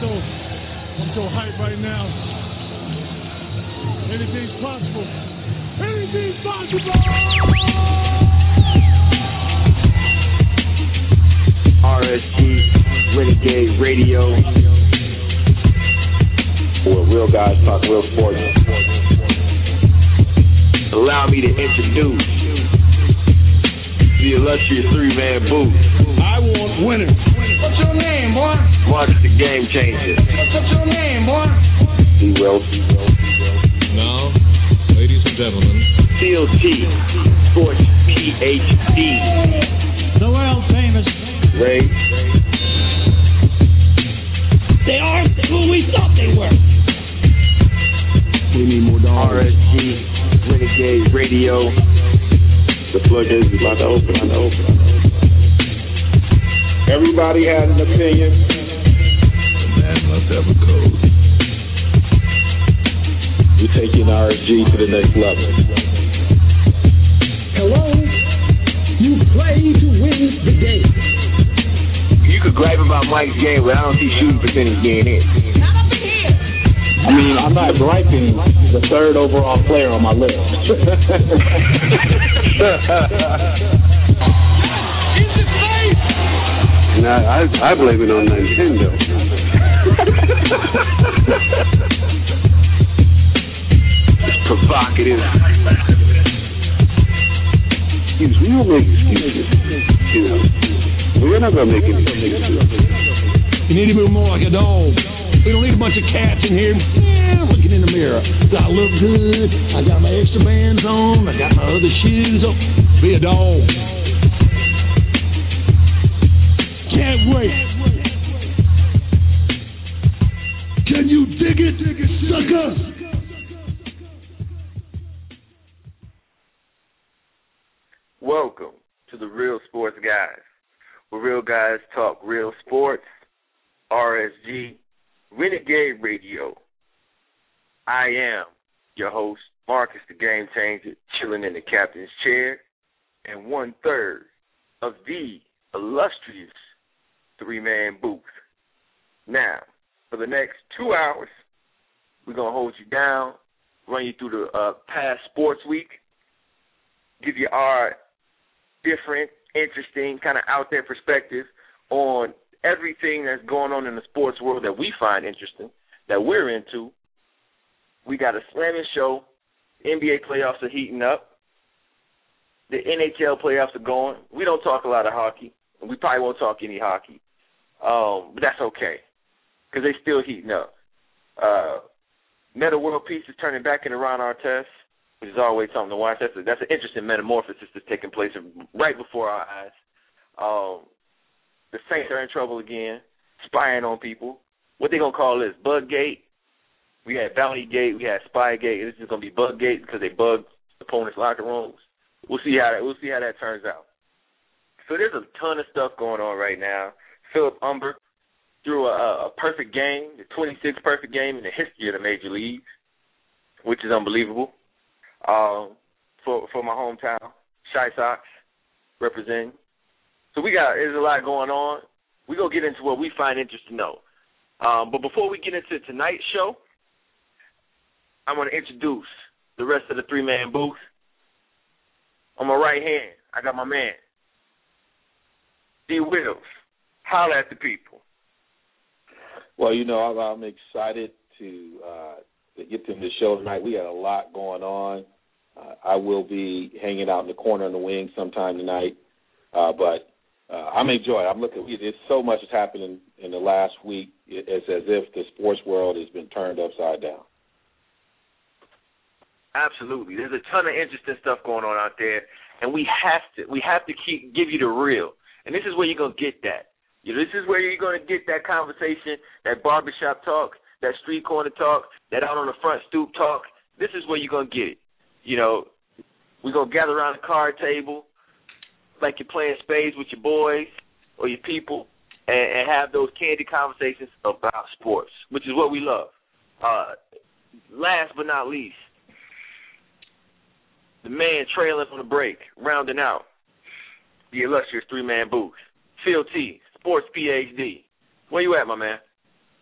so hyped right now. Anything's possible. Anything's possible! RSG, Renegade Radio, where real guys talk real sports. Allow me to introduce the illustrious three-man booth. I want winners. What's your name, boy? Marcus the Game Changer. What's your name, boy? D. Wells. Now, ladies and gentlemen, Phil T. Sports PhD. The world famous. Ray. They aren't who we thought they were. We need more dollars. RSG, Renegade Radio. The floodgates is about to open. Everybody has an opinion. The man must have a code. We're taking RSG to the next level. Hello? You play to win the game. You could gripe about Mike's game, but I don't see shooting percentage getting in. Not up in here. I mean, I'm not griping the third overall player on my list. Nah, I blame it on Nintendo. It's provocative. Excuse me, you don't make excuses. You know, we're not gonna make any excuses. You need to be more like a dog. We don't need a bunch of cats in here looking in the mirror. Do I look good? I got my extra bands on. I got my other shoes on. Be a dog. Can't wait. Can you dig it, sucker? Welcome to the Real Sports Guys, where real guys talk real sports. RSG, Renegade Radio. I am your host, Marcus the Game Changer, chilling in the captain's chair, and 1/3 of the illustrious three-man booth. Now, for the next 2 hours, we're going to hold you down, run you through the past sports week, give you our different, interesting, kind of out there perspective on everything that's going on in the sports world that we find interesting, that we're into. We got a slamming show. NBA playoffs are heating up. The NHL playoffs are going. We don't talk a lot of hockey, and we probably won't talk any hockey, but that's okay because they still heating up. Meta World Peace is turning back into Ron Artest, which is always something to watch. That's an interesting metamorphosis that's taking place right before our eyes. The Saints are in trouble again, spying on people. What they going to call this? Buggate? We had Bountygate. We had Spygate. This is going to be Buggate because they bugged opponents' locker rooms. We'll see how that turns out. So there's a ton of stuff going on right now. Philip Humber threw a perfect game, the 26th perfect game in the history of the Major Leagues, which is unbelievable. For my hometown, Chi Sox representing. So there's a lot going on. We're going to get into what we find interesting to know. But before we get into tonight's show, I'm going to introduce the rest of the three-man booth. On my right hand, I got my man, D. Wills. Holler at the people. Well, you know, I'm excited to get to the show tonight. We got a lot going on. I will be hanging out in the corner in the wing sometime tonight, but I'm enjoying it. There's so much that's happening in the last week. It's as if the sports world has been turned upside down. Absolutely. There's a ton of interesting stuff going on out there, and we have to give you the real. And this is where you're going to get that. This is where you're going to get that conversation, that barbershop talk, that street corner talk, that out on the front stoop talk. This is where you're going to get it. We're going to gather around the card table like you're playing spades with your boys or your people and have those candid conversations about sports, which is what we love. Last but not least, the man trailing on the break, rounding out the illustrious three-man booth, Phil T, Sports PhD. Where you at, my man?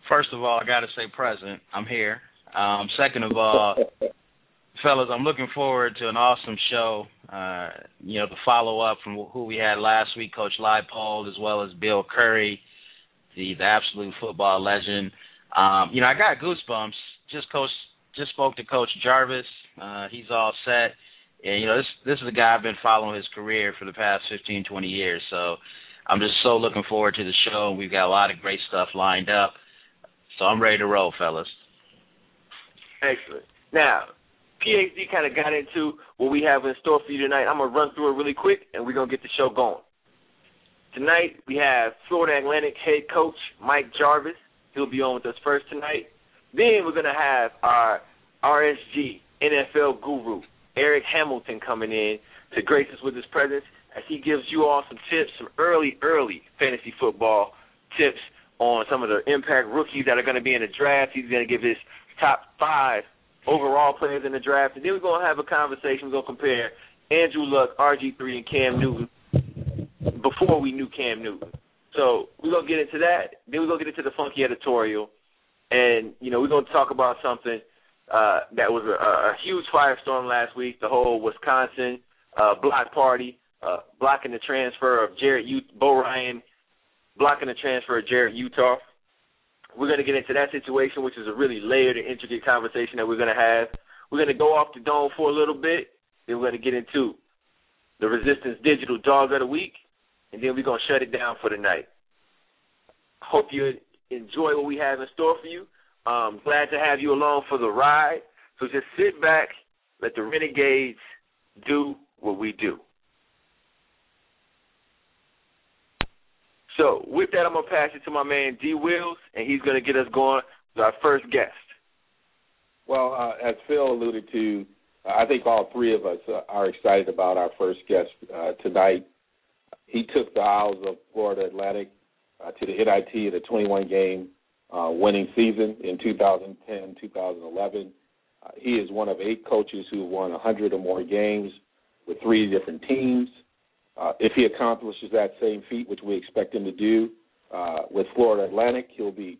First of all, I got to say present. I'm here. Second of all, fellas, I'm looking forward to an awesome show. To follow up from who we had last week, Coach Leipold, as well as Bill Curry, the absolute football legend. I got goosebumps. Just spoke to Coach Jarvis. He's all set. And, this is a guy I've been following his career for the past 15, 20 years. So I'm just so looking forward to the show, and we've got a lot of great stuff lined up. So I'm ready to roll, fellas. Excellent. Now, PhD kind of got into what we have in store for you tonight. I'm going to run through it really quick, and we're going to get the show going. Tonight, we have Florida Atlantic head coach Mike Jarvis. He'll be on with us first tonight. Then we're going to have our RSG NFL guru, Eric Hamilton, coming in to grace us with his presence as he gives you all some tips, some early fantasy football tips on some of the impact rookies that are going to be in the draft. He's going to give his top 5 overall players in the draft. And then we're going to have a conversation. We're going to compare Andrew Luck, RG3, and Cam Newton before we knew Cam Newton. So we're going to get into that. Then we're going to get into the funky editorial. And, we're going to talk about something that was a huge firestorm last week, the whole Wisconsin block party, blocking the transfer of Bo Ryan, blocking the transfer of Jarrett Uthoff. We're going to get into that situation, which is a really layered and intricate conversation that we're going to have. We're going to go off the dome for a little bit. Then we're going to get into the Resistance Digital Dog of the Week, and then we're going to shut it down for the night. Hope you enjoy what we have in store for you. Glad to have you along for the ride. So just sit back, let the Renegades do what we do. So with that, I'm going to pass it to my man D. Wills, and he's going to get us going with our first guest. Well, as Phil alluded to, I think all three of us are excited about our first guest tonight. He took the Owls of Florida Atlantic to the NIT in a 21-game winning season in 2010-2011. He is one of 8 coaches who have won 100 or more games with 3 different teams. If he accomplishes that same feat, which we expect him to do with Florida Atlantic, he'll be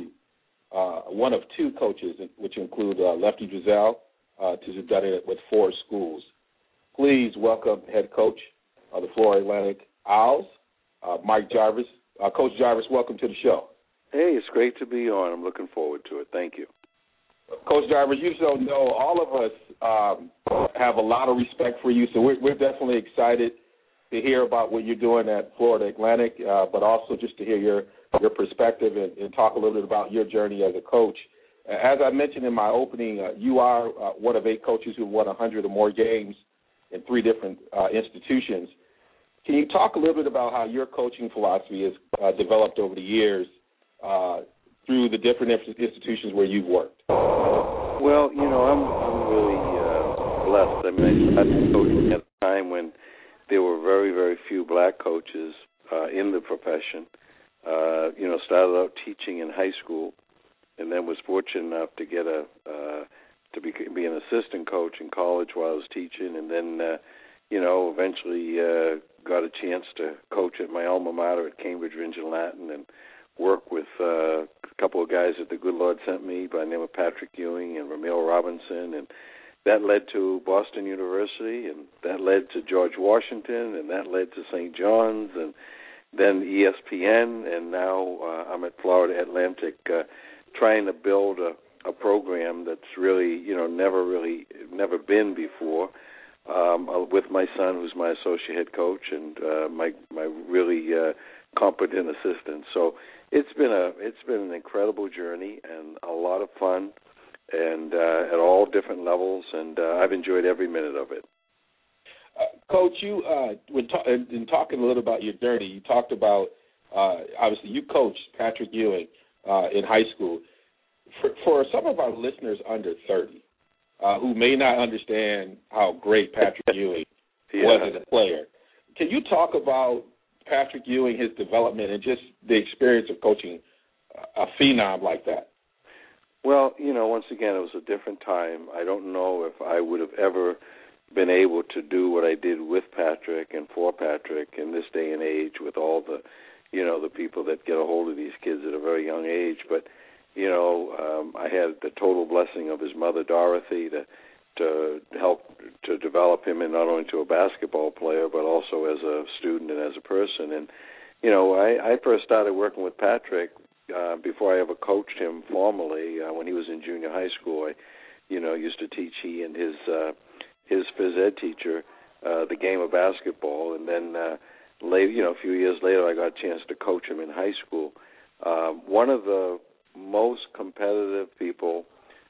one of 2 coaches, which include Lefty Driesell, to have done it with 4 schools. Please welcome head coach of the Florida Atlantic Owls, Mike Jarvis. Coach Jarvis, welcome to the show. Hey, it's great to be on. I'm looking forward to it. Thank you. Coach Jarvis, you don't know, all of us have a lot of respect for you, so we're definitely excited to hear about what you're doing at Florida Atlantic, but also just to hear your perspective and talk a little bit about your journey as a coach. As I mentioned in my opening, you are one of 8 coaches who won 100 or more games in 3 different institutions. Can you talk a little bit about how your coaching philosophy has developed over the years through the different institutions where you've worked? Well, I'm really blessed. I mean, I started coaching at a time when there were very, very few black coaches in the profession. Started out teaching in high school, and then was fortunate enough to get be an assistant coach in college while I was teaching, and then eventually got a chance to coach at my alma mater at Cambridge Ridge and Latin, and work with a couple of guys that the good Lord sent me by the name of Patrick Ewing and Ramil Robinson, and that led to Boston University, and that led to George Washington, and that led to St. John's, and then ESPN, and now I'm at Florida Atlantic trying to build a program that's really, never been before, with my son, who's my associate head coach, and my really competent assistant. So it's been an incredible journey and a lot of fun, and at all different levels, and I've enjoyed every minute of it. Coach, you in talking a little about your journey, you talked about obviously you coached Patrick Ewing in high school. For some of our listeners under 30 who may not understand how great Patrick Ewing was as a player, can you talk about Patrick Ewing, his development, and just the experience of coaching a phenom like that? Well, once again, it was a different time. I don't know if I would have ever been able to do what I did with Patrick and for Patrick in this day and age with all the, the people that get a hold of these kids at a very young age. But, I had the total blessing of his mother, Dorothy, to help to develop him not only to a basketball player, but also as a student and as a person. And, I first started working with Patrick before I ever coached him formally. When he was in junior high school, I, used to teach he and his phys ed teacher the game of basketball. And then later, a few years later, I got a chance to coach him in high school. One of the most competitive people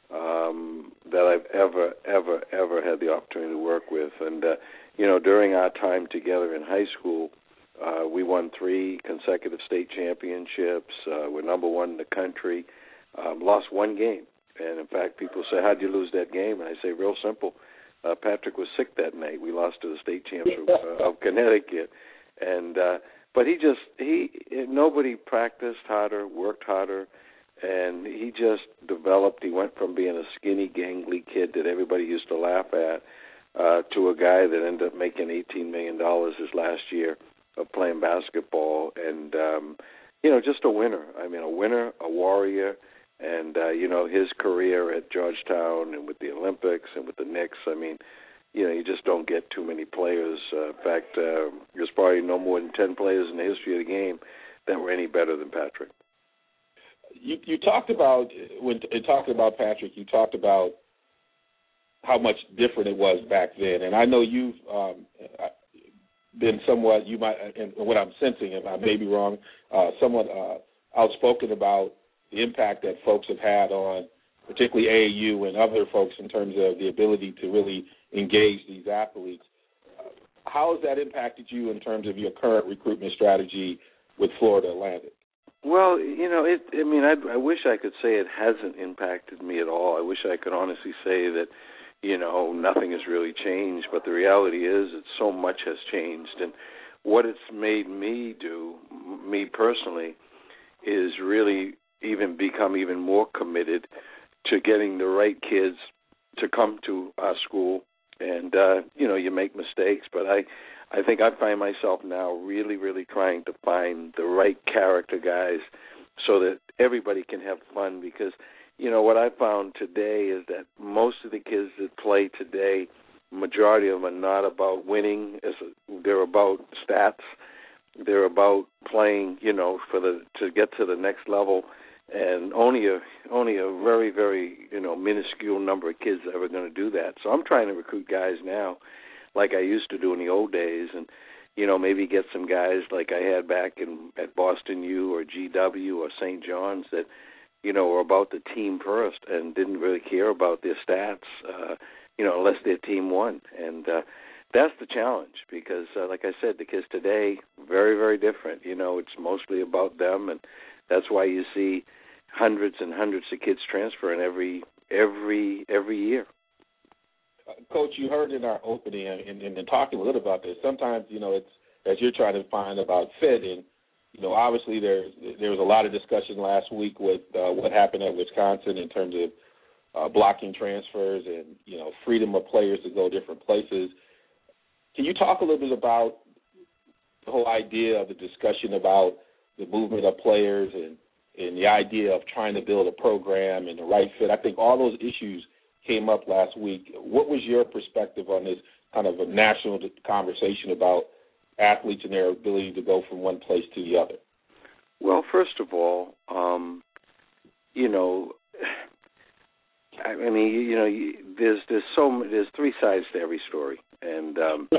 that I've ever had the opportunity to work with. And, during our time together in high school, we won 3 consecutive state championships. We're number 1 in the country. Lost 1 game. And, in fact, people say, how'd you lose that game? And I say, real simple. Patrick was sick that night. We lost to the state champs of Connecticut. And but nobody practiced harder, worked harder, and he just developed. He went from being a skinny, gangly kid that everybody used to laugh at to a guy that ended up making $18 million his last year of playing basketball. And, just a winner. I mean, a winner, a warrior. And, his career at Georgetown and with the Olympics and with the Knicks, I mean, you just don't get too many players. In fact, there's probably no more than 10 players in the history of the game that were any better than Patrick. You talked about, when talking about Patrick, you talked about how much different it was back then. And I know you've been somewhat, you might, and what I'm sensing, if I may be wrong, somewhat outspoken about the impact that folks have had on particularly AAU and other folks in terms of the ability to really engage these athletes. How has that impacted you in terms of your current recruitment strategy with Florida Atlantic? Well, I wish I could say it hasn't impacted me at all. I wish I could honestly say that, nothing has really changed. But the reality is that so much has changed. And what it's made me do, me personally, is really become even more committed to getting the right kids to come to our school. And, you make mistakes, but I think I find myself now really, really trying to find the right character guys so that everybody can have fun. Because, what I found today is that most of the kids that play today, majority of them are not about winning. They're about stats. They're about playing, to get to the next level. And only a very, very, minuscule number of kids are ever going to do that. So I'm trying to recruit guys now like I used to do in the old days, and, maybe get some guys like I had back at Boston U or GW or St. John's that, were about the team first and didn't really care about their stats, unless their team won. And that's the challenge because, like I said, the kids today, very, very different. It's mostly about them, and that's why you see hundreds and hundreds of kids transferring every year. Coach, you heard in our opening and talking a little about this. Sometimes, it's as you're trying to find about fit, and obviously there was a lot of discussion last week with what happened at Wisconsin in terms of blocking transfers and freedom of players to go different places. Can you talk a little bit about the whole idea of the discussion about the movement of players and the idea of trying to build a program and the right fit? I think all those issues came up last week. What was your perspective on this kind of a national conversation about athletes and their ability to go from one place to the other? Well, first of all, there's 3 sides to every story, and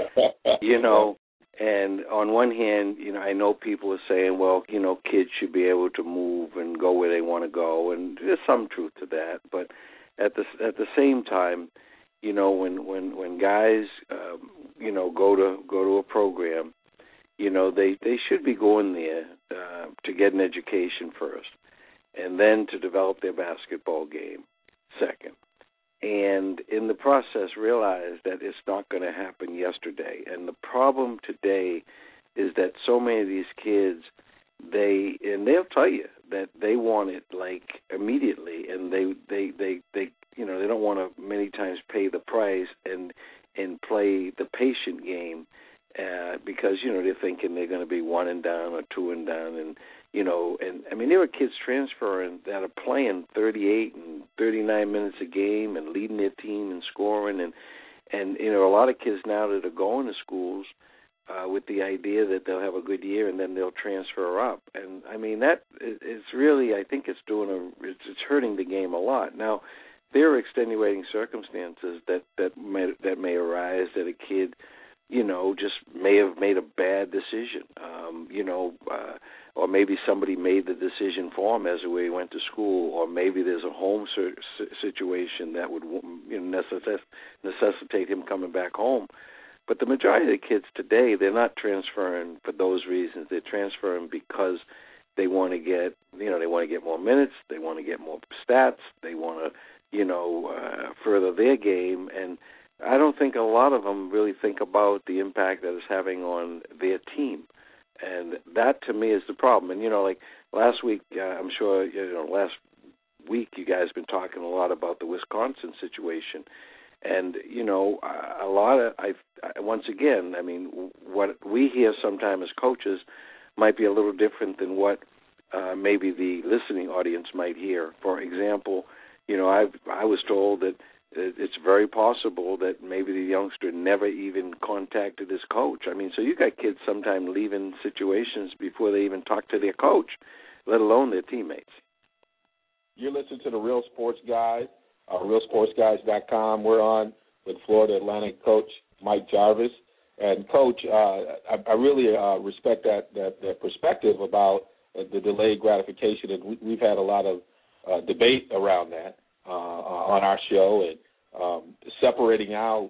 And on one hand, I know people are saying, well, kids should be able to move and go where they want to go, and there's some truth to that. But at the same time, when guys, go to a program, they should be going there to get an education first, and then to develop their basketball game second. And in the process, realize that it's not going to happen yesterday. And the problem today is that so many of these kids, they'll tell you that they want it like immediately, and they don't want to many times pay the price and play the patient game because they're thinking they're going to be 1 and down or 2 and down, and I mean there were kids transferring that are playing 38 and 39 minutes a game and leading their team and scoring, and you know, a lot of kids now that are going to schools with the idea that they'll have a good year and then they'll transfer up. And I mean, that it's really, I think it's hurting the game a lot. Now, there are extenuating circumstances that may arise, that a kid, you know, just may have made a bad decision, or maybe somebody made the decision for him as he went to school, or maybe there's a home situation that would, you know, necessitate him coming back home. But the majority of the kids today, they're not transferring for those reasons. They're transferring because they want to get, you know, they want to get more minutes, they want to get more stats, they want to, you know, further their game. And I don't think a lot of them really think about the impact that it's having on their team. And that, to me, is the problem. And, you know, like last week, I'm sure, you know, last week you guys have been talking a lot about the Wisconsin situation. And, you know, a lot of, once again, I mean, what we hear sometimes as coaches might be a little different than what maybe the listening audience might hear. For example, you know, I was told that it's very possible that maybe the youngster never even contacted his coach. I mean, so you got kids sometimes leaving situations before they even talk to their coach, let alone their teammates. You're listening to the Real Sports Guys, realsportsguys.com. We're on with Florida Atlantic coach Mike Jarvis. And, Coach, I really respect that perspective about the delayed gratification, and we've had a lot of debate around that on our show, and separating out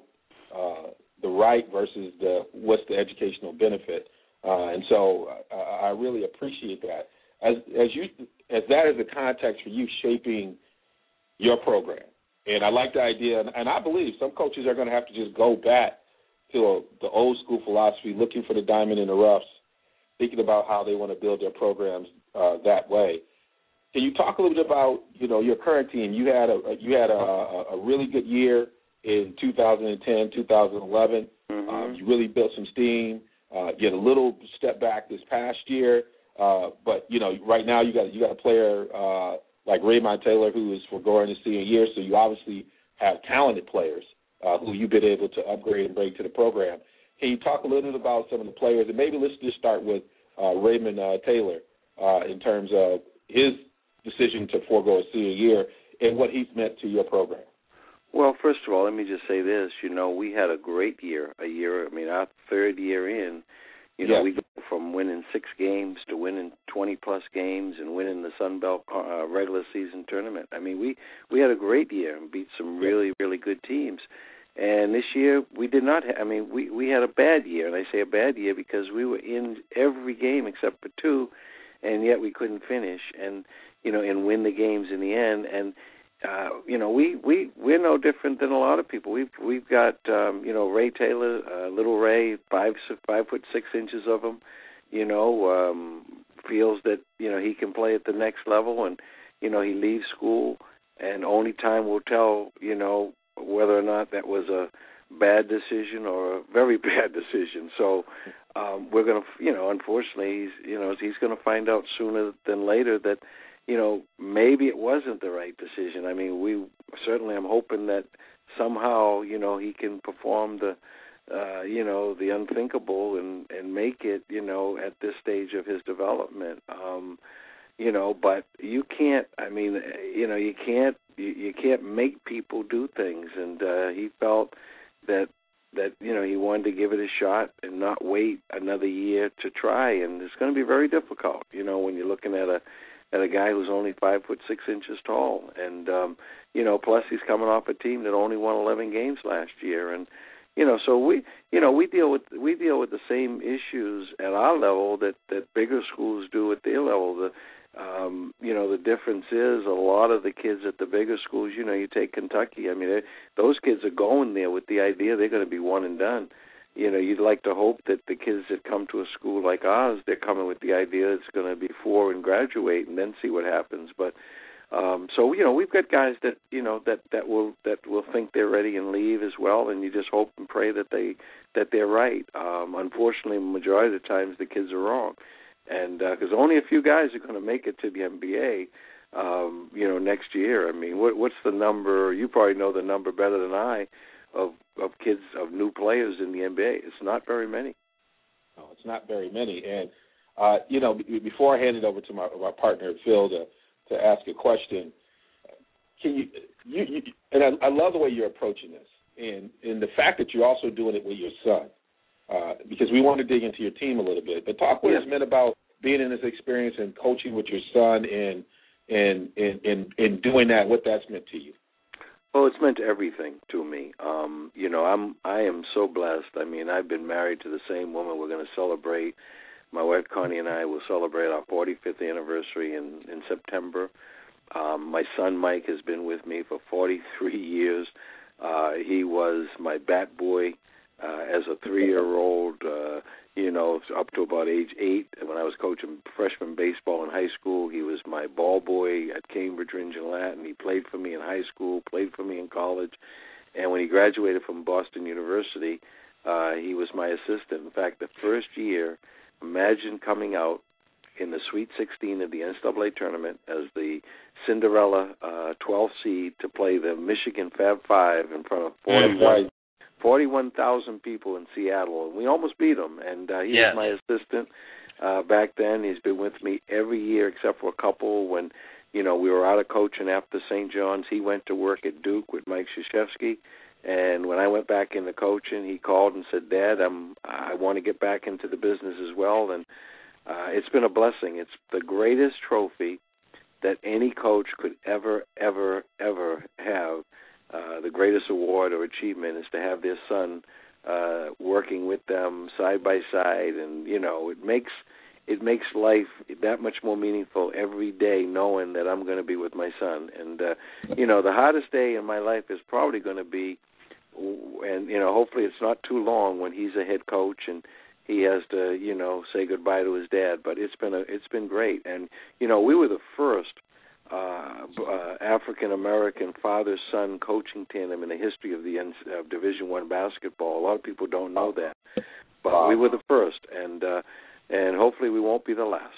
the right versus what's the educational benefit. And so I really appreciate that. As that is the context for you shaping your program. And I like the idea, and I believe some coaches are going to have to just go back to the old school philosophy, looking for the diamond in the roughs, thinking about how they want to build their programs that way. Can you talk a little bit about, you know, your current team? You had a really good year in 2010, 2011. Mm-hmm. You really built some steam. You had a little step back this past year, but you know, right now you got a player like Raymond Taylor who is foregoing his senior year. So you obviously have talented players who you've been able to upgrade and bring to the program. Can you talk a little bit about some of the players, and maybe let's just start with Raymond Taylor in terms of his decision to forego a senior year and what he's meant to your program? Well, first of all, let me just say this. You know, we had a great year, our third year in. You know, we go from winning 6 games to winning 20-plus games and winning the Sun Belt regular season tournament. I mean, we had a great year and beat some really, really good teams. And this year we did not we had a bad year, and I say a bad year because we were in every game except for 2, and yet we couldn't finish and, you know, and win the games in the end. And you know, we're no different than a lot of people. We've got you know, Ray Taylor, little Ray, 5'6" of him, you know, feels that, you know, he can play at the next level, and, you know, he leaves school, and only time will tell, you know, whether or not that was a bad decision or a very bad decision. So we're going to, you know, unfortunately, he's going to find out sooner than later that, you know, maybe it wasn't the right decision. I mean, I'm hoping that somehow, you know, he can perform the, you know, the unthinkable and make it, you know, at this stage of his development. You know, but you can't. I mean, you know, you can't make people do things, and he felt that you know, he wanted to give it a shot and not wait another year to try, and it's going to be very difficult. You know, when you're looking at a guy who's only 5'6" tall, and you know, plus he's coming off a team that only won 11 games last year, and you know, so we deal with the same issues at our level that bigger schools do at their level. You know, the difference is a lot of the kids at the bigger schools, you know, you take Kentucky. I mean, those kids are going there with the idea they're going to be one and done. You know, you'd like to hope that the kids that come to a school like ours, they're coming with the idea it's going to be 4 and graduate and then see what happens. But so, you know, we've got guys that, you know, that will think they're ready and leave as well, and you just hope and pray that they're right. Unfortunately, the majority of the times the kids are wrong. and because only a few guys are going to make it to the NBA, next year. I mean, what's the number? You probably know the number better than I of kids, of new players in the NBA. It's not very many. No, it's not very many. And before I hand it over to my partner Phil to ask a question, can you and I love the way you're approaching this, and the fact that you're also doing it with your son, because we want to dig into your team a little bit. But talk with us, man, about being in this experience and coaching with your son and doing that, what that's meant to you. Well, it's meant everything to me. I am so blessed. I mean, I've been married to the same woman. We're going to celebrate. My wife Connie and I will celebrate our 45th anniversary in September. My son Mike has been with me for 43 years. He was my bat boy as a 3-year-old, up to about age 8. When I was coaching freshman baseball in high school, he was my ball boy at Cambridge Ringe and Latin. He played for me in high school, played for me in college. And when he graduated from Boston University, he was my assistant. In fact, the first year, imagine coming out in the Sweet 16 of the NCAA tournament as the Cinderella 12th seed to play the Michigan Fab Five in front of 41,000 people in Seattle. And we almost beat him. And he was my assistant back then. He's been with me every year except for a couple when, we were out of coaching after St. John's. He went to work at Duke with Mike Krzyzewski. And when I went back into coaching, he called and said, Dad, I want to get back into the business as well. And it's been a blessing. It's the greatest trophy that any coach could ever, ever, ever have. The greatest award or achievement is to have their son working with them side by side. And, it makes life that much more meaningful every day knowing that I'm going to be with my son. And, the hardest day in my life is probably going to be, and, hopefully it's not too long when he's a head coach and he has to, say goodbye to his dad. But it's been great. And, we were the first African-American father-son coaching tandem in the history of Division I basketball. A lot of people don't know that. But we were the first, and hopefully we won't be the last.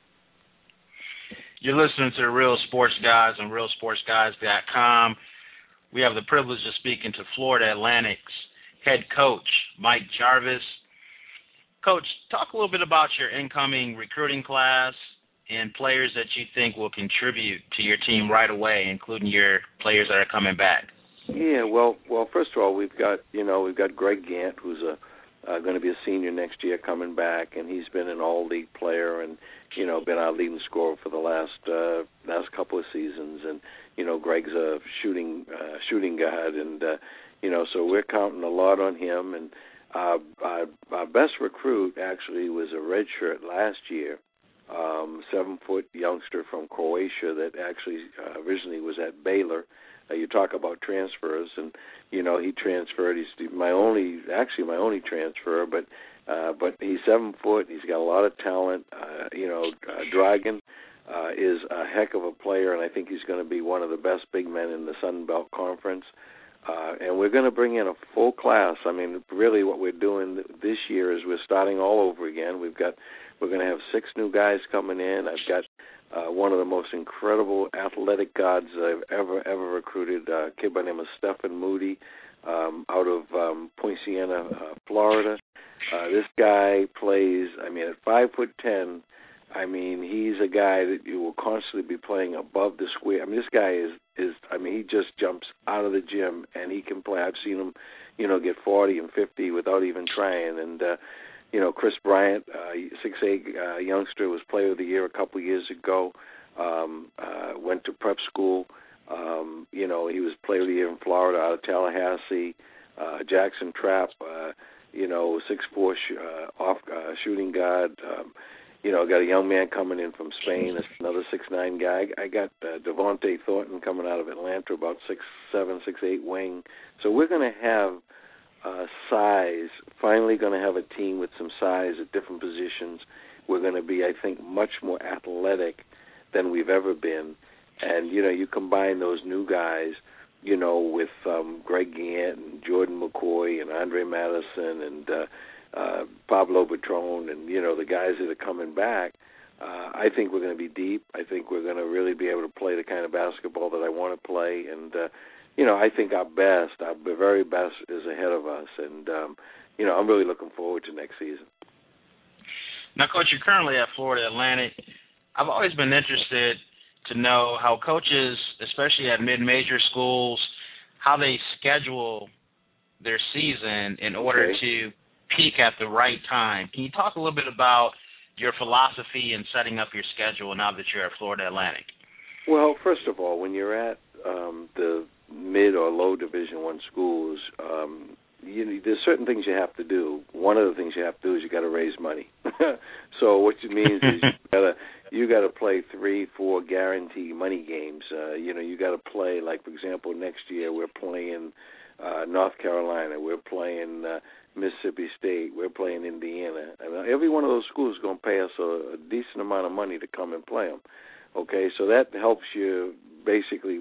You're listening to The Real Sports Guys on RealSportsGuys.com. We have the privilege of speaking to Florida Atlantic's head coach, Mike Jarvis. Coach, talk a little bit about your incoming recruiting class and players that you think will contribute to your team right away, including your players that are coming back. Yeah, well, first of all, we've got Greg Gant, who's going to be a senior next year, coming back, and he's been an all-league player and been our leading scorer for the last couple of seasons. And Greg's a shooting guard, and so we're counting a lot on him. And our best recruit actually was a redshirt last year. 7-foot youngster from Croatia that actually originally was at Baylor. You talk about transfers, and he transferred. He's my only transfer, but he's 7 foot. He's got a lot of talent. Dragan is a heck of a player, and I think he's going to be one of the best big men in the Sun Belt Conference. And we're going to bring in a full class. I mean, really, what we're doing this year is we're starting all over again. We're going to have 6 new guys coming in. I've got one of the most incredible athletic guards I've ever recruited, a kid by the name of Stephen Moody out of Point Siena, Florida. This guy plays, at 5'10", he's a guy that you will constantly be playing above the square. This guy is he just jumps out of the gym and he can play. I've seen him, get 40 and 50 without even trying. And Chris Bryant, 6'8" youngster, was Player of the Year a couple years ago. Went to prep school. He was Player of the Year in Florida out of Tallahassee. Jackson Trapp, 6'4" shooting guard. Got a young man coming in from Spain. That's another 6'9" guy. I got Devontae Thornton coming out of Atlanta, about 6'7", 6'8" wing. So we're going to have size, finally going to have a team with some size at different positions. We're going to be, I think, much more athletic than we've ever been. And, you combine those new guys, with Greg Gant and Jordan McCoy and Andre Madison and, Pablo Patron and, the guys that are coming back, I think we're going to be deep. I think we're going to really be able to play the kind of basketball that I want to play. And, I think our very best is ahead of us. And, I'm really looking forward to next season. Now, Coach, you're currently at Florida Atlantic. I've always been interested to know how coaches, especially at mid-major schools, how they schedule their season in order to peak at the right time. Can you talk a little bit about your philosophy in setting up your schedule now that you're at Florida Atlantic? Well, first of all, when you're at the mid or low Division I schools, there's certain things you have to do. One of the things you have to do is you got to raise money. So what it means is you got to play 3-4 guarantee money games. You got to play, like, for example, next year we're playing North Carolina, we're playing Mississippi State, we're playing Indiana. And every one of those schools is going to pay us a decent amount of money to come and play them. Okay, so that helps you basically,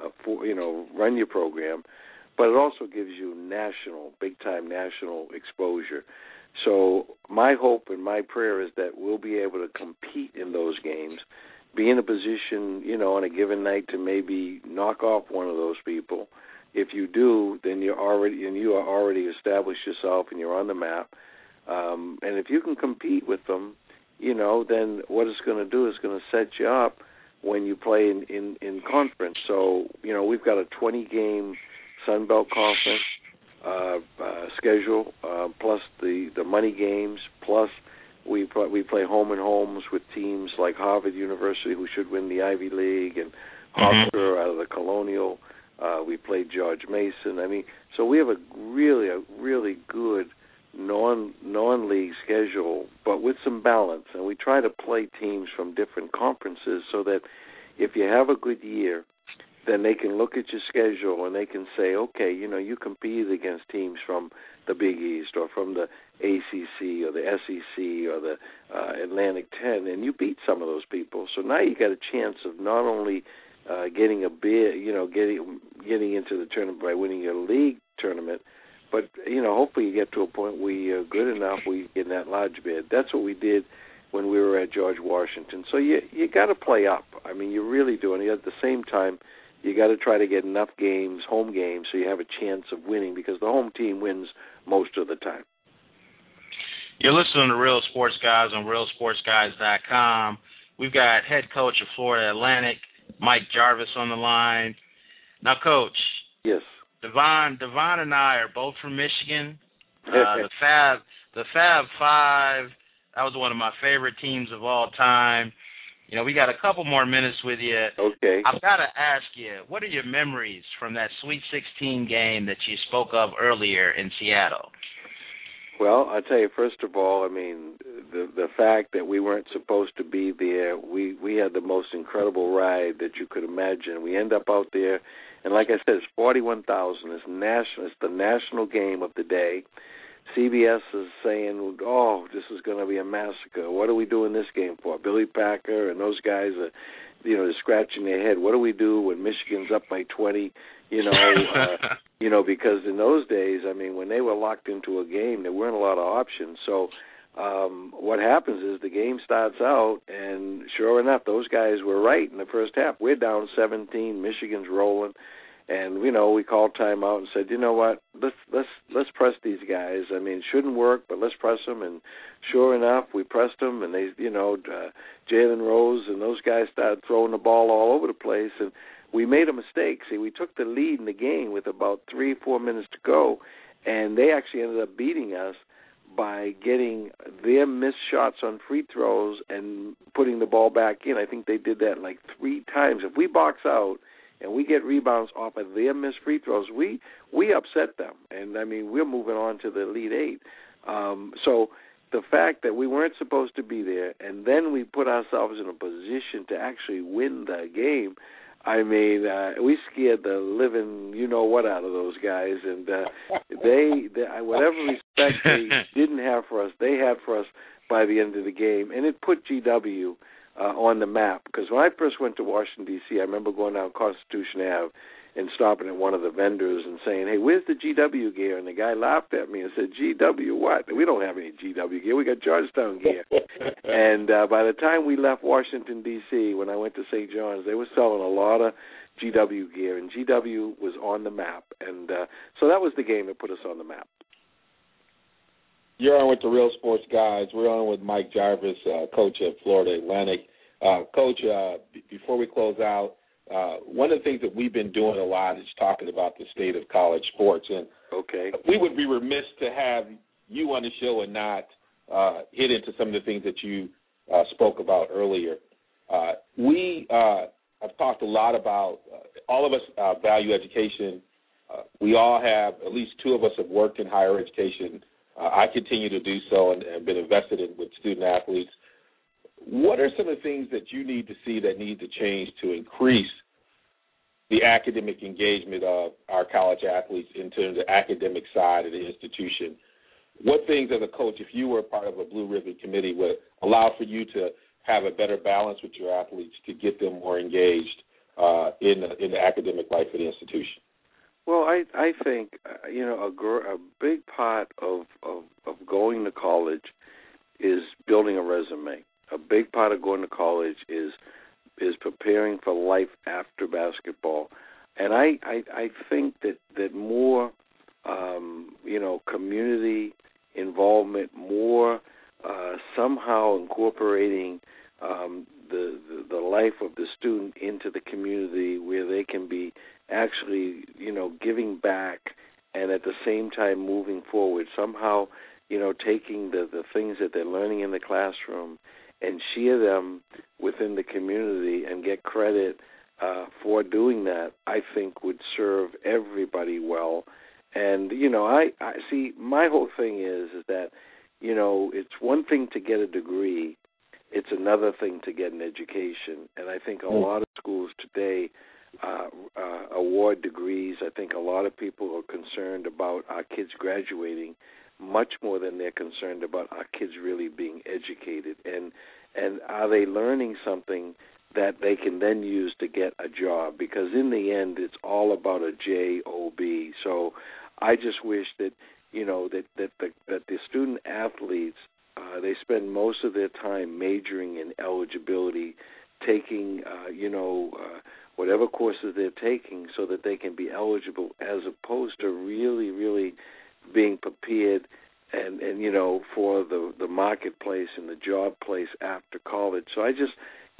run your program. But it also gives you big-time national exposure. So my hope and my prayer is that we'll be able to compete in those games, be in a position, on a given night to maybe knock off one of those people. If you do, then you are already established yourself and you're on the map. And if you can compete with them, then what it's going to do is going to set you up when you play in conference. So, we've got a 20-game Sun Belt Conference schedule, plus the money games, plus we play home and homes with teams like Harvard University, who should win the Ivy League, and Hofstra out of the Colonial. We played George Mason. So we have a really good non-league schedule, but with some balance. And we try to play teams from different conferences so that if you have a good year, then they can look at your schedule and they can say, okay, you compete against teams from the Big East or from the ACC or the SEC or the Atlantic 10, and you beat some of those people. So now you got a chance of not only getting a bid, getting into the tournament by winning your league tournament, but hopefully you get to a point where you're good enough where you get in that large bid. That's what we did when we were at George Washington. So you got to play up. You really do, and at the same time, you got to try to get enough games, home games, so you have a chance of winning, because the home team wins most of the time. You're listening to Real Sports Guys on RealSportsGuys.com. We've got head coach of Florida Atlantic, Mike Jarvis, on the line. Now, Coach. Yes. Devon and I are both from Michigan. The Fab Five, that was one of my favorite teams of all time. We got a couple more minutes with you. Okay. I've got to ask you, what are your memories from that Sweet 16 game that you spoke of earlier in Seattle? Well, I'll tell you, first of all, the fact that we weren't supposed to be there, we had the most incredible ride that you could imagine. We end up out there, and like I said, it's 41,000. It's the national game of the day. CBS is saying, this is going to be a massacre. What are we doing this game for? Billy Packer and those guys are, they're scratching their head. What do we do when Michigan's up by 20? Because in those days, when they were locked into a game, there weren't a lot of options. So what happens is the game starts out, and sure enough, those guys were right in the first half. We're down 17. Michigan's rolling. And we called timeout and said, you know what, let's press these guys. It shouldn't work, but let's press them. And sure enough, we pressed them, and they, Jalen Rose and those guys started throwing the ball all over the place. And we made a mistake. See, we took the lead in the game with about 3-4 minutes to go, and they actually ended up beating us by getting their missed shots on free throws and putting the ball back in. I think they did that like 3 times. If we box out and we get rebounds off of their missed free throws, we upset them. And, we're moving on to the Elite Eight. So the fact that we weren't supposed to be there, and then we put ourselves in a position to actually win the game, we scared the living you-know-what out of those guys. And they whatever respect they didn't have for us, they had for us by the end of the game. And it put GW on the map. Because when I first went to Washington, D.C., I remember going down Constitution Ave and stopping at one of the vendors and saying, hey, where's the GW gear? And the guy laughed at me and said, GW what? We don't have any GW gear. We got Georgetown gear. And by the time we left Washington, D.C., when I went to St. John's, they were selling a lot of GW gear, and GW was on the map. And so that was the game that put us on the map. You're on with the Real Sports Guys. We're on with Mike Jarvis, coach at Florida Atlantic. Coach, before we close out, one of the things that we've been doing a lot is talking about the state of college sports. And we would be remiss to have you on the show and not hit into some of the things that you spoke about earlier. We have talked a lot about, all of us value education. We all have, at least two of us have worked in higher education. I continue to do so and been invested in with student athletes. What are some of the things that you need to see that need to change to increase the academic engagement of our college athletes into the academic side of the institution? What things as a coach, if you were part of a Blue Ribbon committee, would allow for you to have a better balance with your athletes to get them more engaged in the academic life of the institution? Well, I think, a big part of going to college is building a resume. A big part of going to college is preparing for life after basketball. And I think that more, community involvement, more somehow incorporating the life of the student into the community where they can be actually, giving back and at the same time moving forward, somehow, taking the things that they're learning in the classroom and share them within the community and get credit for doing that, I think would serve everybody well. And, I see, my whole thing is that, it's one thing to get a degree, it's another thing to get an education. And I think a lot of schools today award degrees. I think a lot of people are concerned about our kids graduating much more than they're concerned about our kids really being educated. And are they learning something that they can then use to get a job? Because in the end, it's all about a job. So I just wish that, that the student athletes, they spend most of their time majoring in eligibility, taking, whatever courses they're taking so that they can be eligible, as opposed to really, really being prepared and for the marketplace and the job place after college. So I just,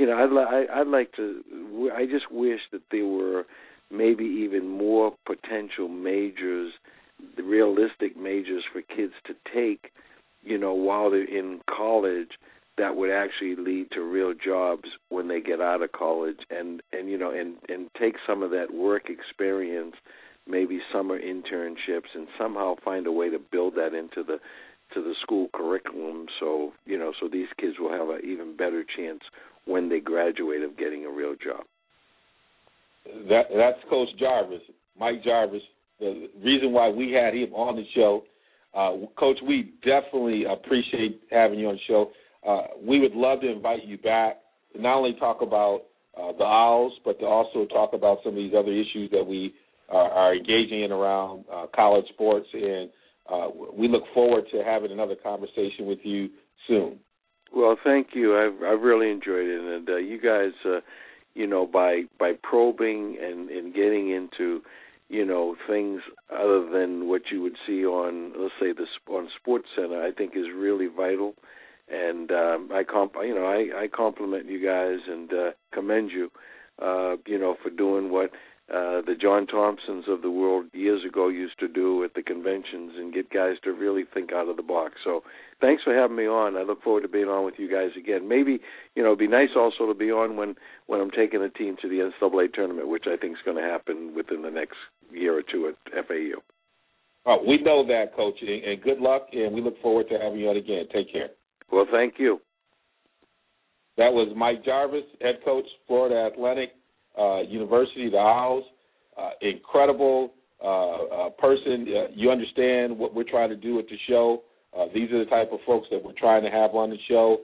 I just wish that there were maybe even more potential majors, the realistic majors for kids to take, while they're in college, that would actually lead to real jobs when they get out of college, and take some of that work experience, maybe summer internships, and somehow find a way to build that into the school curriculum, so these kids will have an even better chance when they graduate of getting a real job. That's Coach Jarvis, Mike Jarvis. The reason why we had him on the show, Coach, we definitely appreciate having you on the show. We would love to invite you back to not only talk about the Owls, but to also talk about some of these other issues that we are engaging in around college sports. And we look forward to having another conversation with you soon. Well, thank you. I've really enjoyed it. And you guys, by probing and getting into, things other than what you would see on, let's say, on Sports Center, I think is really vital. And I compliment you guys and commend you, for doing what the John Thompsons of the world years ago used to do at the conventions and get guys to really think out of the box. So thanks for having me on. I look forward to being on with you guys again. Maybe, it'd be nice also to be on when I'm taking a team to the NCAA tournament, which I think is going to happen within the next year or two at FAU. Oh, we know that, Coach, and good luck, and we look forward to having you on again. Take care. Well, thank you. That was Mike Jarvis, head coach, Florida Atlantic University, the Owls. Incredible person. You understand what we're trying to do with the show. These are the type of folks that we're trying to have on the show.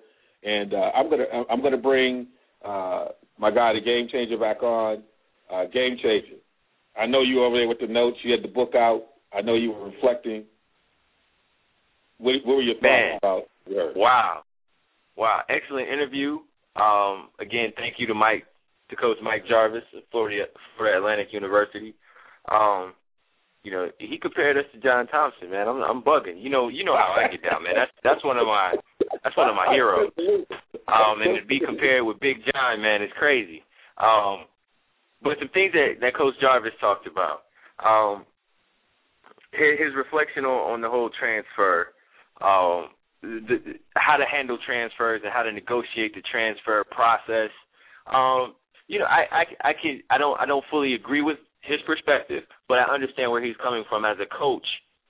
And I'm gonna bring my guy, the Game Changer, back on. Game Changer, I know you over there with the notes. You had the book out. I know you were reflecting. What were your thoughts about her? Wow, excellent interview. Again, thank you to Coach Mike Jarvis of Florida Atlantic University. He compared us to John Thompson, man. I'm bugging. You know how I get down, man. That's one of my heroes. And to be compared with Big John, man, is crazy. But some things that Coach Jarvis talked about, his reflection on the whole transfer, how to handle transfers and how to negotiate the transfer process. I don't fully agree with his perspective, but I understand where he's coming from as a coach.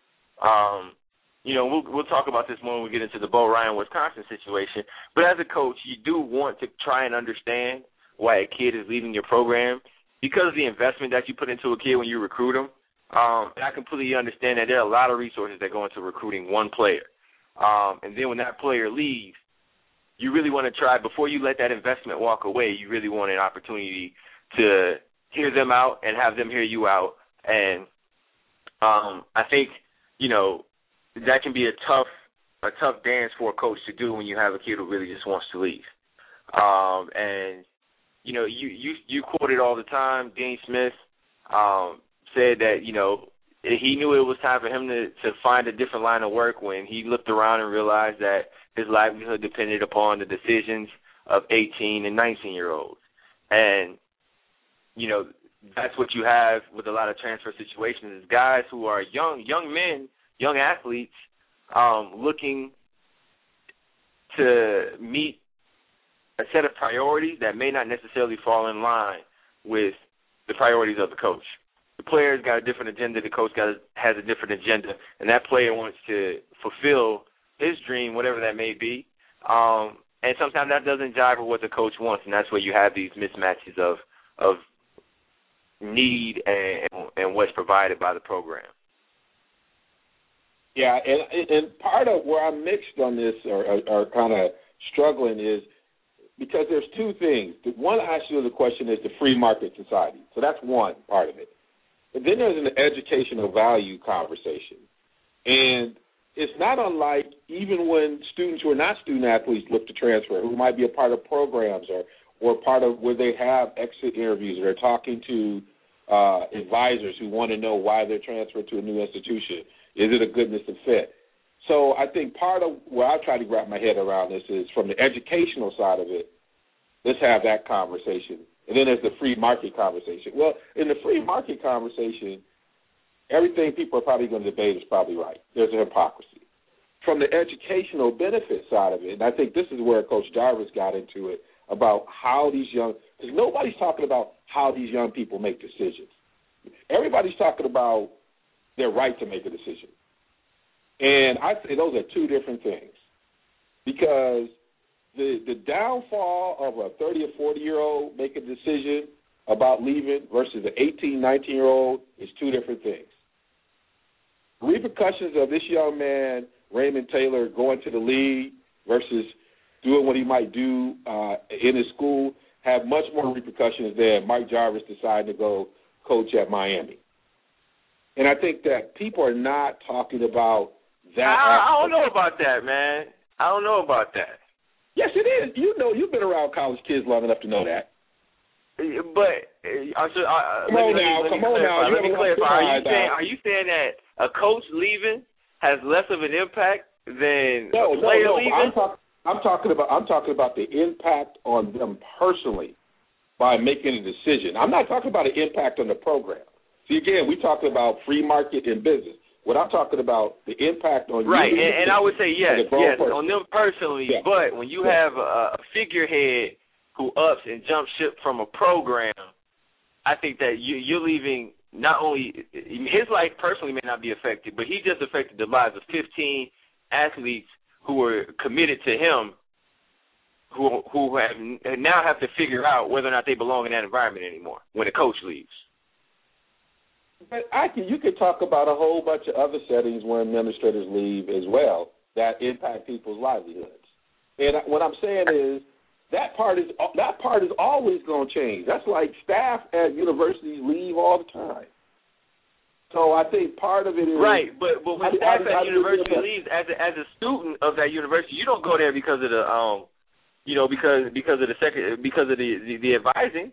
We'll talk about this more when we get into the Bo Ryan, Wisconsin situation. But as a coach, you do want to try and understand why a kid is leaving your program because of the investment that you put into a kid when you recruit him. And I completely understand that there are a lot of resources that go into recruiting one player. And then when that player leaves, you really want to try, before you let that investment walk away, you really want an opportunity to hear them out and have them hear you out. And I think, that can be a tough dance for a coach to do when you have a kid who really just wants to leave. You quoted all the time, Dean Smith said that, he knew it was time for him to find a different line of work when he looked around and realized that his livelihood depended upon the decisions of 18 and 19-year-olds. And, that's what you have with a lot of transfer situations is guys who are young men, young athletes, looking to meet a set of priorities that may not necessarily fall in line with the priorities of the coach. The player's got a different agenda, the coach has a different agenda, and that player wants to fulfill his dream, whatever that may be. And sometimes that doesn't jive with what the coach wants, and that's where you have these mismatches of need and what's provided by the program. Yeah, and part of where I'm mixed on this or kind of struggling is because there's two things. The one aspect of the question is the free market society. So that's one part of it. But then there's an educational value conversation. And it's not unlike even when students who are not student athletes look to transfer, who might be a part of programs or part of where they have exit interviews or they're talking to advisors who want to know why they're transferred to a new institution. Is it a goodness and fit? So I think part of where I try to wrap my head around this is from the educational side of it, let's have that conversation. And then there's the free market conversation. Well, in the free market conversation, everything people are probably going to debate is probably right. There's a hypocrisy. From the educational benefit side of it, and I think this is where Coach Jarvis got into it, about how these young – because nobody's talking about how these young people make decisions. Everybody's talking about their right to make a decision. And I say those are two different things because the downfall of a 30 or 40-year-old making a decision about leaving versus an 18, 19-year-old is two different things. The repercussions of this young man, Raymond Taylor, going to the league versus doing what he might do in his school have much more repercussions than Mike Jarvis deciding to go coach at Miami. And I think that people are not talking about that. I don't know about that, man. I don't know about that. Yes, it is. You've been around college kids long enough to know that. But come on now. Let me clarify. Are you saying that a coach leaving has less of an impact than a player leaving? I'm talking about the impact on them personally by making a decision. I'm not talking about an impact on the program. See, again, we're talking about free market and business. What I'm talking about, the impact on right, you. Right, and I would say yes, on them personally. Yeah. But when you have a figurehead who ups and jumps ship from a program, I think that you're leaving not only – his life personally may not be affected, but he just affected the lives of 15 athletes who were committed to him who now have to figure out whether or not they belong in that environment anymore when a coach leaves. But you could talk about a whole bunch of other settings where administrators leave as well that impact people's livelihoods. And what I'm saying is that part is always going to change. That's like staff at universities leave all the time. So I think part of it is right. But when staff at university leaves, as a student of that university, you don't go there because of the because of the advising.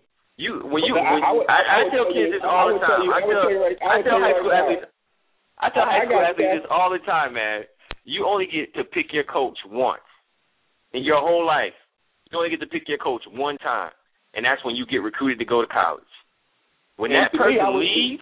I tell kids this all the time. I tell high school athletes this all the time, man. You only get to pick your coach once in your whole life. You only get to pick your coach one time, and that's when you get recruited to go to college. When that person leaves,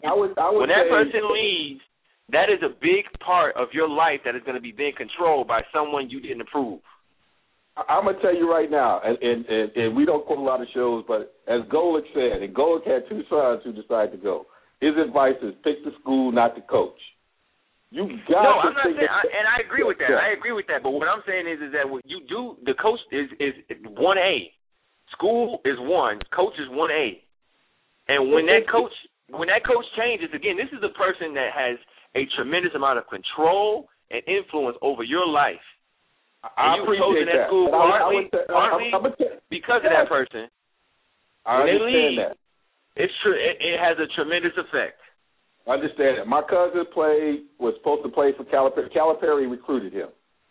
that is a big part of your life that is going to be being controlled by someone you didn't approve. I'm going to tell you right now, and we don't quote a lot of shows, but as Golick said, and Golick had 2 sons who decided to go, his advice is pick the school, not the coach. I'm not saying, and I agree with that. I agree with that. But what I'm saying is that what you do, the coach is 1A. School is 1. Coach is 1A. And when that coach changes, again, this is a person that has a tremendous amount of control and influence over your life. I appreciate that. School partly because of that person. I understand that. It's true. It has a tremendous effect. I understand that. My cousin was supposed to play for Calipari. Calipari recruited him,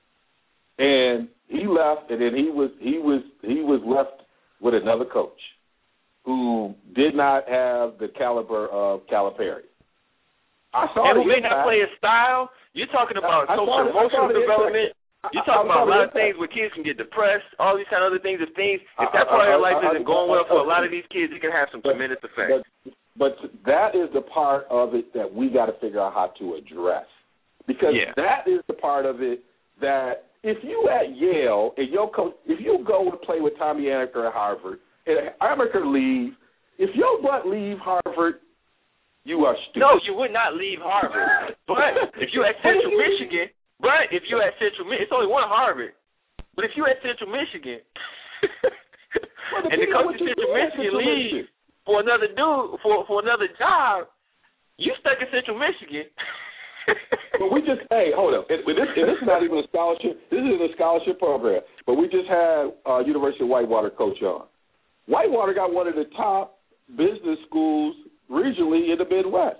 and he left, and then he was left with another coach who did not have the caliber of Calipari. And who may not play his style. You're talking about social development. You're talking about a lot of things where kids can get depressed, all these kind of other things. If that part of their life isn't going well for a lot of these kids, it can have some tremendous effect. But that is the part of it that we got to figure out how to address. Because that is the part of it that if you at Yale and your coach, if you go and play with Tommy Amaker at Harvard, and Amaker leaves, if your butt leave Harvard, you are stupid. No, you would not leave Harvard. But if you at Central Michigan, it's only one Harvard. But if you at Central Michigan, and the coach at Central Michigan leaves for another dude, for another job, you stuck in Central Michigan. But hold up. This is not even a scholarship. This isn't a scholarship program. But we just had University of Whitewater coach on. Whitewater got one of the top business schools regionally in the Midwest.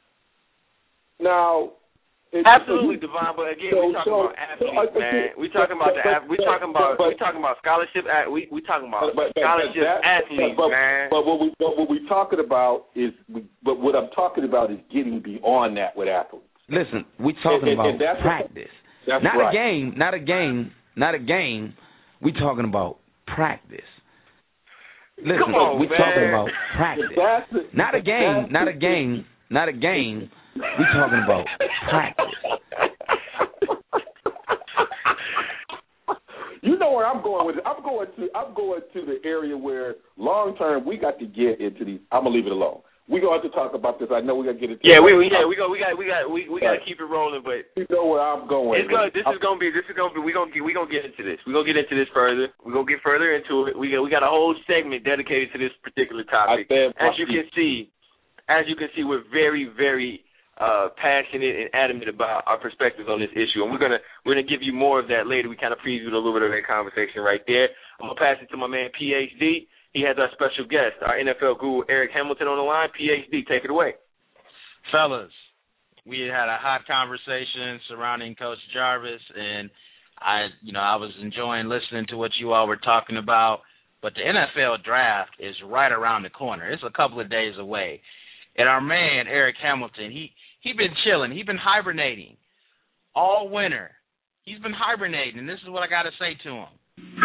Now, absolutely, Devon. But again, we're talking about athletes, man. We're talking about scholarship. We talking about scholarship athletes, man. But what we're talking about is, what I'm talking about is getting beyond that with athletes. Listen, we're talking about practice, not right. a game. We're talking about practice. Listen, come on, we're talking about practice, not a game. We're talking about practice. You know where I'm going with it. I'm going to the area where long term we got to get into these. I'm gonna leave it alone. We're going to have to talk about this. I know we got to get into we got to keep it rolling, but you know where I'm going. We're gonna get into this. We're gonna get into this further. We're gonna get further into it. We got a whole segment dedicated to this particular topic. As you can see, we're very, very passionate and adamant about our perspectives on this issue, and we're gonna give you more of that later. We kind of previewed a little bit of that conversation right there. I'm gonna pass it to my man PhD. He has our special guest, our NFL guru, Eric Hamilton, on the line. PhD, take it away. Fellas, we had a hot conversation surrounding Coach Jarvis, and I was enjoying listening to what you all were talking about. But the NFL draft is right around the corner. It's a couple of days away. And our man, Eric Hamilton, he been chilling. He been hibernating all winter. He's been hibernating, and this is what I got to say to him.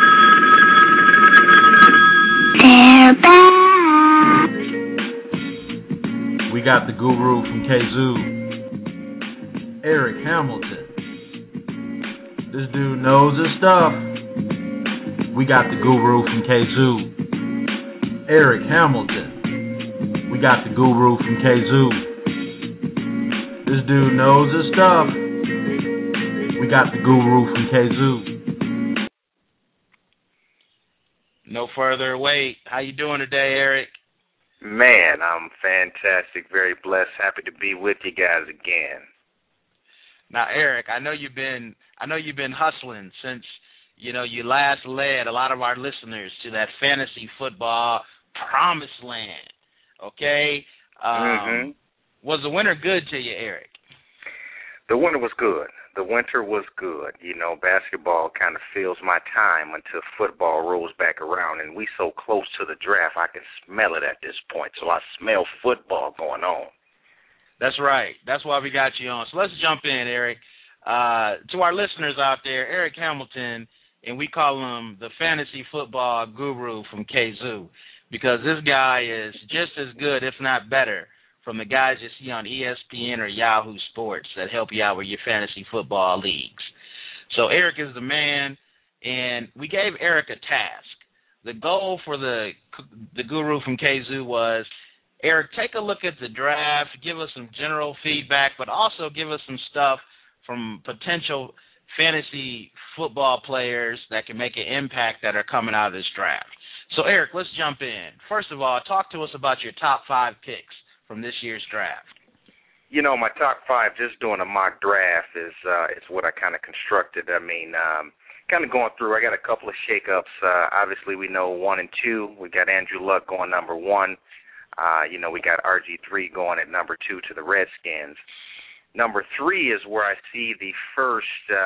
They're back. We got the guru from KZoo, Eric Hamilton. This dude knows his stuff. We got the guru from KZoo, Eric Hamilton. We got the guru from KZoo. This dude knows his stuff. We got the guru from KZoo. No further wait. How you doing today, Eric? Man, I'm fantastic. Very blessed. Happy to be with you guys again. Now, Eric, I know you've been hustling since you last led a lot of our listeners to that fantasy football promised land. Okay? Was the winter good to you, Eric? The winter was good. The winter was good. Basketball kind of fills my time until football rolls back around, and we so close to the draft, I can smell it at this point. So I smell football going on. That's right. That's why we got you on. So let's jump in, Eric. To our listeners out there, Eric Hamilton, and we call him the fantasy football guru from KZoo, because this guy is just as good, if not better, from the guys you see on ESPN or Yahoo Sports that help you out with your fantasy football leagues. So Eric is the man, and we gave Eric a task. The goal for the guru from KZoo was, Eric, take a look at the draft, give us some general feedback, but also give us some stuff from potential fantasy football players that can make an impact that are coming out of this draft. So, Eric, let's jump in. First of all, talk to us about your top 5 picks from this year's draft. My top 5, just doing a mock draft is what I kind of constructed. I mean, kind of going through, I got a couple of shakeups. Obviously, we know 1 and 2. We got Andrew Luck going number 1. We got RG3 going at number 2 to the Redskins. Number 3 is where I see the first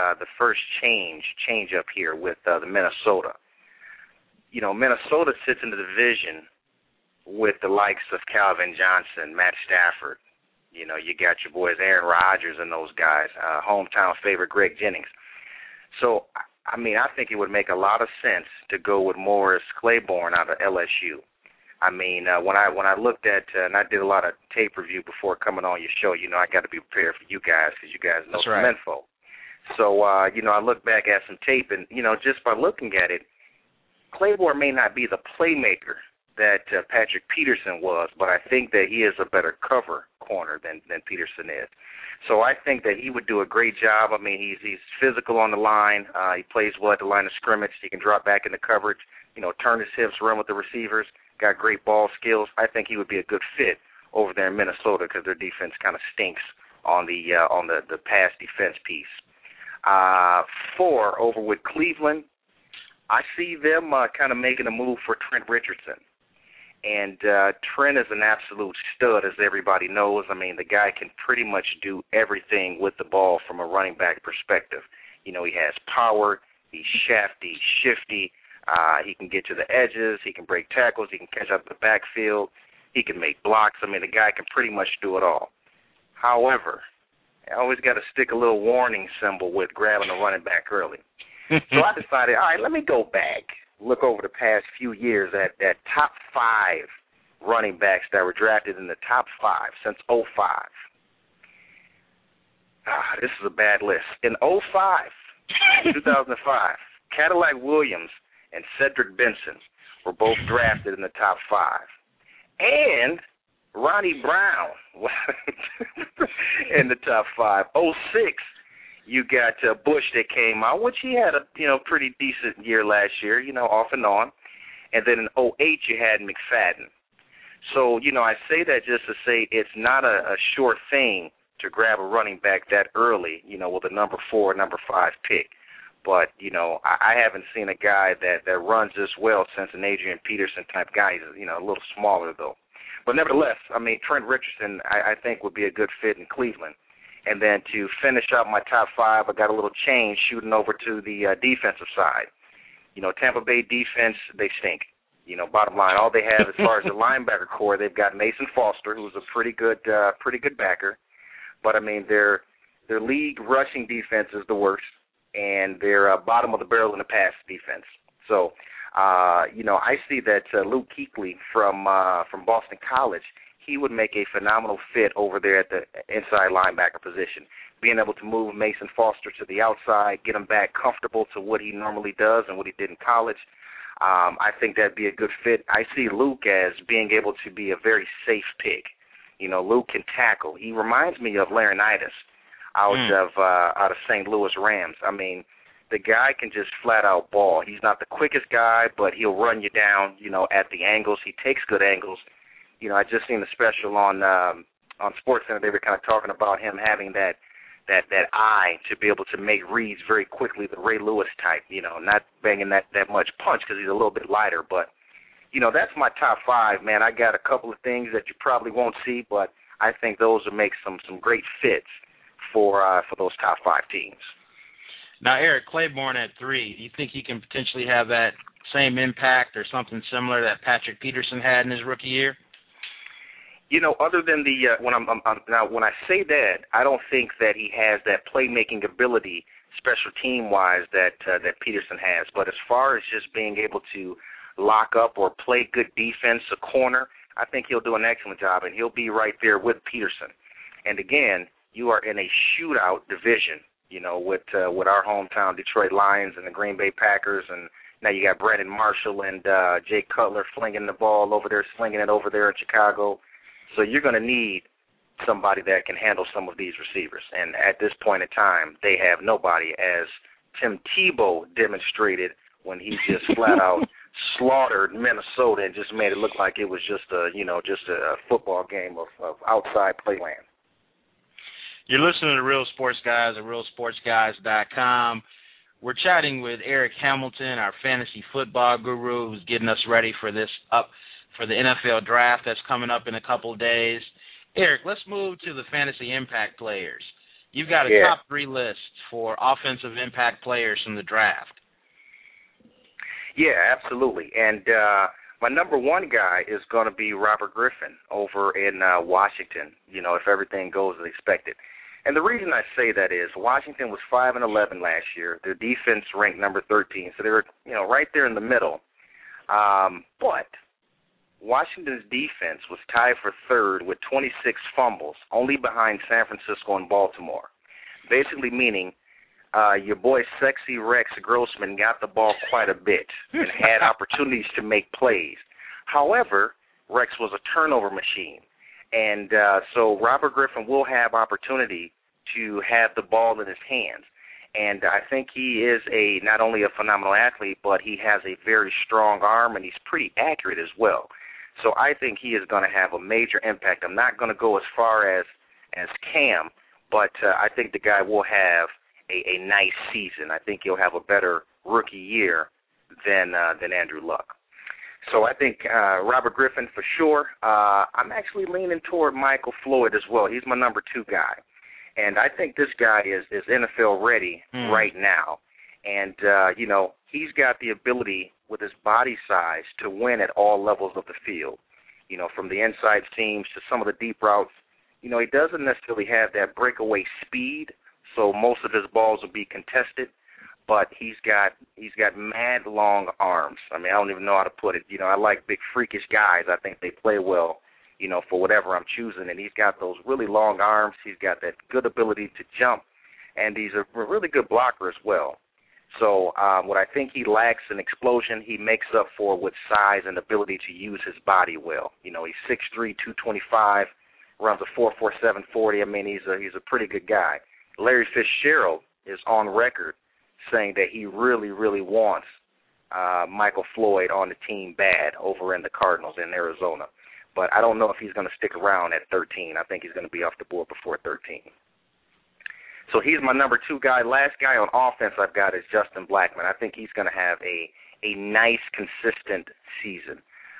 change up here with the Minnesota. Minnesota sits in the division with the likes of Calvin Johnson, Matt Stafford. You got your boys Aaron Rodgers and those guys, hometown favorite Greg Jennings. So, I think it would make a lot of sense to go with Morris Claiborne out of LSU. When I looked at, and I did a lot of tape review before coming on your show, I got to be prepared for you guys because you guys know some info. So, I looked back at some tape, and, just by looking at it, Claiborne may not be the playmaker that Patrick Peterson was, but I think that he is a better cover corner than Peterson is. So I think that he would do a great job. He's physical on the line. He plays well at the line of scrimmage. He can drop back into coverage, turn his hips, run with the receivers. Got great ball skills. I think he would be a good fit over there in Minnesota because their defense kind of stinks on the pass defense piece. 4, over with Cleveland, I see them kind of making a move for Trent Richardson. And Trent is an absolute stud, as everybody knows. The guy can pretty much do everything with the ball from a running back perspective. He has power, he's shafty, shifty. He can get to the edges. He can break tackles. He can catch up the backfield. He can make blocks. The guy can pretty much do it all. However, I always got to stick a little warning symbol with grabbing a running back early. So I decided, all right, let me go back, look over the past few years at top 5 running backs that were drafted in the top 5 since 2005. This is a bad list. In 2005, Cadillac Williams and Cedric Benson were both drafted in the top 5. And Ronnie Brown in the top 5. 2006, you got Bush that came out, which he had a pretty decent year last year, off and on. And then in 2008, you had McFadden. So, I say that just to say it's not a sure thing to grab a running back that early, with a number 4, number 5 pick. But, I haven't seen a guy that runs this well since an Adrian Peterson type guy. He's, a little smaller, though. But nevertheless, Trent Richardson, I think, would be a good fit in Cleveland. And then to finish up my top 5, I got a little change shooting over to the defensive side. Tampa Bay defense, they stink. Bottom line, all they have as far as the linebacker core, they've got Mason Foster, who's a pretty good backer. But, their league rushing defense is the worst. And they're bottom of the barrel in the pass defense. So, I see that Luke Kuechly from Boston College, he would make a phenomenal fit over there at the inside linebacker position. Being able to move Mason Foster to the outside, get him back comfortable to what he normally does and what he did in college, I think that'd be a good fit. I see Luke as being able to be a very safe pick. Luke can tackle. He reminds me of Laurinaitis out of St. Louis Rams. The guy can just flat out ball. He's not the quickest guy, but he'll run you down, at the angles. He takes good angles. I just seen the special on SportsCenter. They were kind of talking about him having that that eye to be able to make reads very quickly, the Ray Lewis type, not banging that much punch because he's a little bit lighter. But, that's my top 5, man. I got a couple of things that you probably won't see, but I think those will make some great fits for those top 5 teams. Now, Eric, Claiborne at 3, do you think he can potentially have that same impact or something similar that Patrick Peterson had in his rookie year? Other than when I say that, I don't think that he has that playmaking ability, special team wise, that Peterson has. But as far as just being able to lock up or play good defense, a corner, I think he'll do an excellent job, and he'll be right there with Peterson. And again, you are in a shootout division, with our hometown Detroit Lions and the Green Bay Packers, and now you got Brandon Marshall and Jay Cutler flinging the ball over there, slinging it over there in Chicago. So you're going to need somebody that can handle some of these receivers. And at this point in time, they have nobody, as Tim Tebow demonstrated when he just flat out slaughtered Minnesota and just made it look like it was just a football game of outside playland. You're listening to Real Sports Guys at realsportsguys.com. We're chatting with Eric Hamilton, our fantasy football guru, who's getting us ready for the NFL draft that's coming up in a couple of days. Eric, let's move to the fantasy impact players. You've got a top 3 list for offensive impact players from the draft. Yeah, absolutely. And my number 1 guy is going to be Robert Griffin over in Washington, if everything goes as expected. And the reason I say that is Washington was 5-11 last year. Their defense ranked number 13, so they were, right there in the middle. But Washington's defense was tied for 3rd with 26 fumbles, only behind San Francisco and Baltimore. Basically meaning your boy Sexy Rex Grossman got the ball quite a bit and had opportunities to make plays. However, Rex was a turnover machine. And so Robert Griffin will have opportunity to have the ball in his hands. And I think he is not only a phenomenal athlete, but he has a very strong arm, and he's pretty accurate as well. So I think he is going to have a major impact. I'm not going to go as far as Cam, but I think the guy will have a nice season. I think he'll have a better rookie year than Andrew Luck. So I think Robert Griffin for sure. I'm actually leaning toward Michael Floyd as well. He's my number 2 guy. And I think this guy is NFL ready right now. And, he's got the ability with his body size to win at all levels of the field, from the inside seams to some of the deep routes. He doesn't necessarily have that breakaway speed, so most of his balls will be contested. But he's got mad long arms. I mean, I don't even know how to put it. I like big freakish guys. I think they play well, for whatever I'm choosing. And he's got those really long arms. He's got that good ability to jump, and he's a really good blocker as well. So what I think he lacks in explosion, he makes up for with size and ability to use his body well. He's 6'3", 225, runs a 4.47 40. I mean, he's a pretty good guy. Larry Fitzgerald is on record saying that he really, really wants Michael Floyd on the team bad over in the Cardinals in Arizona. But I don't know if he's going to stick around at 13. I think he's going to be off the board before 13. So he's my number 2 guy. Last guy on offense I've got is Justin Blackmon. I think he's going to have a nice, consistent season.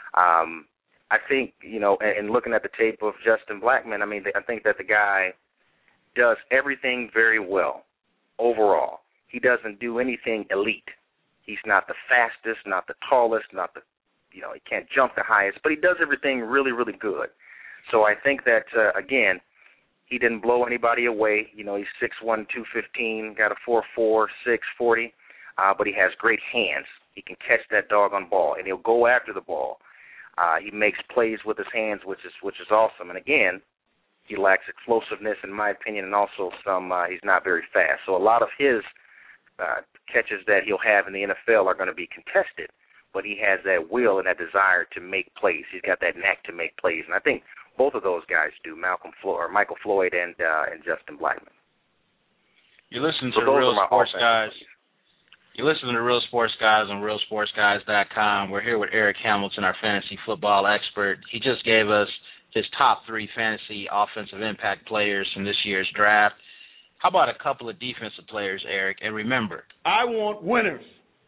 I think, and looking at the tape of Justin Blackmon, I think that the guy does everything very well overall. He doesn't do anything elite. He's not the fastest, not the tallest, not the, he can't jump the highest, but he does everything really, really good. So I think that, again, he didn't blow anybody away. He's 6'1", 215, got a 4.4, 6.40, but he has great hands. He can catch that doggone ball, and he'll go after the ball. He makes plays with his hands, which is awesome. And again, he lacks explosiveness, in my opinion, and also he's not very fast. So a lot of his catches that he'll have in the NFL are going to be contested, but he has that will and that desire to make plays. He's got that knack to make plays, and I think both of those guys do, Michael Floyd and Justin Blackmon. You listen to Real Sports Guys. You listen to Real Sports Guys on realsportsguys.com. We're here with Eric Hamilton, our fantasy football expert. He just gave us his top 3 fantasy offensive impact players from this year's draft. How about a couple of defensive players, Eric? And remember, I want winners.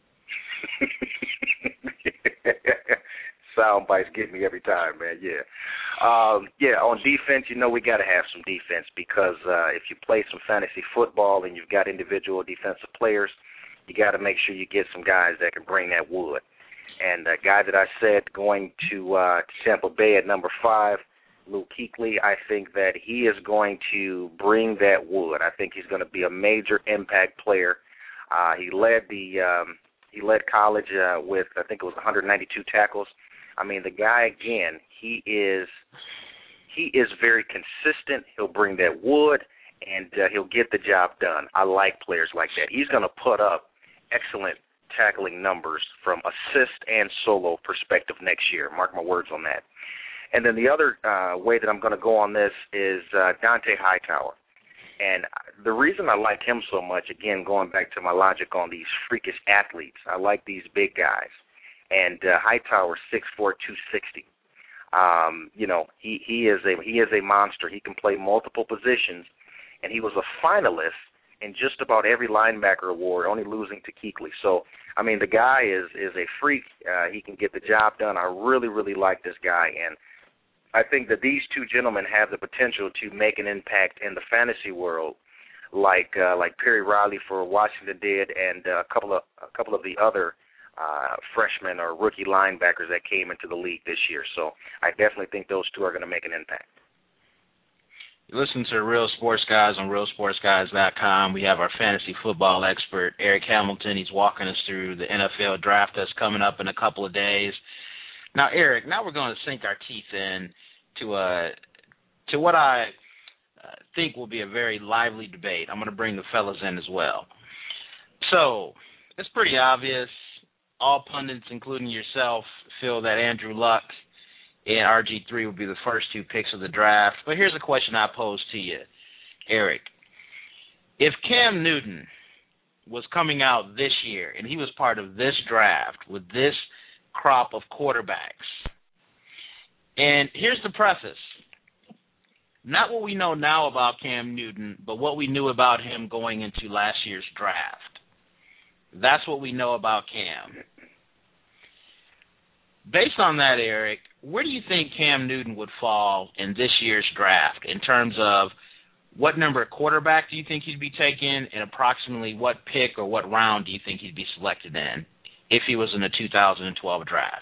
Sound bites get me every time, man. Yeah. On defense, we got to have some defense because if you play some fantasy football and you've got individual defensive players, you got to make sure you get some guys that can bring that wood. And the guy that I said going to Tampa Bay at number 5, Luke Kuechly, I think that he is going to bring that wood. I think he's going to be a major impact player. He led college with, I think it was 192 tackles. I mean, the guy, again, he is very consistent. He'll bring that wood, and he'll get the job done. I like players like that. He's going to put up excellent tackling numbers from assist and solo perspective next year. Mark my words on that. And then the other way that I'm going to go on this is Dont'a Hightower. And the reason I like him so much, again, going back to my logic on these freakish athletes, I like these big guys. And Hightower, 6'4", 260. He is a monster. He can play multiple positions, and he was a finalist in just about every linebacker award, only losing to Kuechly. So, I mean, the guy is a freak. He can get the job done. I really, really like this guy, and I think that these two gentlemen have the potential to make an impact in the fantasy world, like Perry Riley for Washington did, and a couple of the other freshmen or rookie linebackers that came into the league this year. So I definitely think those two are going to make an impact. You listen to Real Sports Guys on realsportsguys.com. We have our fantasy football expert, Eric Hamilton. He's walking us through the NFL draft that's coming up in a couple of days. Now, Eric, we're going to sink our teeth in to what I think will be a very lively debate. I'm going to bring the fellas in as well. So it's pretty obvious. All pundits, including yourself, feel that Andrew Luck and RG3 will be the first 2 picks of the draft. But here's a question I pose to you, Eric. If Cam Newton was coming out this year and he was part of this draft with this crop of quarterbacks, and here's the preface. Not what we know now about Cam Newton, but what we knew about him going into last year's draft. That's what we know about Cam. Based on that, Eric, where do you think Cam Newton would fall in this year's draft in terms of what number of quarterback do you think he'd be taken, and approximately what pick or what round do you think he'd be selected in if he was in the 2012 draft?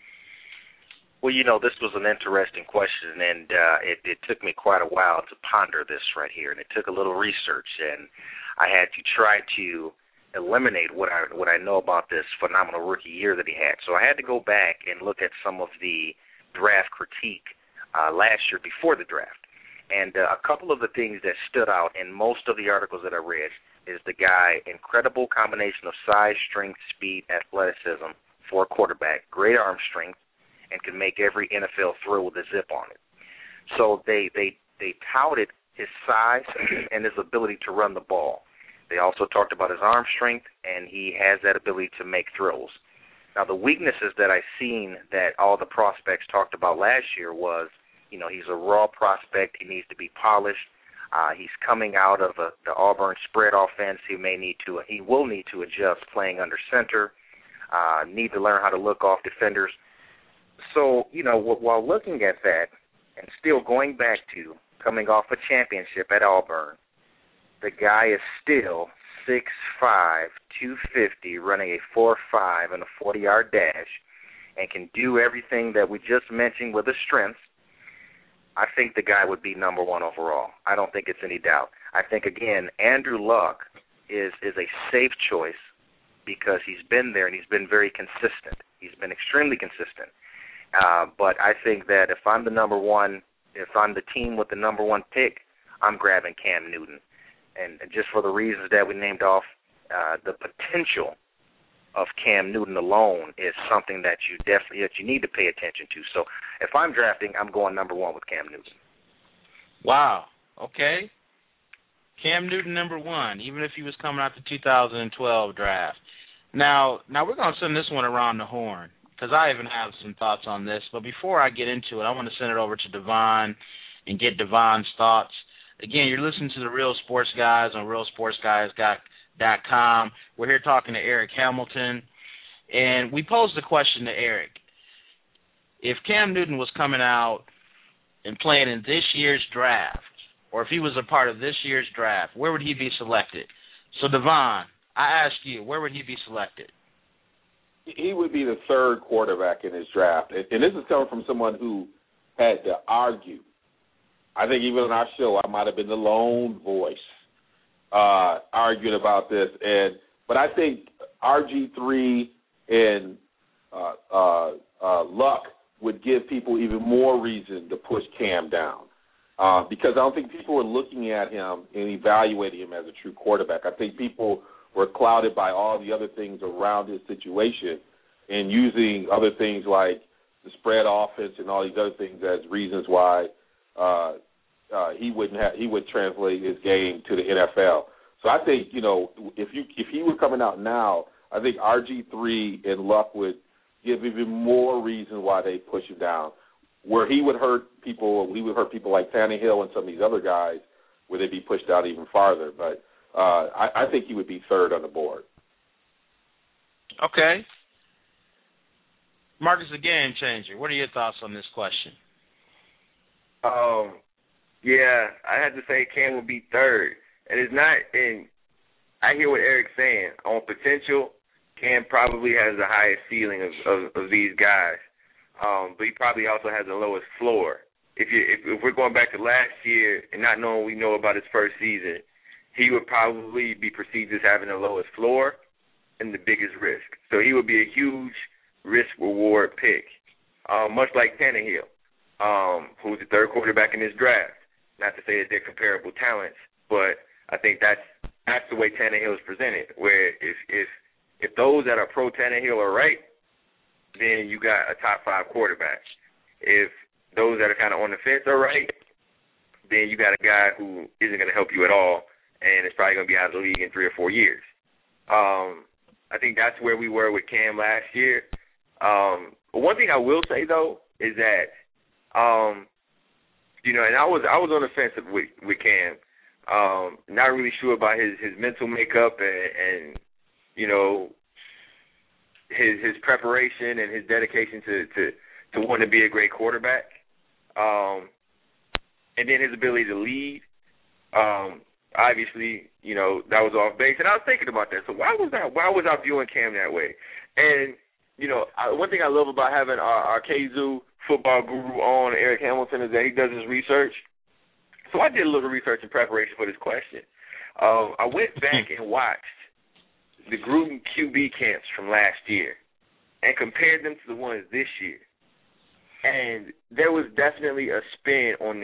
Well, this was an interesting question, and it took me quite a while to ponder this right here, and it took a little research, and I had to try to eliminate what I know about this phenomenal rookie year that he had. So I had to go back and look at some of the draft critique last year before the draft. And a couple of the things that stood out in most of the articles that I read is the guy, incredible combination of size, strength, speed, athleticism for a quarterback, great arm strength, and can make every NFL throw with a zip on it. So they touted his size and his ability to run the ball. They also talked about his arm strength, and he has that ability to make throws. Now, the weaknesses that I've seen that all the prospects talked about last year was, he's a raw prospect. He needs to be polished. He's coming out of the Auburn spread offense. He will need to adjust playing under center, need to learn how to look off defenders. So, while looking at that and still going back to coming off a championship at Auburn, the guy is still 6'5", 250, running a 4.5 and a 40-yard dash, and can do everything that we just mentioned with his strengths. I think the guy would be number 1 overall. I don't think it's any doubt. I think, again, Andrew Luck is a safe choice because he's been there and he's been very consistent. He's been extremely consistent. But I think that if I'm the number 1, if I'm the team with the number 1 pick, I'm grabbing Cam Newton. And just for the reasons that we named off, the potential of Cam Newton alone is something that you need to pay attention to. So if I'm drafting, I'm going number 1 with Cam Newton. Wow. Okay. Cam Newton number 1, even if he was coming out the 2012 draft. Now we're going to send this one around the horn because I even have some thoughts on this. But before I get into it, I want to send it over to Devon and get Devon's thoughts. Again, you're listening to the Real Sports Guys on realsportsguys.com. We're here talking to Eric Hamilton, and we posed a question to Eric. If Cam Newton was coming out and playing in this year's draft, or if he was a part of this year's draft, where would he be selected? So, Devon, I ask you, where would he be selected? He would be the third quarterback in his draft. And this is coming from someone who had to argue. I think even on our show, I might have been the lone voice arguing about this. But I think RG3 and Luck would give people even more reason to push Cam down. Because I don't think people were looking at him and evaluating him as a true quarterback. I think people were clouded by all the other things around his situation and using other things like the spread offense and all these other things as reasons why he would translate his game to the NFL. So I think, if he were coming out now, I think RG3 and Luck would give even more reason why they push him down. Where he would hurt people like Tannehill and some of these other guys, where they'd be pushed out even farther. But I think he would be third on the board. Okay. Marcus, the game changer. What are your thoughts on this question? Yeah, I had to say Cam would be third. And it's not, and I hear what Eric's saying. On potential, Cam probably has the highest ceiling of these guys. But he probably also has the lowest floor. If we're going back to last year and not knowing what we know about his first season, he would probably be perceived as having the lowest floor and the biggest risk. So he would be a huge risk-reward pick, much like Tannehill, who's the third quarterback in this draft. Not to say that they're comparable talents, but I think that's the way Tannehill is presented, where if those that are pro-Tannehill are right, then you got a top 5 quarterback. If those that are kind of on the fence are right, then you got a guy who isn't going to help you at all, and is probably going to be out of the league in 3 or 4 years. I think that's where we were with Cam last year. But one thing I will say, though, is that, and I was on the fence with Cam, not really sure about his mental makeup and his preparation and his dedication to wanting to be a great quarterback, and then his ability to lead. Obviously, that was off base, and I was thinking about that. So why was I viewing Cam that way? And one thing I love about having our KZoo football guru on, Eric Hamilton, is that he does his research. So I did a little research in preparation for this question. I went back and watched the Gruden QB camps from last year and compared them to the ones this year. And there was definitely a spin on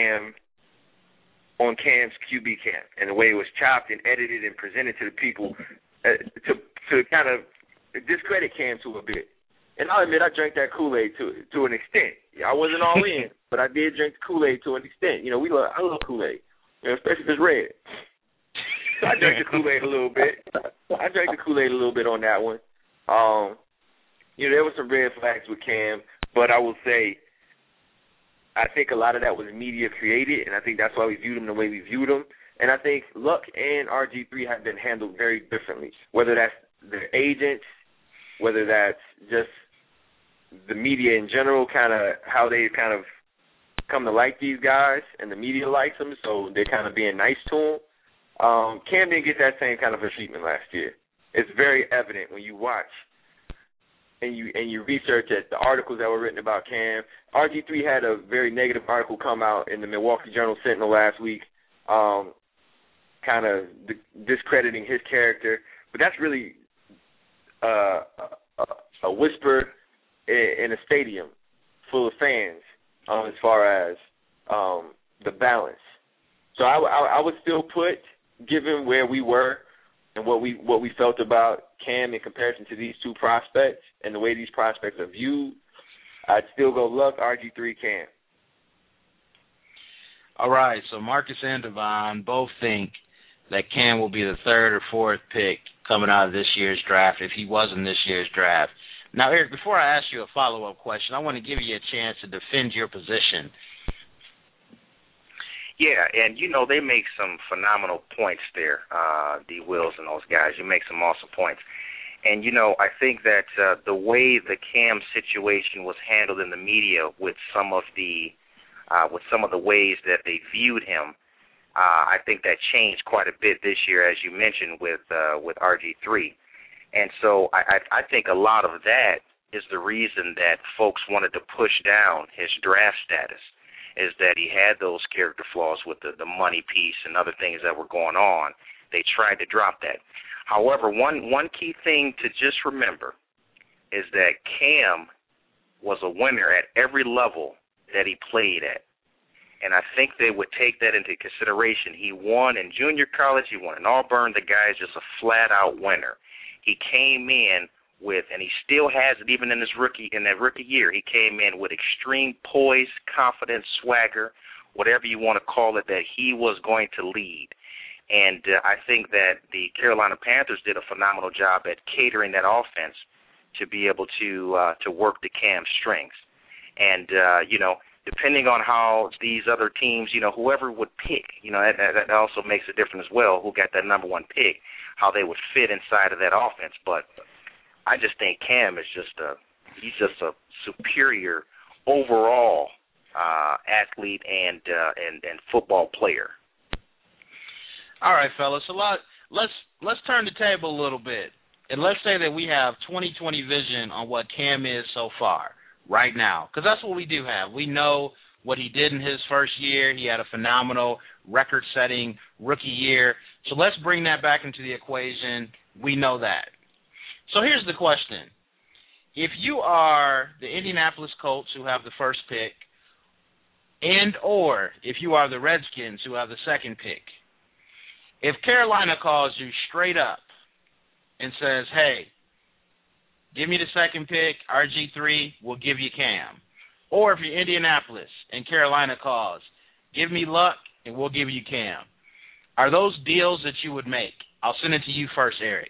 Cam's QB camp and the way it was chopped and edited and presented to the people to kind of discredit Cam to a bit. And I'll admit I drank that Kool-Aid to an extent. I wasn't all in, but I did drink the Kool-Aid to an extent. I love Kool-Aid, especially if it's red. So I drank the Kool-Aid a little bit. On that one. There were some red flags with Cam, but I will say I think a lot of that was media created, and I think that's why we viewed him the way we viewed him. And I think Luck and RG3 have been handled very differently, whether that's their agents, whether that's just the media in general, kind of how they've kind of come to like these guys, and the media likes them, so they're kind of being nice to them. Cam didn't get that same kind of a treatment last year. It's very evident when you watch and you research the articles that were written about Cam. RG3 had a very negative article come out in the Milwaukee Journal Sentinel last week, kind of discrediting his character. But that's really a whisper in a stadium full of fans as far as the balance. So I would still put, given where we were and what we felt about Cam in comparison to these two prospects and the way these prospects are viewed, I'd still go Luck, RG3, Cam. All right, so Marcus and Devon both think that Cam will be the third or fourth pick coming out of this year's draft if he was in this year's draft. Now, Eric, before I ask you a follow-up question, I want to give you a chance to defend your position. Yeah, and they make some phenomenal points there, D. Wills and those guys. You make some awesome points. And I think that the way the Cam situation was handled in the media with some of the ways that they viewed him, I think that changed quite a bit this year, as you mentioned, with RG3. And so I think a lot of that is the reason that folks wanted to push down his draft status, is that he had those character flaws with the money piece and other things that were going on. They tried to drop that. However, one key thing to just remember is that Cam was a winner at every level that he played at. And I think they would take that into consideration. He won in junior college. He won in Auburn. The guy is just a flat-out winner. He came in with, and he still has it even in that rookie year, he came in with extreme poise, confidence, swagger, whatever you want to call it, that he was going to lead. And I think that the Carolina Panthers did a phenomenal job at catering that offense to be able to work the Cam's strengths. And, depending on how these other teams, whoever would pick, that also makes a difference as well, who got that number one pick, how they would fit inside of that offense. But I just think Cam is he's just a superior overall athlete and football player. All right, fellas. So let's turn the table a little bit, and let's say that we have 20/20 vision on what Cam is so far right now, because that's what we do have. We know what he did in his first year. He had a phenomenal record-setting rookie year. So let's bring that back into the equation. We know that. So here's the question. If you are the Indianapolis Colts who have the first pick, and or if you are the Redskins who have the second pick, if Carolina calls you straight up and says, hey, give me the second pick, RG3, we'll give you Cam. Or if you're Indianapolis and Carolina calls, give me Luck and we'll give you Cam. Are those deals that you would make? I'll send it to you first, Eric.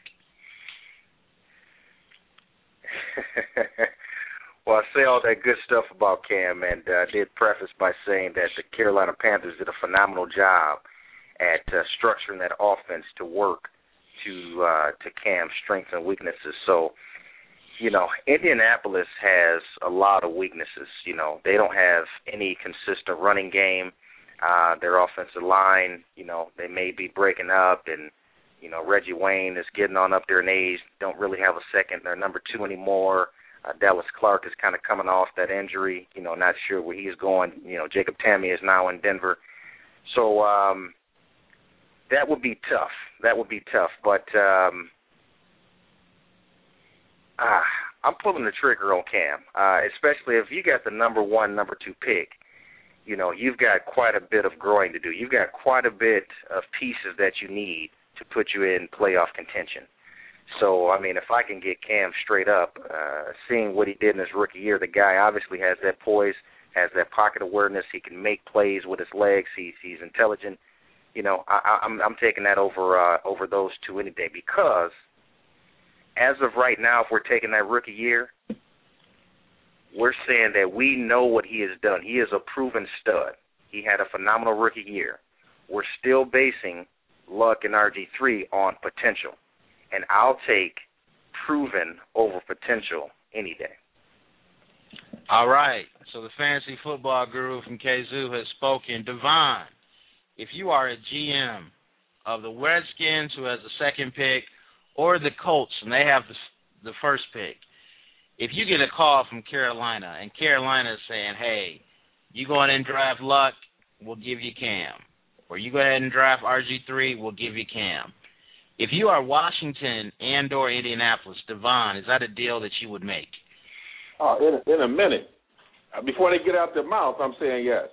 Well, I say all that good stuff about Cam, and I did preface by saying that the Carolina Panthers did a phenomenal job at structuring that offense to work to Cam's strengths and weaknesses. So, Indianapolis has a lot of weaknesses. They don't have any consistent running game. Their offensive line, they may be breaking up, and, Reggie Wayne is getting on up there in age, don't really have a second or number two anymore. Dallas Clark is kind of coming off that injury, not sure where he's going. Jacob Tamme is now in Denver. So that would be tough. But I'm pulling the trigger on Cam, especially if you got the number one, number two pick. You've got quite a bit of growing to do. You've got quite a bit of pieces that you need to put you in playoff contention. So, if I can get Cam straight up, seeing what he did in his rookie year, the guy obviously has that poise, has that pocket awareness. He can make plays with his legs. He's intelligent. I'm taking that over those two any day, because as of right now, if we're taking that rookie year, we're saying that we know what he has done. He is a proven stud. He had a phenomenal rookie year. We're still basing Luck and RG3 on potential. And I'll take proven over potential any day. All right. So the fantasy football guru from KZoo has spoken. Devon, if you are a GM of the Redskins who has the second pick, or the Colts and they have the first pick, if you get a call from Carolina and Carolina is saying, hey, you go ahead and draft Luck, we'll give you Cam. Or you go ahead and draft RG3, we'll give you Cam. If you are Washington and or Indianapolis, Devon, is that a deal that you would make? In a minute. Before they get out their mouth, I'm saying yes.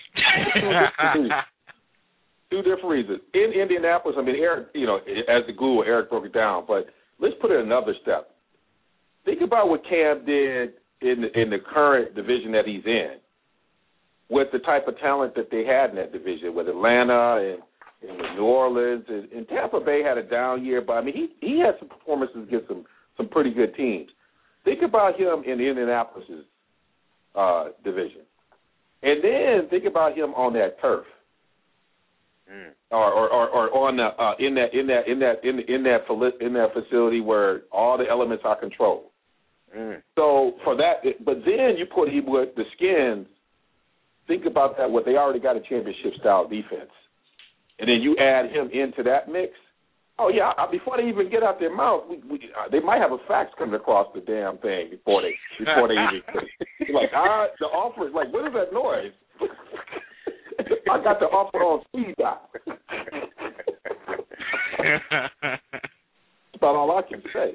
Two different reasons. In Indianapolis, Eric, as the guru, Eric broke it down, but let's put it another step. Think about what Cam did in the current division that he's in, with the type of talent that they had in that division, with Atlanta and New Orleans, and Tampa Bay had a down year, but he had some performances against some pretty good teams. Think about him in Indianapolis' division, and then think about him on that turf. or on the in that facility where all the elements are controlled. So for that, but then you put him with the Skins. Think about that. What they already got a championship style defense, and then you add him into that mix. Oh yeah, before they even get out their mouth, they might have a fax coming across the damn thing before they even like the offer is like, what is that noise? I got the offer on speed dial. That's about all I can say.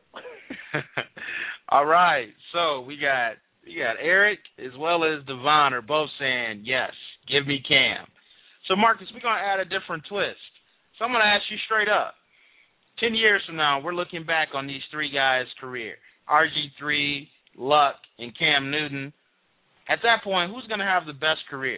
All right, so we got Eric as well as Devon are both saying yes. Give me Cam. So Marcus, we're gonna add a different twist. So I'm gonna ask you straight up. 10 years from now, we're looking back on these three guys' career: RG3, Luck, and Cam Newton. At that point, who's gonna have the best career?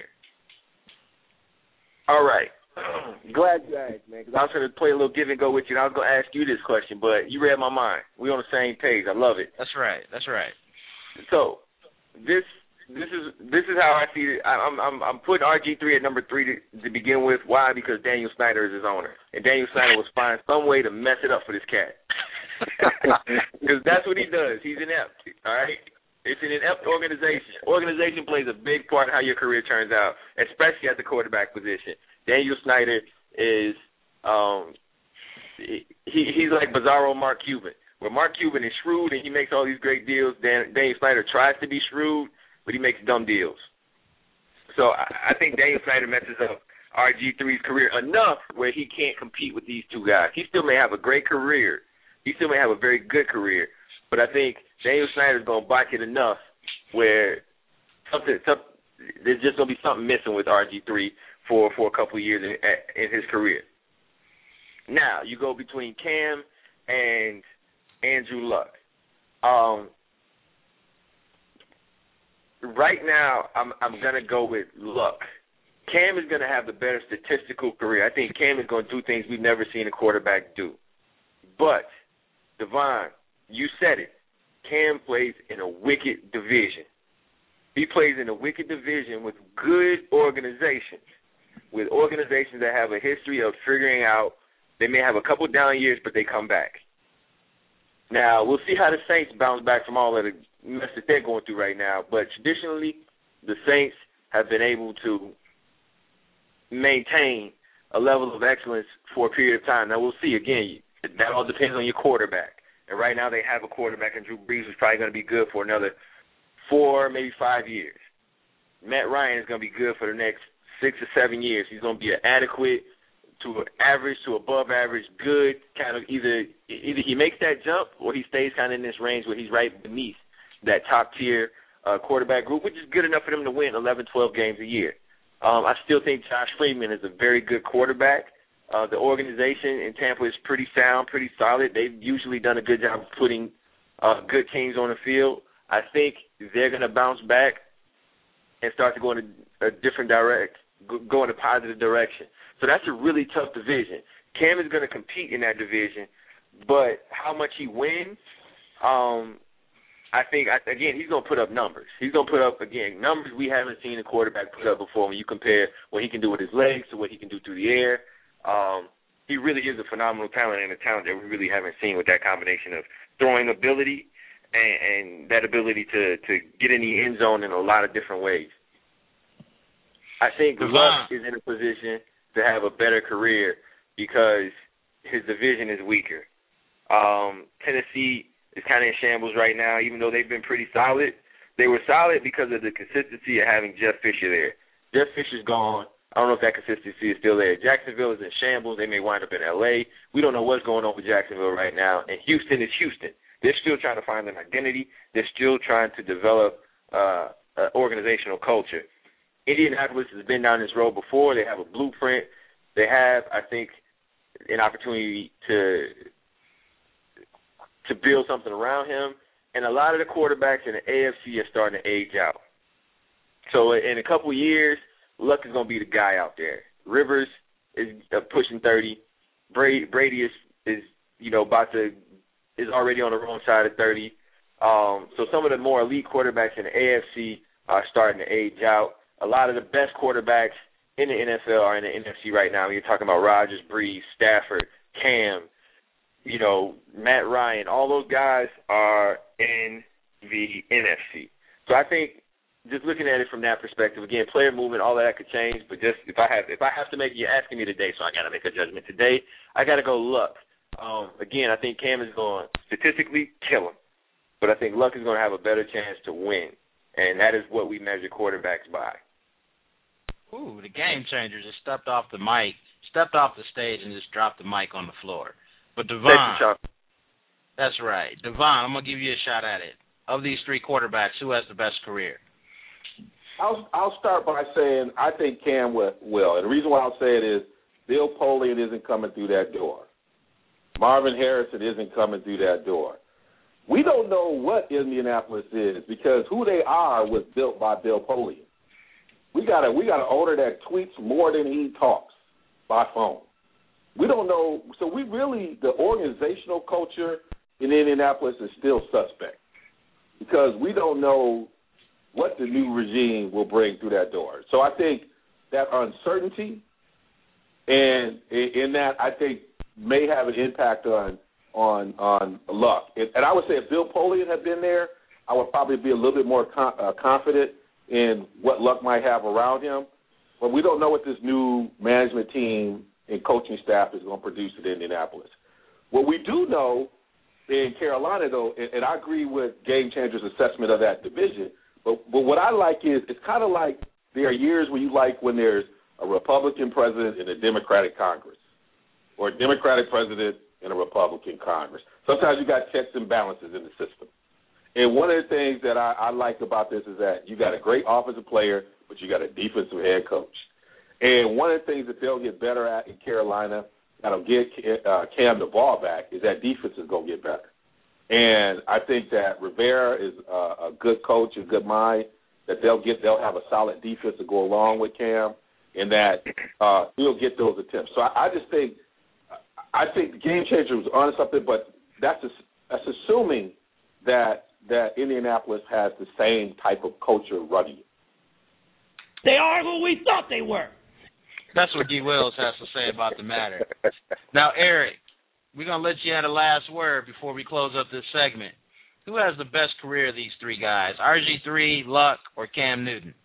All right. Glad you asked, man, because I was going to play a little give and go with you, and I was going to ask you this question, but you read my mind. We're on the same page. I love it. That's right. So this is how I see it. I'm putting RG3 at number 3 to begin with. Why? Because Daniel Snyder is his owner, and Daniel Snyder was find some way to mess it up for this cat. Because that's what he does. He's inept. All right. It's an inept organization. Organization plays a big part in how your career turns out, especially at the quarterback position. Daniel Snyder is he's like Bizarro Mark Cuban, where Mark Cuban is shrewd and he makes all these great deals. Daniel Snyder tries to be shrewd, but he makes dumb deals. So I think Daniel Snyder messes up RG3's career enough where he can't compete with these two guys. He still may have a great career. He still may have a very good career, but I think Daniel Snyder's going to botch it enough where there's just going to be something missing with RG3 for a couple of years in his career. Now, you go between Cam and Andrew Luck. Right now, I'm going to go with Luck. Cam is going to have the better statistical career. I think Cam is going to do things we've never seen a quarterback do. But, Devon, you said it. Cam plays in a wicked division. He plays in a wicked division with good organizations, with organizations that have a history of figuring out. They may have a couple down years, but they come back. Now, we'll see how the Saints bounce back from all of the mess that they're going through right now. But traditionally, the Saints have been able to maintain a level of excellence for a period of time. Now, we'll see. Again, that all depends on your quarterback. And right now they have a quarterback in Drew Brees who's probably going to be good for another 4, maybe 5 years. Matt Ryan is going to be good for the next 6 or 7 years. He's going to be an adequate to average to above average, good kind of either he makes that jump or he stays kind of in this range where he's right beneath that top-tier quarterback group, which is good enough for them to win 11, 12 games a year. I still think Josh Freeman is a very good quarterback. The organization in Tampa is pretty sound, pretty solid. They've usually done a good job of putting good teams on the field. I think they're going to bounce back and start to go in a different go in a positive direction. So that's a really tough division. Cam is going to compete in that division, but how much he wins, I think, again, he's going to put up numbers. He's going to put up, again, numbers we haven't seen a quarterback put up before when you compare what he can do with his legs to what he can do through the air. He really is a phenomenal talent and a talent that we really haven't seen with that combination of throwing ability and that ability to get in the end zone in a lot of different ways. I think Luck is in a position to have a better career because his division is weaker. Tennessee is kind of in shambles right now, even though they've been pretty solid. They were solid because of the consistency of having Jeff Fisher there. Jeff Fisher's gone. I don't know if that consistency is still there. Jacksonville is in shambles. They may wind up in L.A. We don't know what's going on with Jacksonville right now. And Houston is Houston. They're still trying to find an identity. They're still trying to develop an organizational culture. Indianapolis has been down this road before. They have a blueprint. They have, I think, an opportunity to build something around him. And a lot of the quarterbacks in the AFC are starting to age out. So in a couple of years, Luck is going to be the guy out there. Rivers is pushing 30. Brady is already on the wrong side of 30. So some of the more elite quarterbacks in the AFC are starting to age out. A lot of the best quarterbacks in the NFL or in the NFC right now. You're talking about Rodgers, Brees, Stafford, Cam, Matt Ryan. All those guys are in the NFC. So I think just looking at it from that perspective, again, player movement, all that could change. But just if I have to make, you're asking me today, so I got to make a judgment today. I got to go Luck. Again, I think Cam is going to statistically kill him, but I think Luck is going to have a better chance to win, and that is what we measure quarterbacks by. Ooh, the game changer just stepped off the stage and just dropped the mic on the floor. But Devon, that's right. Devon, I'm going to give you a shot at it. Of these three quarterbacks, who has the best career? I'll start by saying I think Cam will. And the reason why I'll say it is Bill Polian isn't coming through that door. Marvin Harrison isn't coming through that door. We don't know what Indianapolis is because who they are was built by Bill Polian. We got an owner that tweets more than he talks by phone. We don't know. So the organizational culture in Indianapolis is still suspect because we don't know what the new regime will bring through that door. So I think that uncertainty and in that I think may have an impact on Luck. And I would say if Bill Polian had been there, I would probably be a little bit more confident in what Luck might have around him. But we don't know what this new management team and coaching staff is going to produce at Indianapolis. What we do know in Carolina, though, and I agree with Game Changer's assessment of that division, but what I like is it's kind of like there are years when you like when there's a Republican president and a Democratic Congress, or a Democratic president and a Republican Congress. Sometimes you got checks and balances in the system. And one of the things that I like about this is that you got a great offensive player, but you got a defensive head coach. And one of the things that they'll get better at in Carolina, that'll get Cam the ball back, is that defense is going to get better. And I think that Rivera is a good coach, a good mind, that they'll have a solid defense to go along with Cam, and that he'll get those attempts. So I just think the Game Changer was on something, but that's assuming that Indianapolis has the same type of culture running it. They are who we thought they were. That's what G. Wills has to say about the matter. Now, Eric, we're going to let you have the last word before we close up this segment. Who has the best career of these three guys, RG3, Luck, or Cam Newton?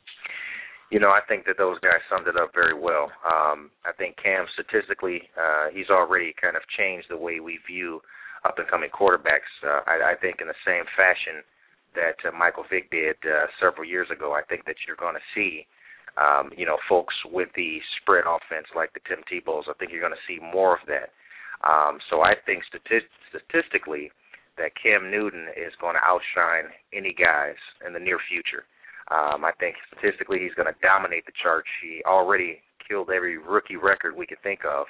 I think that those guys summed it up very well. I think Cam, statistically, he's already kind of changed the way we view up-and-coming quarterbacks. I think in the same fashion that Michael Vick did several years ago, I think that you're going to see, folks with the spread offense like the Tim Tebow's. I think you're going to see more of that. So I think statistically that Cam Newton is going to outshine any guys in the near future. I think statistically he's going to dominate the charts. He already killed every rookie record we could think of.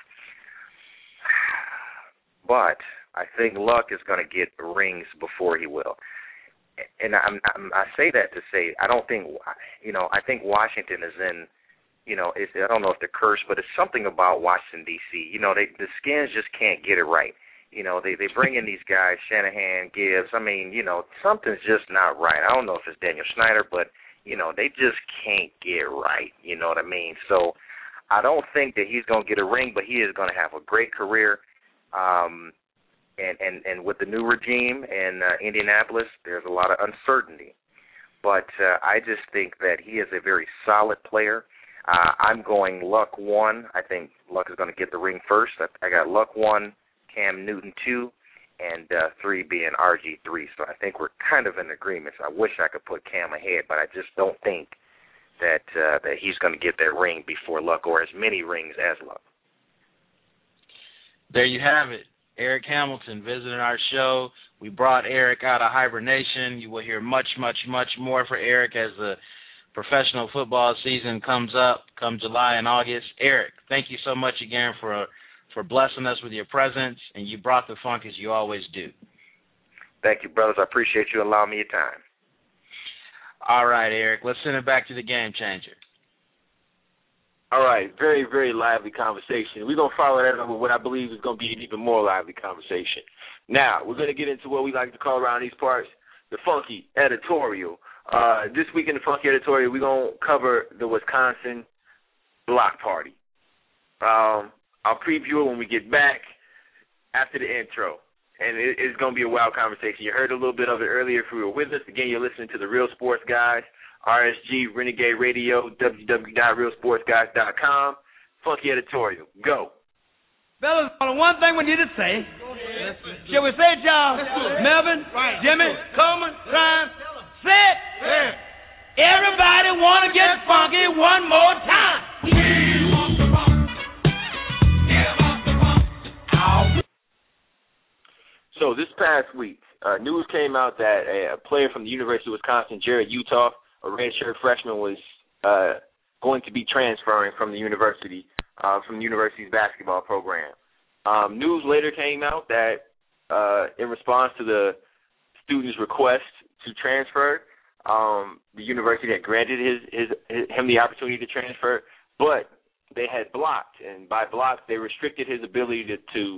But I think Luck is going to get rings before he will. And I say that to say I don't think, I think Washington is in, I don't know if they're cursed, but it's something about Washington, D.C. The Skins just can't get it right. They bring in these guys, Shanahan, Gibbs. I mean, something's just not right. I don't know if it's Daniel Snyder, but, they just can't get right. You know what I mean? So I don't think that he's going to get a ring, but he is going to have a great career. And with the new regime in Indianapolis, there's a lot of uncertainty. But I just think that he is a very solid player. I'm going Luck 1. I think Luck is going to get the ring first. I got Luck 1, Cam Newton 2, and 3 being RG3. So I think we're kind of in agreement. So I wish I could put Cam ahead, but I just don't think that he's going to get that ring before Luck or as many rings as Luck. There you have it. Eric Hamilton visiting our show. We brought Eric out of hibernation. You will hear much, much, much more for Eric as the professional football season comes up come July and August. Eric, thank you so much again for blessing us with your presence, and you brought the funk as you always do. Thank you, brothers. I appreciate you allowing me your time. All right, Eric, let's send it back to the Game Changer. All right, very, very lively conversation. We're going to follow that up with what I believe is going to be an even more lively conversation. Now, we're going to get into what we like to call around these parts, the Funky Editorial. This week in the Funky Editorial, we're going to cover the Wisconsin block party. I'll preview it when we get back after the intro. And it's going to be a wild conversation. You heard a little bit of it earlier if you were with us. Again, you're listening to The Real Sports Guys, RSG, Renegade Radio, www.realsportsguys.com. Funky editorial. Go. Fellas, only one thing we need to say. Shall we say it, y'all? Melvin, Jimmy, Coleman, Ryan, say it. Everybody want to get funky one more time. We want the funk. Give us the funk. So this past week, news came out that a player from the University of Wisconsin, Jared Uthoff, a redshirt freshman, was going to be transferring from the university's basketball program. News later came out that in response to the student's request to transfer, the university had granted him the opportunity to transfer, but they had blocked, and by blocked, they restricted his ability to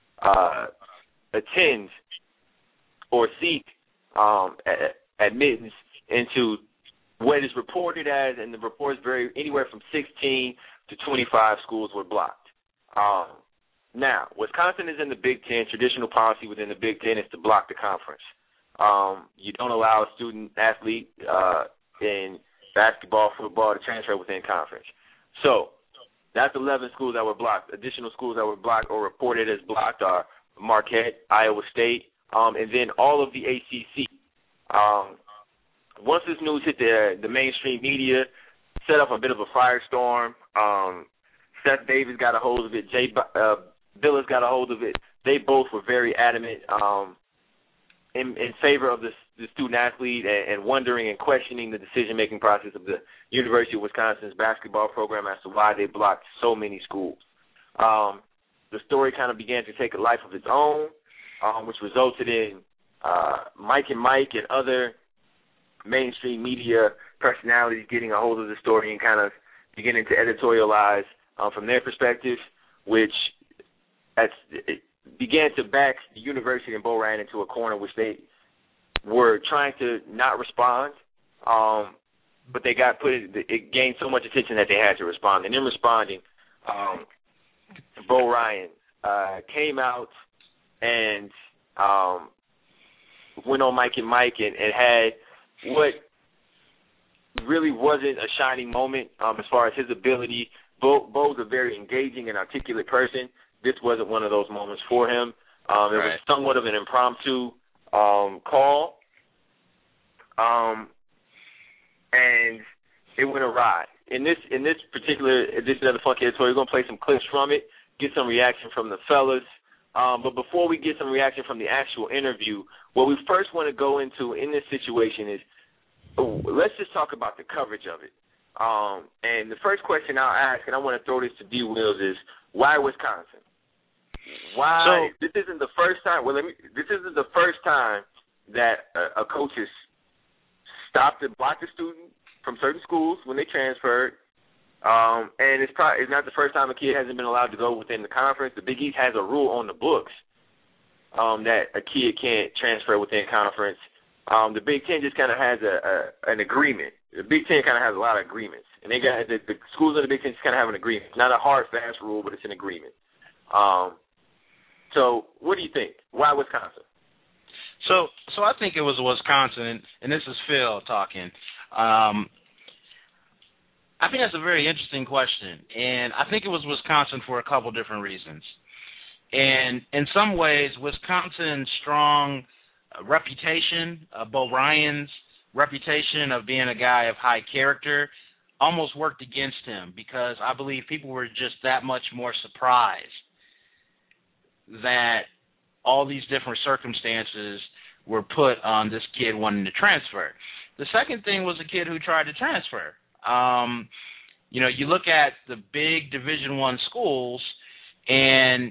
attend or seek admittance into what is reported as, and the reports vary anywhere from 16 to 25 schools were blocked. Now, Wisconsin is in the Big Ten. Traditional policy within the Big Ten is to block the conference. You don't allow a student athlete in basketball, football to transfer within conference. So that's 11 schools that were blocked. Additional schools that were blocked or reported as blocked are Marquette, Iowa State, and then all of the ACC. Once this news hit the mainstream media, set up a bit of a firestorm. Seth Davis got a hold of it. Jay Billis got a hold of it. They both were very adamant in favor of the student athlete and wondering and questioning the decision-making process of the University of Wisconsin's basketball program as to why they blocked so many schools. The story kind of began to take a life of its own, which resulted in Mike and Mike and other mainstream media personalities getting a hold of the story and kind of beginning to editorialize from their perspective, which it began to back the university and Bo Ryan into a corner which they were trying to not respond, but they got it gained so much attention that they had to respond. And in responding, Bo Ryan came out and went on Mike and Mike and had what really wasn't a shining moment as far as his ability. Bo's a very engaging and articulate person. This wasn't one of those moments for him. It was somewhat of an impromptu call, and it went awry. In this particular edition of the Funky Editorial, we're going to play some clips from it, get some reaction from the fellas. But before we get some reaction from the actual interview, what we first want to go into in this situation is let's just talk about the coverage of it. And the first question I'll ask, and I want to throw this to D. Wills, is why Wisconsin? Why? This isn't the first time. This isn't the first time that a coach has stopped and blocked a student from certain schools when they transferred. And it's not the first time a kid hasn't been allowed to go within the conference. The Big East has a rule on the books that a kid can't transfer within conference. The Big Ten just kind of has an agreement. The Big Ten kind of has a lot of agreements, and they got the schools in the Big Ten just kind of have an agreement. It's not a hard, fast rule, but it's an agreement. So, what do you think? Why Wisconsin? So I think it was Wisconsin, and this is Phil talking. I think that's a very interesting question, and I think it was Wisconsin for a couple different reasons. And in some ways, Wisconsin's strong reputation, Bo Ryan's reputation of being a guy of high character, almost worked against him because I believe people were just that much more surprised that all these different circumstances were put on this kid wanting to transfer. The second thing was a kid who tried to transfer. You look at the big Division I schools, and,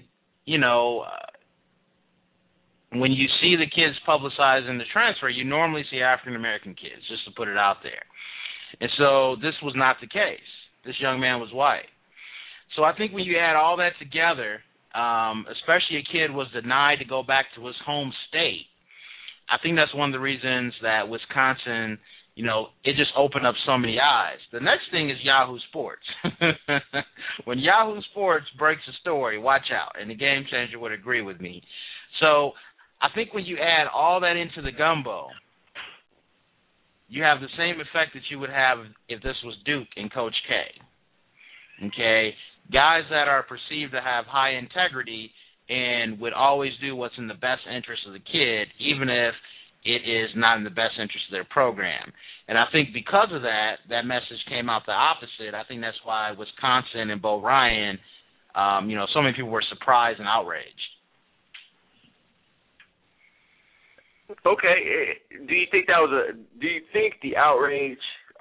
when you see the kids publicizing the transfer, you normally see African-American kids, just to put it out there. And so this was not the case. This young man was white. So I think when you add all that together, especially a kid was denied to go back to his home state, I think that's one of the reasons that Wisconsin it just opened up so many eyes. The next thing is Yahoo Sports. When Yahoo Sports breaks a story, watch out, and the Game Changer would agree with me. So I think when you add all that into the gumbo, you have the same effect that you would have if this was Duke and Coach K. Okay? Guys that are perceived to have high integrity and would always do what's in the best interest of the kid, even if it is not in the best interest of their program. And I think because of that message came out the opposite. I think that's why Wisconsin and Bo Ryan, so many people were surprised and outraged. Okay, do you think the outrage,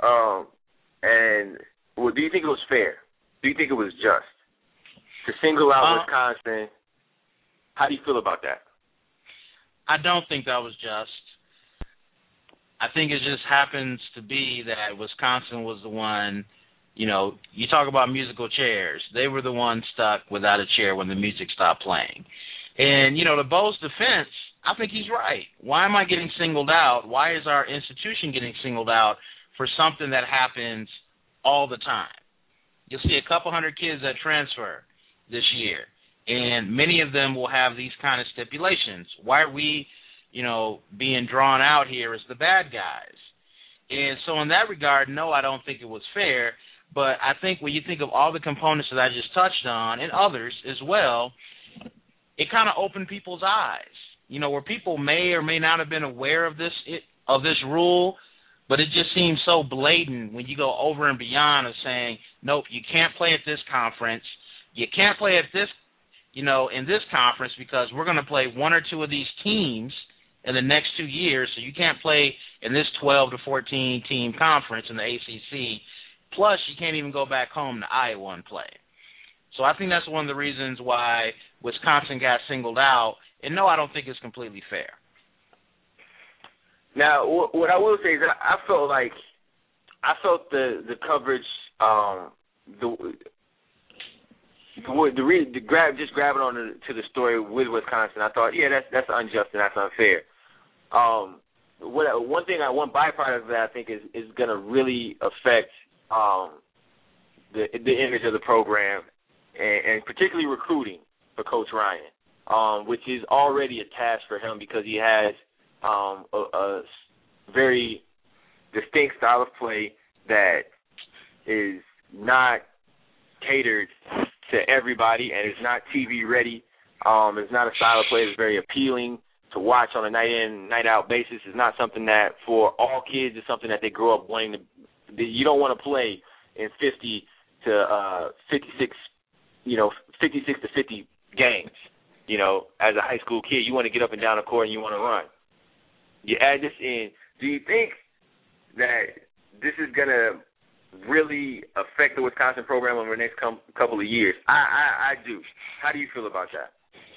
do you think it was fair? Do you think it was just to single out Wisconsin? How do you feel about that? I don't think that was just. I think it just happens to be that Wisconsin was the one, you talk about musical chairs. They were the ones stuck without a chair when the music stopped playing. And, to Bo's defense, I think he's right. Why am I getting singled out? Why is our institution getting singled out for something that happens all the time? You'll see a couple hundred kids that transfer this year, and many of them will have these kind of stipulations. Why are we, being drawn out here as the bad guys? And so in that regard, no, I don't think it was fair, but I think when you think of all the components that I just touched on, and others as well, it kind of opened people's eyes. Where people may or may not have been aware of this rule, but it just seems so blatant when you go over and beyond of saying, nope, you can't play at this conference. You can't play at this, in this conference because we're going to play one or two of these teams in the next 2 years, so you can't play in this 12 to 14 team conference in the ACC. Plus, you can't even go back home to Iowa and play. So I think that's one of the reasons why Wisconsin got singled out. And no, I don't think it's completely fair. Now, what I will say is that I felt the coverage, grabbing on to the story with Wisconsin. I thought, yeah, that's unjust and that's unfair. One byproduct of that I think is going to really affect the image of the program and particularly recruiting for Coach Ryan, which is already a task for him because he has a very distinct style of play that is not catered to everybody and is not TV ready. It's not a style of play that's very appealing to watch on a night in, night out basis. It's not something that for all kids is something that they grow up wanting to. You don't want to play in 50 to 56, 56 to 50 games. As a high school kid, you want to get up and down the court and you want to run. You add this in. Do you think that this is going to really affect the Wisconsin program over the next couple of years? I do. How do you feel about that?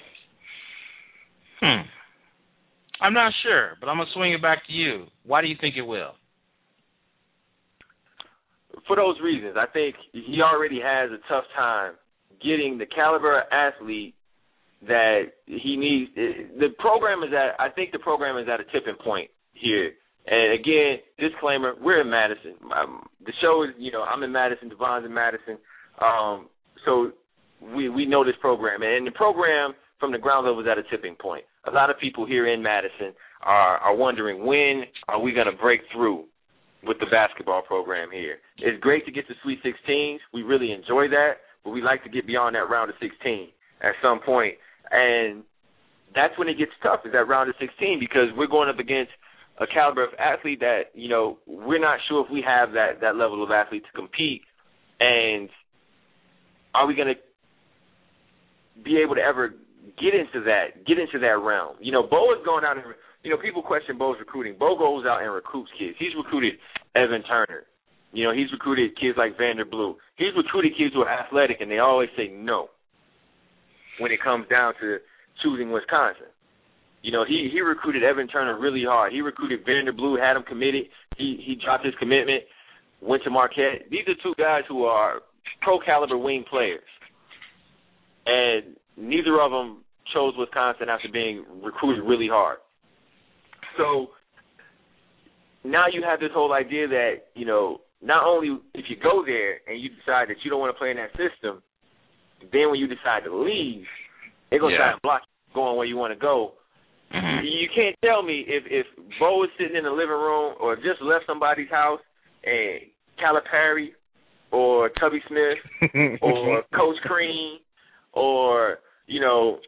I'm not sure, but I'm going to swing it back to you. Why do you think it will? For those reasons. I think he already has a tough time getting the caliber of athlete that he needs. I think the program is at a tipping point here. And again, disclaimer, we're in Madison. The show is, I'm in Madison, Devon's in Madison. So we know this program. And the program from the ground level is at a tipping point. A lot of people here in Madison are wondering, when are we going to break through with the basketball program here? It's great to get to Sweet 16s. We really enjoy that, but we like to get beyond that round of 16 at some point. And that's when it gets tough, is that round of 16, because we're going up against a caliber of athlete that, we're not sure if we have that level of athlete to compete. And are we going to be able to ever get into that realm? Bo is going out and, people question Bo's recruiting. Bo goes out and recruits kids. He's recruited Evan Turner. He's recruited kids like Vanderblue. He's recruited kids who are athletic, and they always say no when it comes down to choosing Wisconsin. He recruited Evan Turner really hard. He recruited Vanderblue, had him committed. He dropped his commitment, went to Marquette. These are two guys who are pro-caliber wing players. And neither of them chose Wisconsin after being recruited really hard. So now you have this whole idea that, you know, not only if you go there and you decide that you don't want to play in that system, then when you decide to leave, they're going to try to block you going where you want to go. Mm-hmm. You can't tell me if Bo is sitting in the living room or just left somebody's house and Calipari or Tubby Smith or Coach Crean or, you know,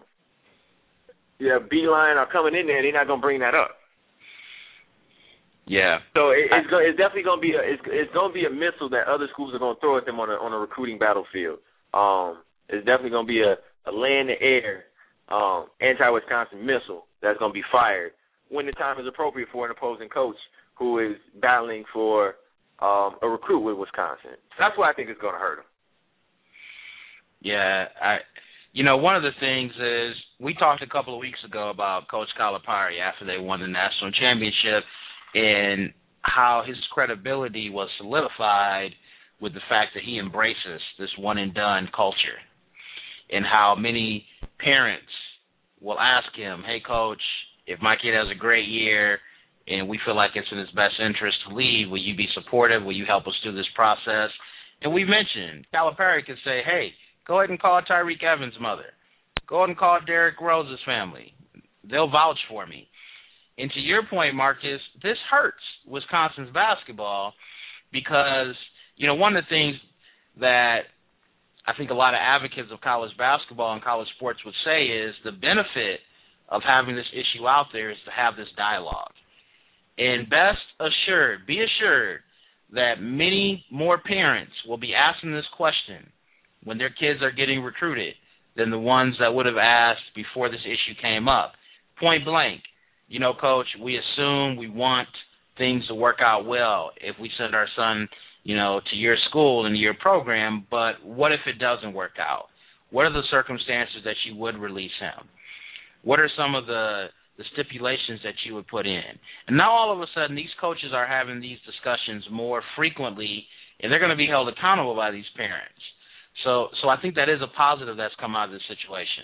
Beeline are coming in there, they're not going to bring that up. Yeah. So it's definitely going to be it's going to be a missile that other schools are going to throw at them on a recruiting battlefield. It's definitely going to be a land-to-air anti-Wisconsin missile that's going to be fired when the time is appropriate for an opposing coach who is battling for a recruit with Wisconsin. That's why I think it's going to hurt him. Yeah, one of the things is we talked a couple of weeks ago about Coach Calipari after they won the national championship and how his credibility was solidified with the fact that he embraces this one-and-done culture, and how many parents will ask him, hey, Coach, if my kid has a great year and we feel like it's in his best interest to leave, will you be supportive? Will you help us through this process? And we mentioned Calipari could say, hey, go ahead and call Tyreek Evans' mother. Go ahead and call Derrick Rose's family. They'll vouch for me. And to your point, Marcus, this hurts Wisconsin's basketball because, one of the things that I think a lot of advocates of college basketball and college sports would say is the benefit of having this issue out there is to have this dialogue. And be assured that many more parents will be asking this question when their kids are getting recruited than the ones that would have asked before this issue came up. Point blank, Coach, we assume we want things to work out well if we send our son, to your school and your program, but what if it doesn't work out? What are the circumstances that you would release him? What are some of the stipulations that you would put in? And now all of a sudden these coaches are having these discussions more frequently, and they're going to be held accountable by these parents. So I think that is a positive that's come out of this situation.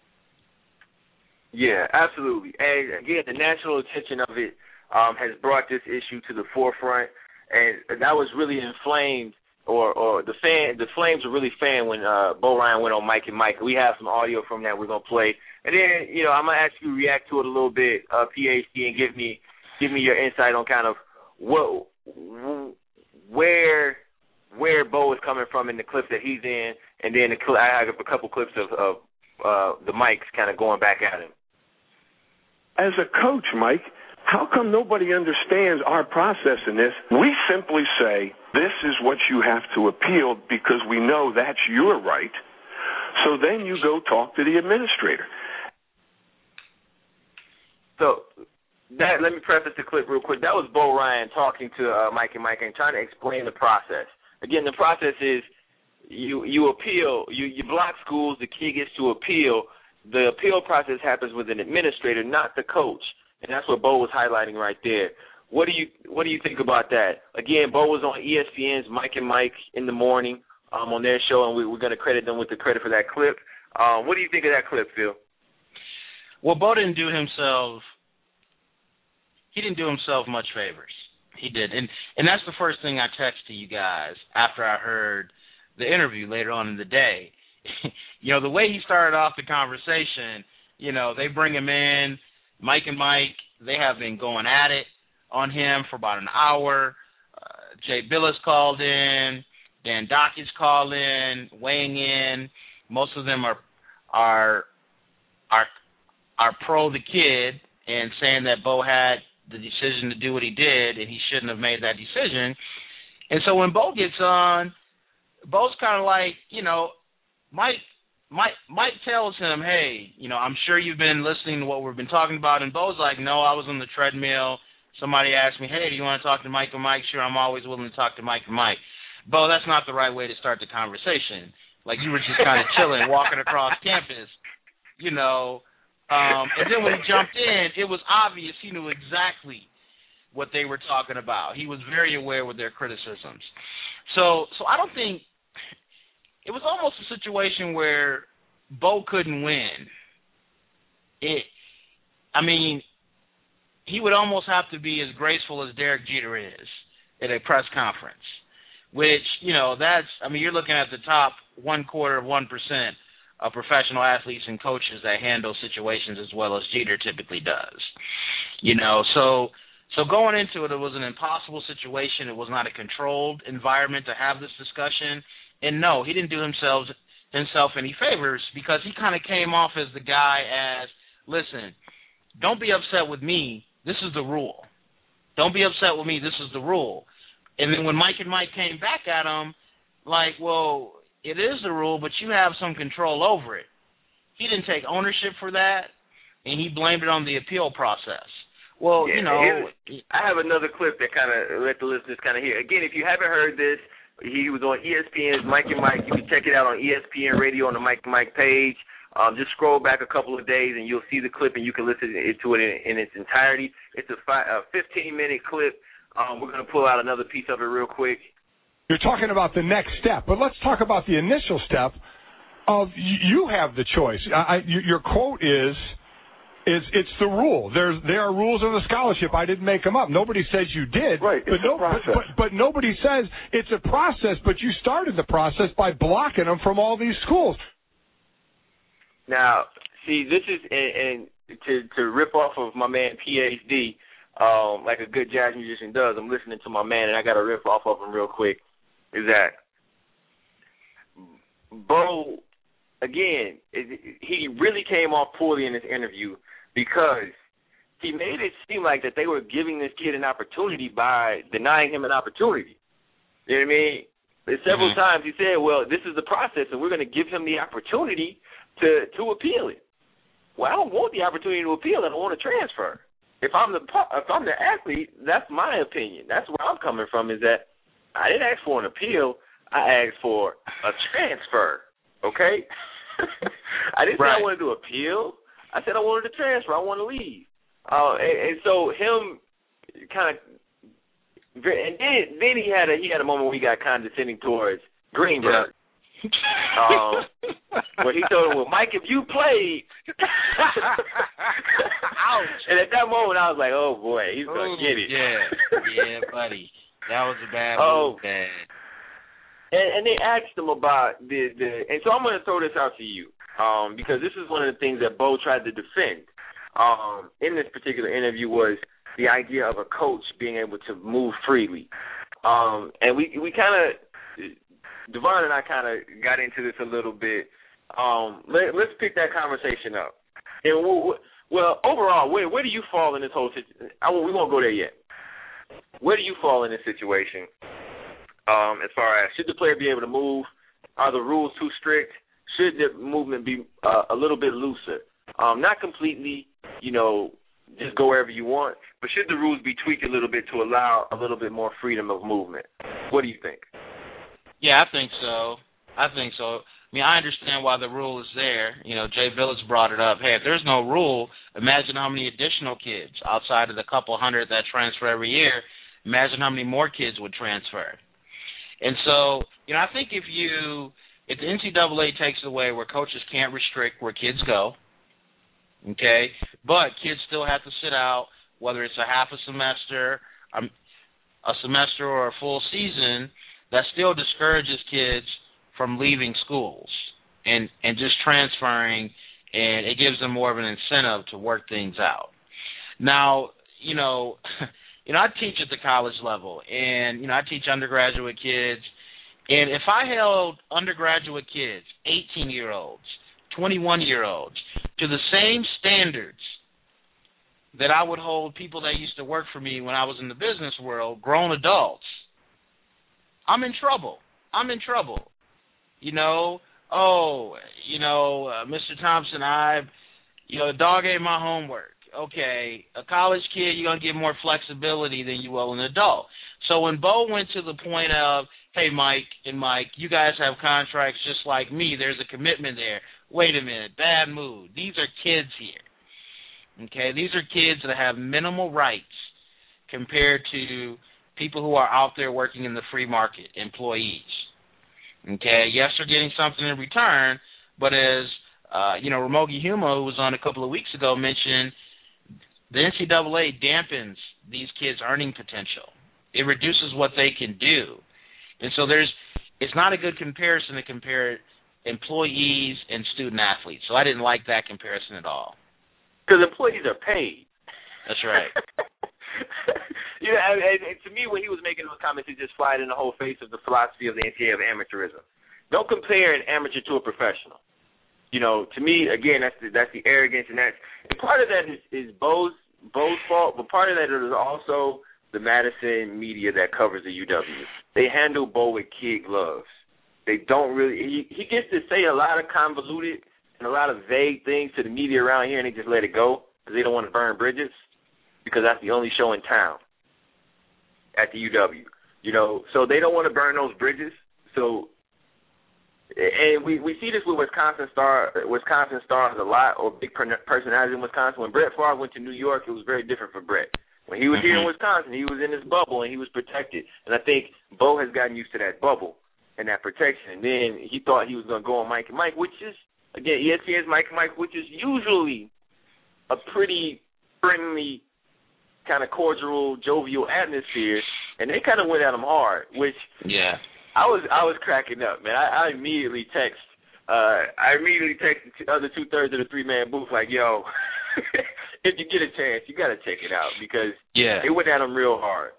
Yeah, absolutely. And again, the national attention of it has brought this issue to the forefront, and that was really inflamed, or the flames were really fanned when Bo Ryan went on Mike and Mike. We have some audio from that we're gonna play, and then I'm gonna ask you to react to it a little bit, PhD, and give me your insight on kind of where Bo is coming from in the clips that he's in, and then I have a couple clips of the mics kind of going back at him. As a coach, Mike, how come nobody understands our process in this? We simply say, this is what you have to appeal because we know that's your right. So then you go talk to the administrator. So let me preface the clip real quick. That was Bo Ryan talking to Mike and Mike and trying to explain the process. Again, the process is you appeal, you block schools, the kid gets to appeal. The appeal process happens with an administrator, not the coach, and that's what Bo was highlighting right there. What do you think about that? Again, Bo was on ESPN's Mike and Mike in the morning on their show, and we're going to credit them with the credit for that clip. What do you think of that clip, Phil? Well, Bo didn't do himself much favors. He did, and that's the first thing I texted you guys after I heard the interview later on in the day. The way he started off the conversation, they bring him in, Mike and Mike, they have been going at it on him for about an hour. Jay Billis called in, Dan Dockett's called in, weighing in. Most of them are pro the kid and saying that Bo had the decision to do what he did and he shouldn't have made that decision. And so when Bo gets on, Bo's kind of like, Mike tells him, hey, I'm sure you've been listening to what we've been talking about. And Bo's like, no, I was on the treadmill. Somebody asked me, hey, do you want to talk to Mike and Mike? Sure, I'm always willing to talk to Mike and Mike. Bo, that's not the right way to start the conversation. Like, you were just kind of chilling, walking across campus, And then when he jumped in, it was obvious he knew exactly what they were talking about. He was very aware with their criticisms. So I don't think – it was almost a situation where Bo couldn't win. It he would almost have to be as graceful as Derek Jeter is at a press conference, which, you're looking at the top 0.25% of professional athletes and coaches that handle situations as well as Jeter typically does. So going into it, it was an impossible situation. It was not a controlled environment to have this discussion. And no, he didn't do himself any favors, because he kind of came off as the guy as, listen, don't be upset with me. This is the rule. Don't be upset with me. This is the rule. And then when Mike and Mike came back at him, like, well, it is the rule, but you have some control over it. He didn't take ownership for that, and he blamed it on the appeal process. Well, I have another clip that kind of let the listeners kind of hear. Again, if you haven't heard this, he was on ESPN's Mike and Mike. You can check it out on ESPN Radio on the Mike and Mike page. Just scroll back a couple of days, and you'll see the clip, and you can listen to it in its entirety. It's a 15-minute clip. We're going to pull out another piece of it real quick. You're talking about the next step, but let's talk about the initial step of you have the choice. Your quote is it's the rule. There are rules of the scholarship. I didn't make them up. Nobody says you did. Right. It's a process. But nobody says it's a process, but you started the process by blocking them from all these schools. Now, see, this is, and to rip off of my man PhD, like a good jazz musician does, I'm listening to my man, and I got to rip off of him real quick, is that Bo, again, he really came off poorly in this interview because he made it seem like that they were giving this kid an opportunity by denying him an opportunity. You know what I mean? Several times he said, well, this is the process, and we're going to give him the opportunity to appeal it. Well, I don't want the opportunity to appeal. I don't want to transfer. If I'm the athlete, that's my opinion. That's where I'm coming from, is that I didn't ask for an appeal. I asked for a transfer, okay? I didn't say I wanted to appeal. I said I wanted to transfer. I want to leave. And so him kind of – and then he had a moment where he got condescending towards Greenberg. Where he told him, well, Mike, if you played. Ouch. And at that moment, I was like, oh, boy, he's going to get it. Yeah, buddy. That was a bad move, man. And they asked him about and so I'm going to throw this out to you, because this is one of the things that Bo tried to defend in this particular interview, was the idea of a coach being able to move freely. And we kind of, Devon and I kind of got into this a little bit. Let's pick that conversation up. And well, overall, where do you fall in this whole situation? We won't go there yet. Where do you fall in this situation? As far as, should the player be able to move? Are the rules too strict? Should the movement be a little bit looser? Not completely, just go wherever you want, but should the rules be tweaked a little bit to allow a little bit more freedom of movement? What do you think? Yeah, I think so. I mean, I understand why the rule is there. Jay Billis brought it up. Hey, if there's no rule, imagine how many additional kids outside of the couple hundred that transfer every year. Imagine how many more kids would transfer. And so, I think if the NCAA takes it away where coaches can't restrict where kids go, okay, but kids still have to sit out, whether it's a half a semester or a full season, that still discourages kids from leaving schools and just transferring, and it gives them more of an incentive to work things out. Now, I teach at the college level, and, I teach undergraduate kids, and if I held undergraduate kids, 18-year-olds, 21-year-olds, to the same standards that I would hold people that used to work for me when I was in the business world, grown adults, I'm in trouble. Mr. Thompson, the dog ate my homework. Okay, a college kid, you're going to get more flexibility than you will an adult. So when Bo went to the point of, hey, Mike, you guys have contracts just like me, there's a commitment there. Wait a minute, bad mood. These are kids here. Okay, these are kids that have minimal rights compared to people who are out there working in the free market, employees. Okay, yes, they're getting something in return, but as Ramogi Huma, who was on a couple of weeks ago, mentioned, the NCAA dampens these kids' earning potential. It reduces what they can do. And so it's not a good comparison to compare employees and student athletes. So I didn't like that comparison at all. Because employees are paid. That's right. You know, and to me, when he was making those comments, he just flied in the whole face of the philosophy of the NCAA of amateurism. Don't compare an amateur to a professional. You know, to me, again, that's the arrogance, and part of that is Bo's fault, but part of that is also the Madison media that covers the UW. They handle Bo with kid gloves. They don't really. He gets to say a lot of convoluted and a lot of vague things to the media around here, and they just let it go because they don't want to burn bridges, because that's the only show in town at the UW. You know, so they don't want to burn those bridges. So. And we see this with Wisconsin stars a lot, or big personalities in Wisconsin. When Brett Favre went to New York, it was very different for Brett. When he was here in Wisconsin, he was in his bubble and he was protected. And I think Bo has gotten used to that bubble and that protection. And then he thought he was going to go on Mike and Mike, which is, again, ESPN's Mike and Mike, which is usually a pretty friendly, kind of cordial, jovial atmosphere. And they kind of went at him hard, which I was cracking up, man. I immediately text the other 2/3 of the 3-man booth like, yo, if you get a chance, you got to check it out, because it went at him real hard.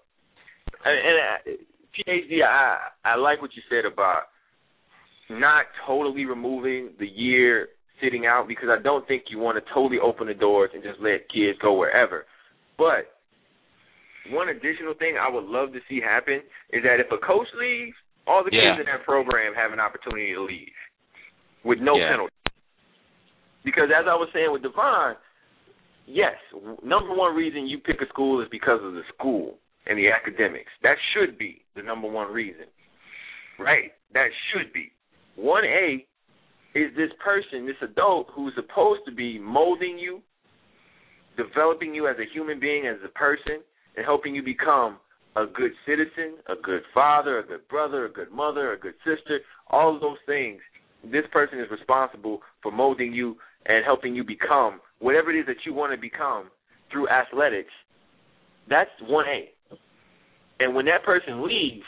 And PhD, I like what you said about not totally removing the year sitting out, because I don't think you want to totally open the doors and just let kids go wherever. But one additional thing I would love to see happen is that if a coach leaves, all the kids in that program have an opportunity to leave with no penalty. Because as I was saying with Devon, yes, number one reason you pick a school is because of the school and the academics. That should be the number one reason, right? That should be. 1A is this person, this adult, who's supposed to be molding you, developing you as a human being, as a person, and helping you become a good citizen, a good father, a good brother, a good mother, a good sister, all of those things. This person is responsible for molding you and helping you become whatever it is that you want to become through athletics. That's 1A. And when that person leaves,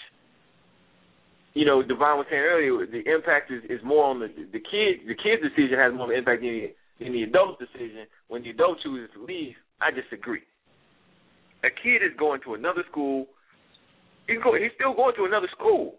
you know, Devon was saying earlier, the impact is more on the kid. The kid's decision has more of an impact than the adult's decision. When the adult chooses to leave, I disagree. A kid is going to another school. He's still going to another school.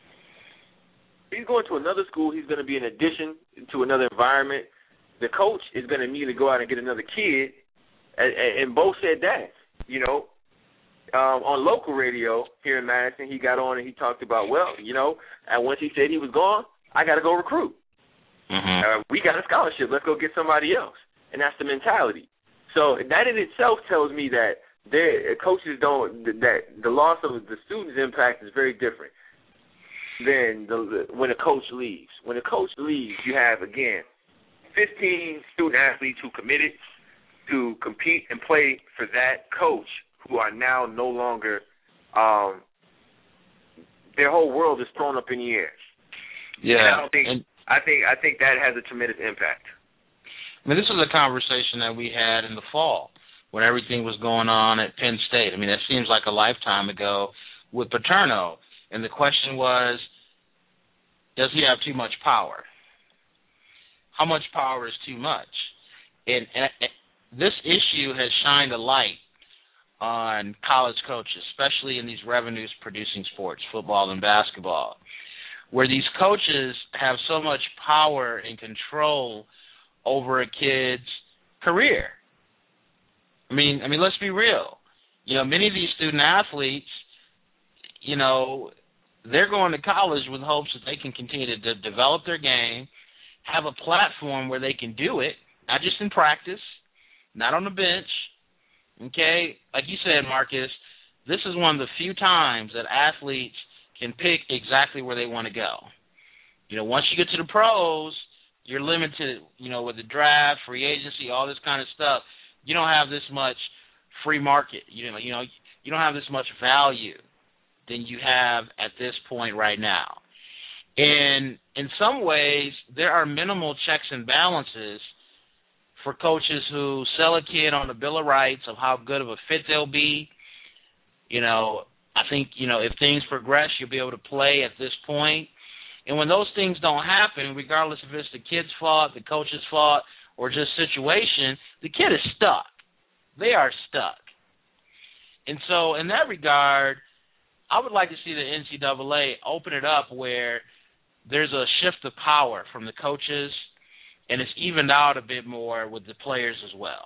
He's going to another school. He's going to be an addition to another environment. The coach is going to immediately go out and get another kid. And Bo said that, you know. On local radio here in Madison, he got on and he talked about, well, you know, and once he said he was gone, I got to go recruit. We got a scholarship. Let's go get somebody else. And that's the mentality. So that in itself tells me that coaches that the loss of the student's impact is very different than when a coach leaves. When a coach leaves, you have, again, 15 student athletes who committed to compete and play for that coach, who are now no longer, their whole world is thrown up in the air. Yeah, I think that has a tremendous impact. I mean, this was a conversation that we had in the fall when everything was going on at Penn State. I mean, that seems like a lifetime ago with Paterno. And the question was, does he have too much power? How much power is too much? And this issue has shined a light on college coaches, especially in these revenue-producing sports, football and basketball, where these coaches have so much power and control over a kid's career. I mean, let's be real. You know, many of these student athletes, you know, they're going to college with hopes that they can continue to develop their game, have a platform where they can do it, not just in practice, not on the bench. Okay, like you said, Marcus, this is one of the few times that athletes can pick exactly where they want to go. You know, once you get to the pros, you're limited, you know, with the draft, free agency, all this kind of stuff. You don't have this much free market. You know, you don't have this much value than you have at this point right now. And in some ways, there are minimal checks and balances for coaches who sell a kid on the Bill of Rights of how good of a fit they'll be. I think, if things progress, you'll be able to play at this point. And when those things don't happen, regardless if it's the kid's fault, the coach's fault, or just situation, the kid is stuck. They are stuck. And so in that regard, I would like to see the NCAA open it up where there's a shift of power from the coaches, and it's evened out a bit more with the players as well.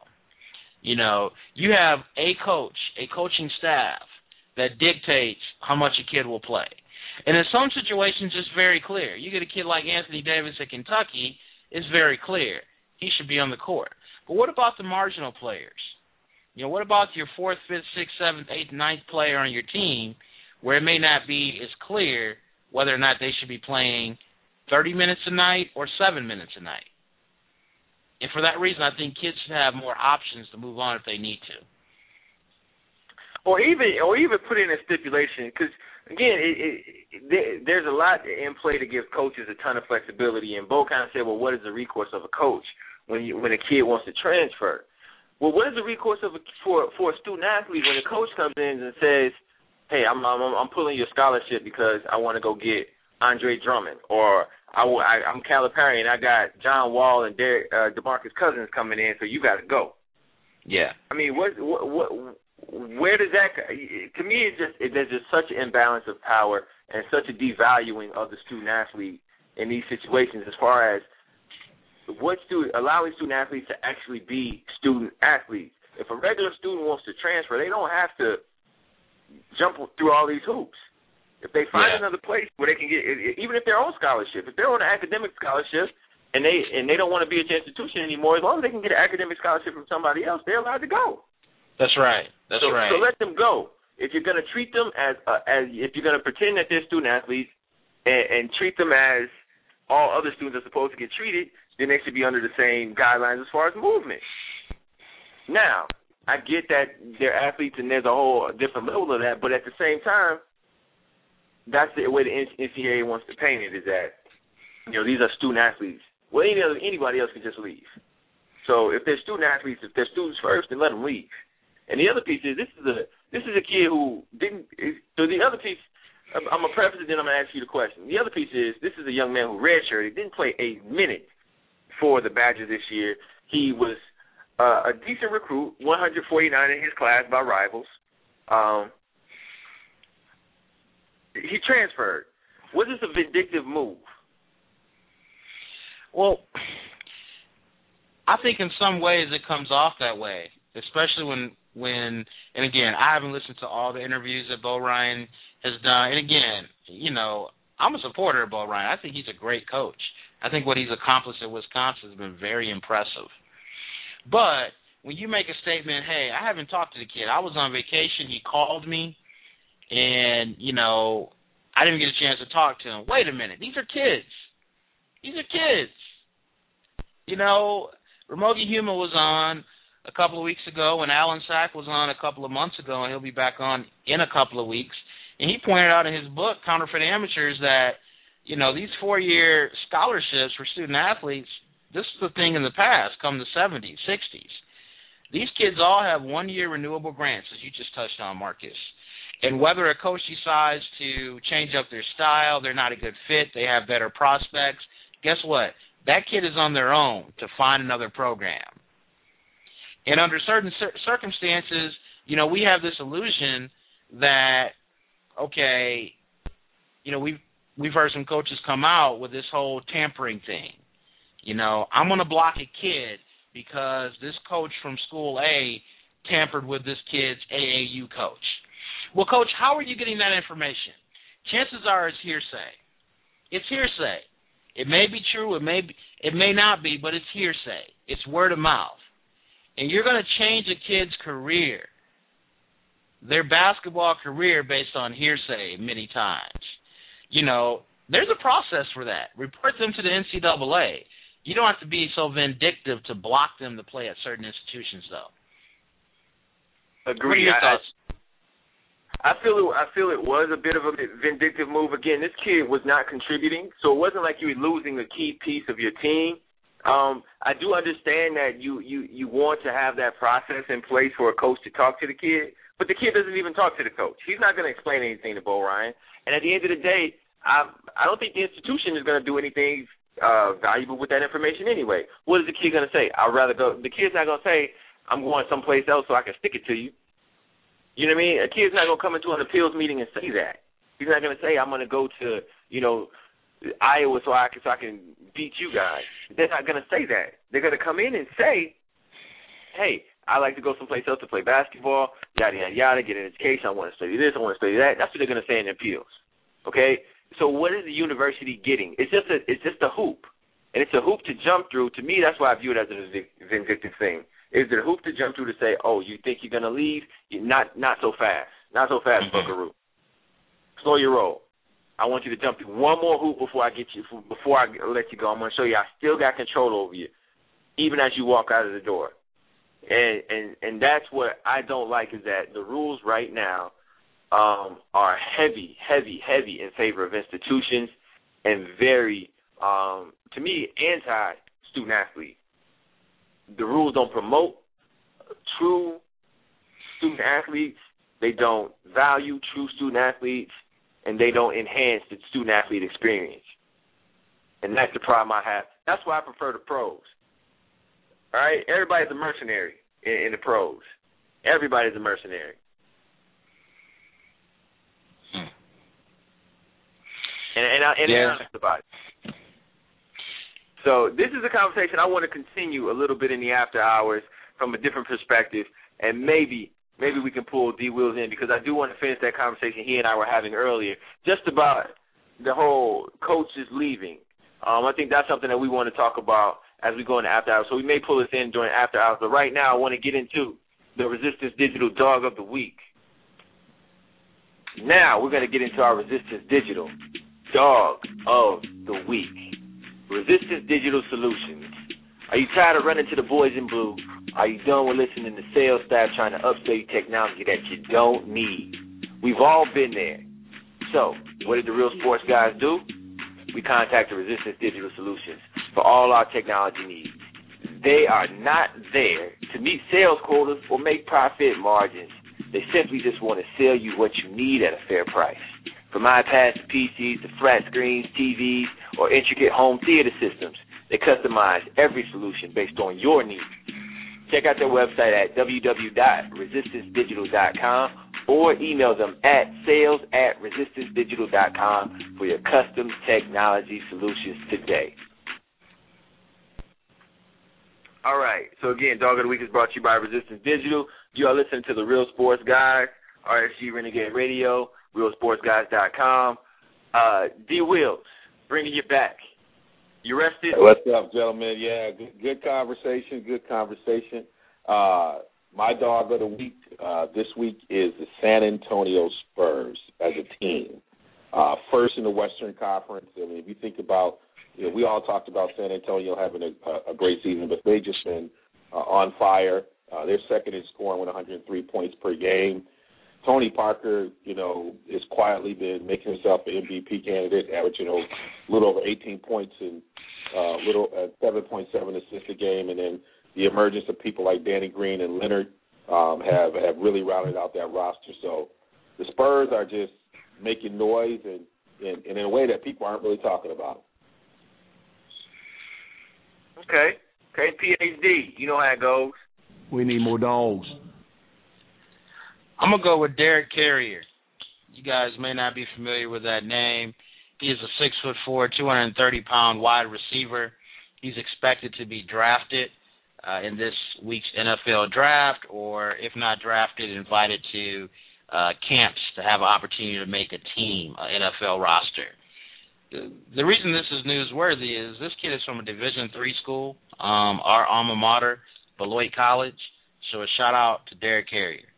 You have a coach, a coaching staff that dictates how much a kid will play. And in some situations, it's very clear. You get a kid like Anthony Davis at Kentucky, it's very clear. He should be on the court. But what about the marginal players? What about your 4th, 5th, 6th, 7th, 8th, 9th player on your team where it may not be as clear whether or not they should be playing 30 minutes a night or 7 minutes a night? And for that reason, I think kids should have more options to move on if they need to. Or even put in a stipulation, because, again, there's a lot in play to give coaches a ton of flexibility. And Bo kind of said, well, what is the recourse of a coach when a kid wants to transfer? Well, what is the recourse for a student athlete when a coach comes in and says, hey, I'm pulling your scholarship because I want to go get Andre Drummond, or I'm Calipari and I got John Wall and DeMarcus Cousins coming in, so you got to go. Yeah. I mean, where does that? To me, there's just such an imbalance of power and such a devaluing of the student athlete in these situations, as far as allowing student athletes to actually be student athletes. If a regular student wants to transfer, they don't have to jump through all these hoops. If they find another place where they can get, even if they're on scholarship, if they're on an academic scholarship and they don't want to be at the institution anymore, as long as they can get an academic scholarship from somebody else, they're allowed to go. That's right. So let them go. If you're going to treat them as if you're going to pretend that they're student athletes and treat them as all other students are supposed to get treated, then they should be under the same guidelines as far as movement. Now, I get that they're athletes and there's a whole different level of that, but at the same time, that's the way the NCAA wants to paint it, is that, these are student athletes. Well, anybody else can just leave. So if they're student athletes, if they're students first, then let them leave. And the other piece is, this is a kid who didn't. So the other piece, I'm gonna preface it, then I'm gonna ask you the question. The other piece is, this is a young man who redshirted, didn't play a minute for the Badgers this year. He was a decent recruit, 149 in his class by rivals. He transferred. Was this a vindictive move? Well, I think in some ways it comes off that way, especially when and again, I haven't listened to all the interviews that Bo Ryan has done. And again, I'm a supporter of Bo Ryan. I think he's a great coach. I think what he's accomplished at Wisconsin has been very impressive. But when you make a statement, hey, I haven't talked to the kid. I was on vacation. He called me. And, I didn't get a chance to talk to him. Wait a minute. These are kids. Ramogi Huma was on a couple of weeks ago, and Alan Sack was on a couple of months ago, and he'll be back on in a couple of weeks. And he pointed out in his book, Counterfeit Amateurs, that, these 4-year scholarships for student athletes, this was a thing in the past, come the 70s, 60s. These kids all have 1-year renewable grants, as you just touched on, Marcus. And whether a coach decides to change up their style, they're not a good fit, they have better prospects, guess what? That kid is on their own to find another program. And under certain circumstances, we have this illusion that, okay, we've heard some coaches come out with this whole tampering thing. I'm going to block a kid because this coach from school A tampered with this kid's AAU coach. Well, Coach, how are you getting that information? Chances are it's hearsay. It's hearsay. It may be true, it may not be, but it's hearsay. It's word of mouth. And you're going to change a kid's career, their basketball career, based on hearsay many times. There's a process for that. Report them to the NCAA. You don't have to be so vindictive to block them to play at certain institutions, though. Agree. What are your thoughts? I feel it was a bit of a vindictive move. Again, this kid was not contributing, so it wasn't like you were losing a key piece of your team. I do understand that you want to have that process in place for a coach to talk to the kid, but the kid doesn't even talk to the coach. He's not going to explain anything to Bo Ryan. And at the end of the day, I don't think the institution is going to do anything valuable with that information anyway. What is the kid going to say? I'd rather go. The kid's not going to say, I'm going someplace else so I can stick it to you. You know what I mean? A kid's not going to come into an appeals meeting and say that. He's not going to say, I'm going to go to, Iowa so I can beat you guys. They're not going to say that. They're going to come in and say, hey, I like to go someplace else to play basketball, yada, yada, yada, get an education. I want to study this. I want to study that. That's what they're going to say in the appeals. Okay? So what is the university getting? It's just a hoop. And it's a hoop to jump through. To me, that's why I view it as a vindictive thing. Is it a hoop to jump through to say, oh, you think you're going to leave? Not so fast. Not so fast, Buckaroo. Slow your roll. I want you to jump through one more hoop before I let you go. I'm going to show you I still got control over you, even as you walk out of the door. And that's what I don't like, is that the rules right now are heavy in favor of institutions and very, to me, anti-student athlete. The rules don't promote true student athletes. They don't value true student athletes, and they don't enhance the student athlete experience. And that's the problem I have. That's why I prefer the pros. All right? Everybody's a mercenary in the pros. Everybody's a mercenary. And I'm honest about it. So this is a conversation I want to continue a little bit in the after hours from a different perspective, and maybe we can pull D. Wills in, because I do want to finish that conversation he and I were having earlier, just about the whole coaches leaving. I think that's something that we want to talk about as we go into after hours. So we may pull this in during after hours, but right now I want to get into the Resistance Digital Dog of the Week. Now we're going to get into our Resistance Digital Dog of the Week. Resistance Digital Solutions. Are you tired of running to the boys in blue? Are you done with listening to sales staff trying to upsell you technology that you don't need? We've all been there. So, what did the Real Sports guys do? We contacted Resistance Digital Solutions for all our technology needs. They are not there to meet sales quotas or make profit margins. They simply just want to sell you what you need at a fair price. From iPads to PCs to flat screens, TVs, or intricate home theater systems, they customize every solution based on your needs. Check out their website at www.resistancedigital.com or email them at sales@resistancedigital.com for your custom technology solutions today. All right. So, again, Dog of the Week is brought to you by Resistance Digital. You are listening to the Real Sports Guys, RSG Renegade Radio, realsportsguys.com. D. Wills, bringing you back. You rested? What's up, gentlemen? Yeah, good conversation. My dog of the week this week is the San Antonio Spurs as a team. First in the Western Conference. I mean, if you think about, we all talked about San Antonio having a great season, but they've just been on fire. They're second in scoring with 103 points per game. Tony Parker, has quietly been making himself an MVP candidate, averaging a little over 18 points and 7.7 assists a game. And then the emergence of people like Danny Green and Leonard have really rounded out that roster. So the Spurs are just making noise and in a way that people aren't really talking about. Okay, PhD, you know how it goes. We need more dogs. I'm going to go with Derek Carrier. You guys may not be familiar with that name. He is a 6'4", 230-pound wide receiver. He's expected to be drafted in this week's NFL draft, or if not drafted, invited to camps to have an opportunity to make a team, an NFL roster. The reason this is newsworthy is this kid is from a Division III school, our alma mater, Beloit College. So a shout-out to Derek Carrier.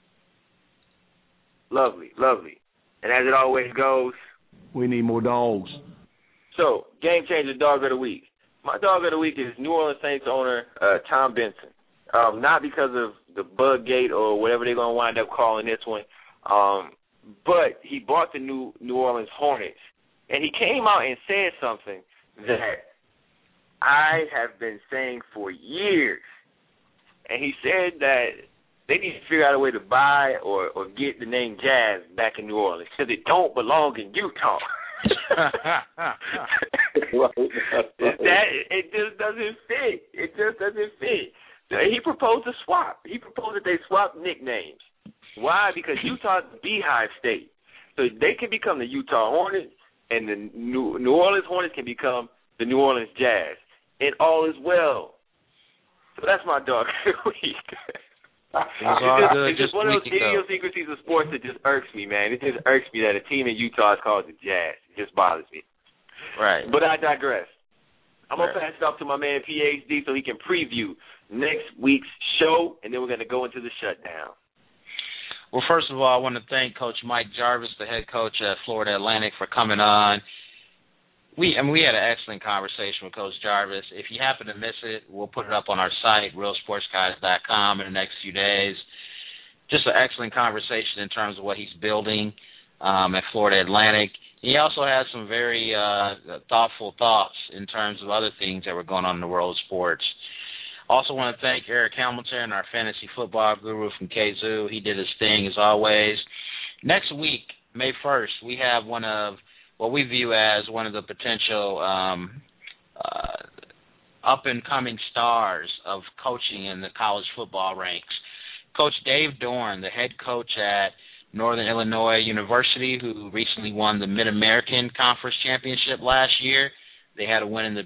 Lovely. And as it always goes, we need more dogs. So, Game Changer Dog of the Week. My Dog of the Week is New Orleans Saints owner Tom Benson. Not because of the bug gate or whatever they're going to wind up calling this one, but he bought the New Orleans Hornets. And he came out and said something that I have been saying for years. And he said that they need to figure out a way to buy or get the name Jazz back in New Orleans because it don't belong in Utah. It just doesn't fit. It just doesn't fit. He proposed a swap. He proposed that they swap nicknames. Why? Because Utah's the Beehive State. So they can become the Utah Hornets, and the New Orleans Hornets can become the New Orleans Jazz. And all is well. So that's my dog of the week. It's just one of those idiosyncrasies of sports that just irks me, man. It just irks me that a team in Utah is called the Jazz. It just bothers me. Right. But I digress. I'm going to pass it off to my man PhD so he can preview next week's show, and then we're going to go into the shutdown. Well, first of all, I want to thank Coach Mike Jarvis, the head coach at Florida Atlantic, for coming on. We had an excellent conversation with Coach Jarvis. If you happen to miss it, we'll put it up on our site, realsportsguys.com, in the next few days. Just an excellent conversation in terms of what he's building at Florida Atlantic. He also had some very thoughtful thoughts in terms of other things that were going on in the world of sports. Also want to thank Eric Hamilton, our fantasy football guru from KZoo. He did his thing as always. Next week, May 1st, we have one of what we view as one of the potential up-and-coming stars of coaching in the college football ranks. Coach Dave Dorn, the head coach at Northern Illinois University, who recently won the Mid-American Conference Championship last year. They had a win in the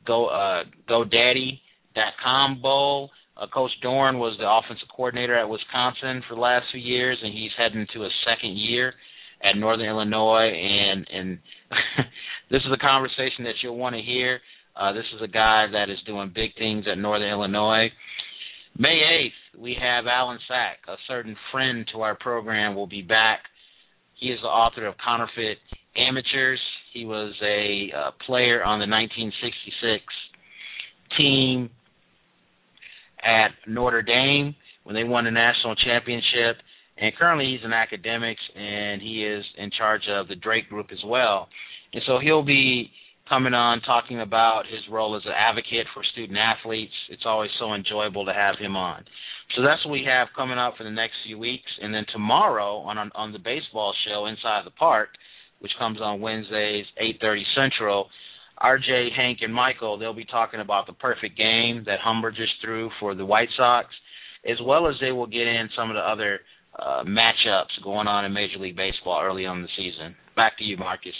GoDaddy.com Bowl. Coach Dorn was the offensive coordinator at Wisconsin for the last few years, and he's heading to his second year at Northern Illinois, and this is a conversation that you'll want to hear. This is a guy that is doing big things at Northern Illinois. May 8th, we have Alan Sack, a certain friend to our program, will be back. He is the author of Counterfeit Amateurs. He was a player on the 1966 team at Notre Dame when they won the national championship. And currently he's in academics, and he is in charge of the Drake Group as well. And so he'll be coming on talking about his role as an advocate for student athletes. It's always so enjoyable to have him on. So that's what we have coming up for the next few weeks. And then tomorrow on the baseball show, Inside the Park, which comes on Wednesdays, 8:30 Central, RJ, Hank, and Michael, they'll be talking about the perfect game that Humber just threw for the White Sox, as well as they will get in some of the other matchups going on in Major League Baseball early on in the season. Back to you, Marcus.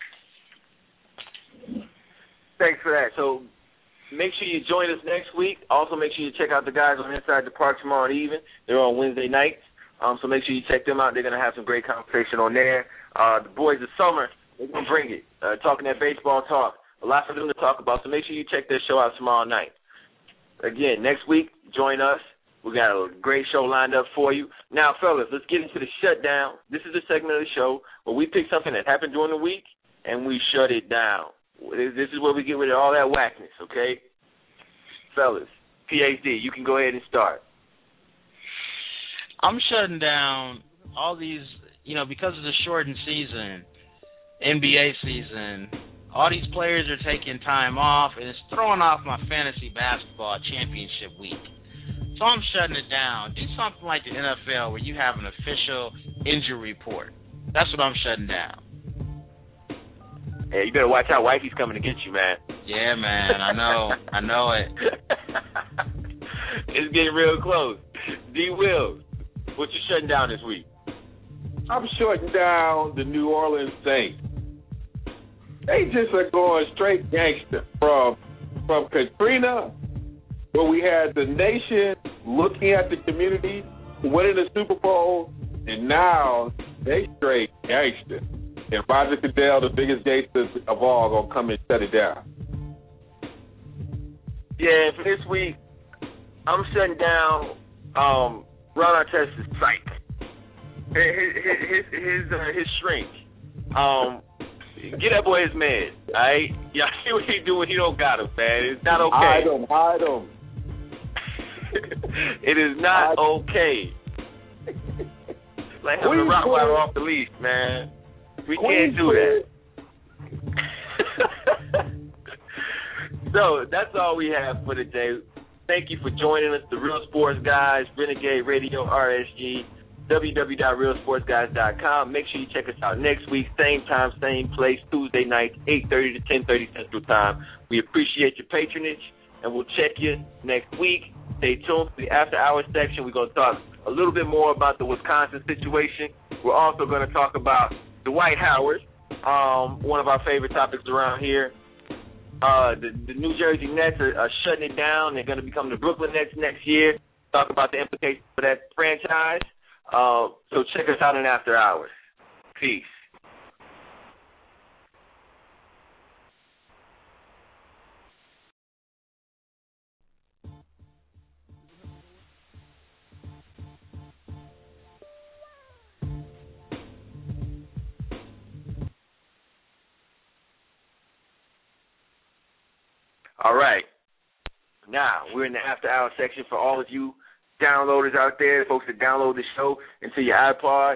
Thanks for that. So make sure you join us next week. Also make sure you check out the guys on Inside the Park tomorrow evening. They're on Wednesday nights. So make sure you check them out. They're going to have some great conversation on there. The boys of summer, they're going to bring it. Talking that baseball talk. A lot for them to talk about. So make sure you check their show out tomorrow night. Again, next week, join us. We got a great show lined up for you. Now, fellas, let's get into the shutdown. This is a segment of the show where we pick something that happened during the week and we shut it down. This is where we get rid of all that whackness, okay? Fellas, PhD, you can go ahead and start. I'm shutting down all these, because of the shortened season, NBA season, all these players are taking time off, and it's throwing off my fantasy basketball championship week. So I'm shutting it down. Do something like the NFL where you have an official injury report. That's what I'm shutting down. Hey, you better watch out. Wifey's coming to get you, man. Yeah, man. I know. I know it. It's getting real close. D. Wills, what you shutting down this week? I'm shutting down the New Orleans Saints. They just are going straight gangster from Katrina, where we had the nation looking at the community, winning the Super Bowl, and now they straight gangster. And Roger Goodell, the biggest gangster of all, gonna come and shut it down. Yeah, for this week, I'm shutting down Ron Artest's psych. His shrink. Get that boy his meds, all right? Y'all see what he doing? He don't got him, man. It's not okay. Hide him. It is not okay. Like having a Rottweiler off the leash, man. We can't do that. So that's all we have for today. Thank you for joining us, the Real Sports Guys, Renegade Radio, RSG, www.realsportsguys.com. Make sure you check us out next week, same time, same place, Tuesday nights, 8:30 to 10:30 Central Time. We appreciate your patronage, and we'll check you next week. Stay tuned for the After Hours section. We're going to talk a little bit more about the Wisconsin situation. We're also going to talk about Dwight Howard, one of our favorite topics around here. The New Jersey Nets are shutting it down. They're going to become the Brooklyn Nets next year. Talk about the implications for that franchise. So check us out in After Hours. Peace. All right. Now, we're in the After Hours section for all of you downloaders out there, folks that download the show into your iPod.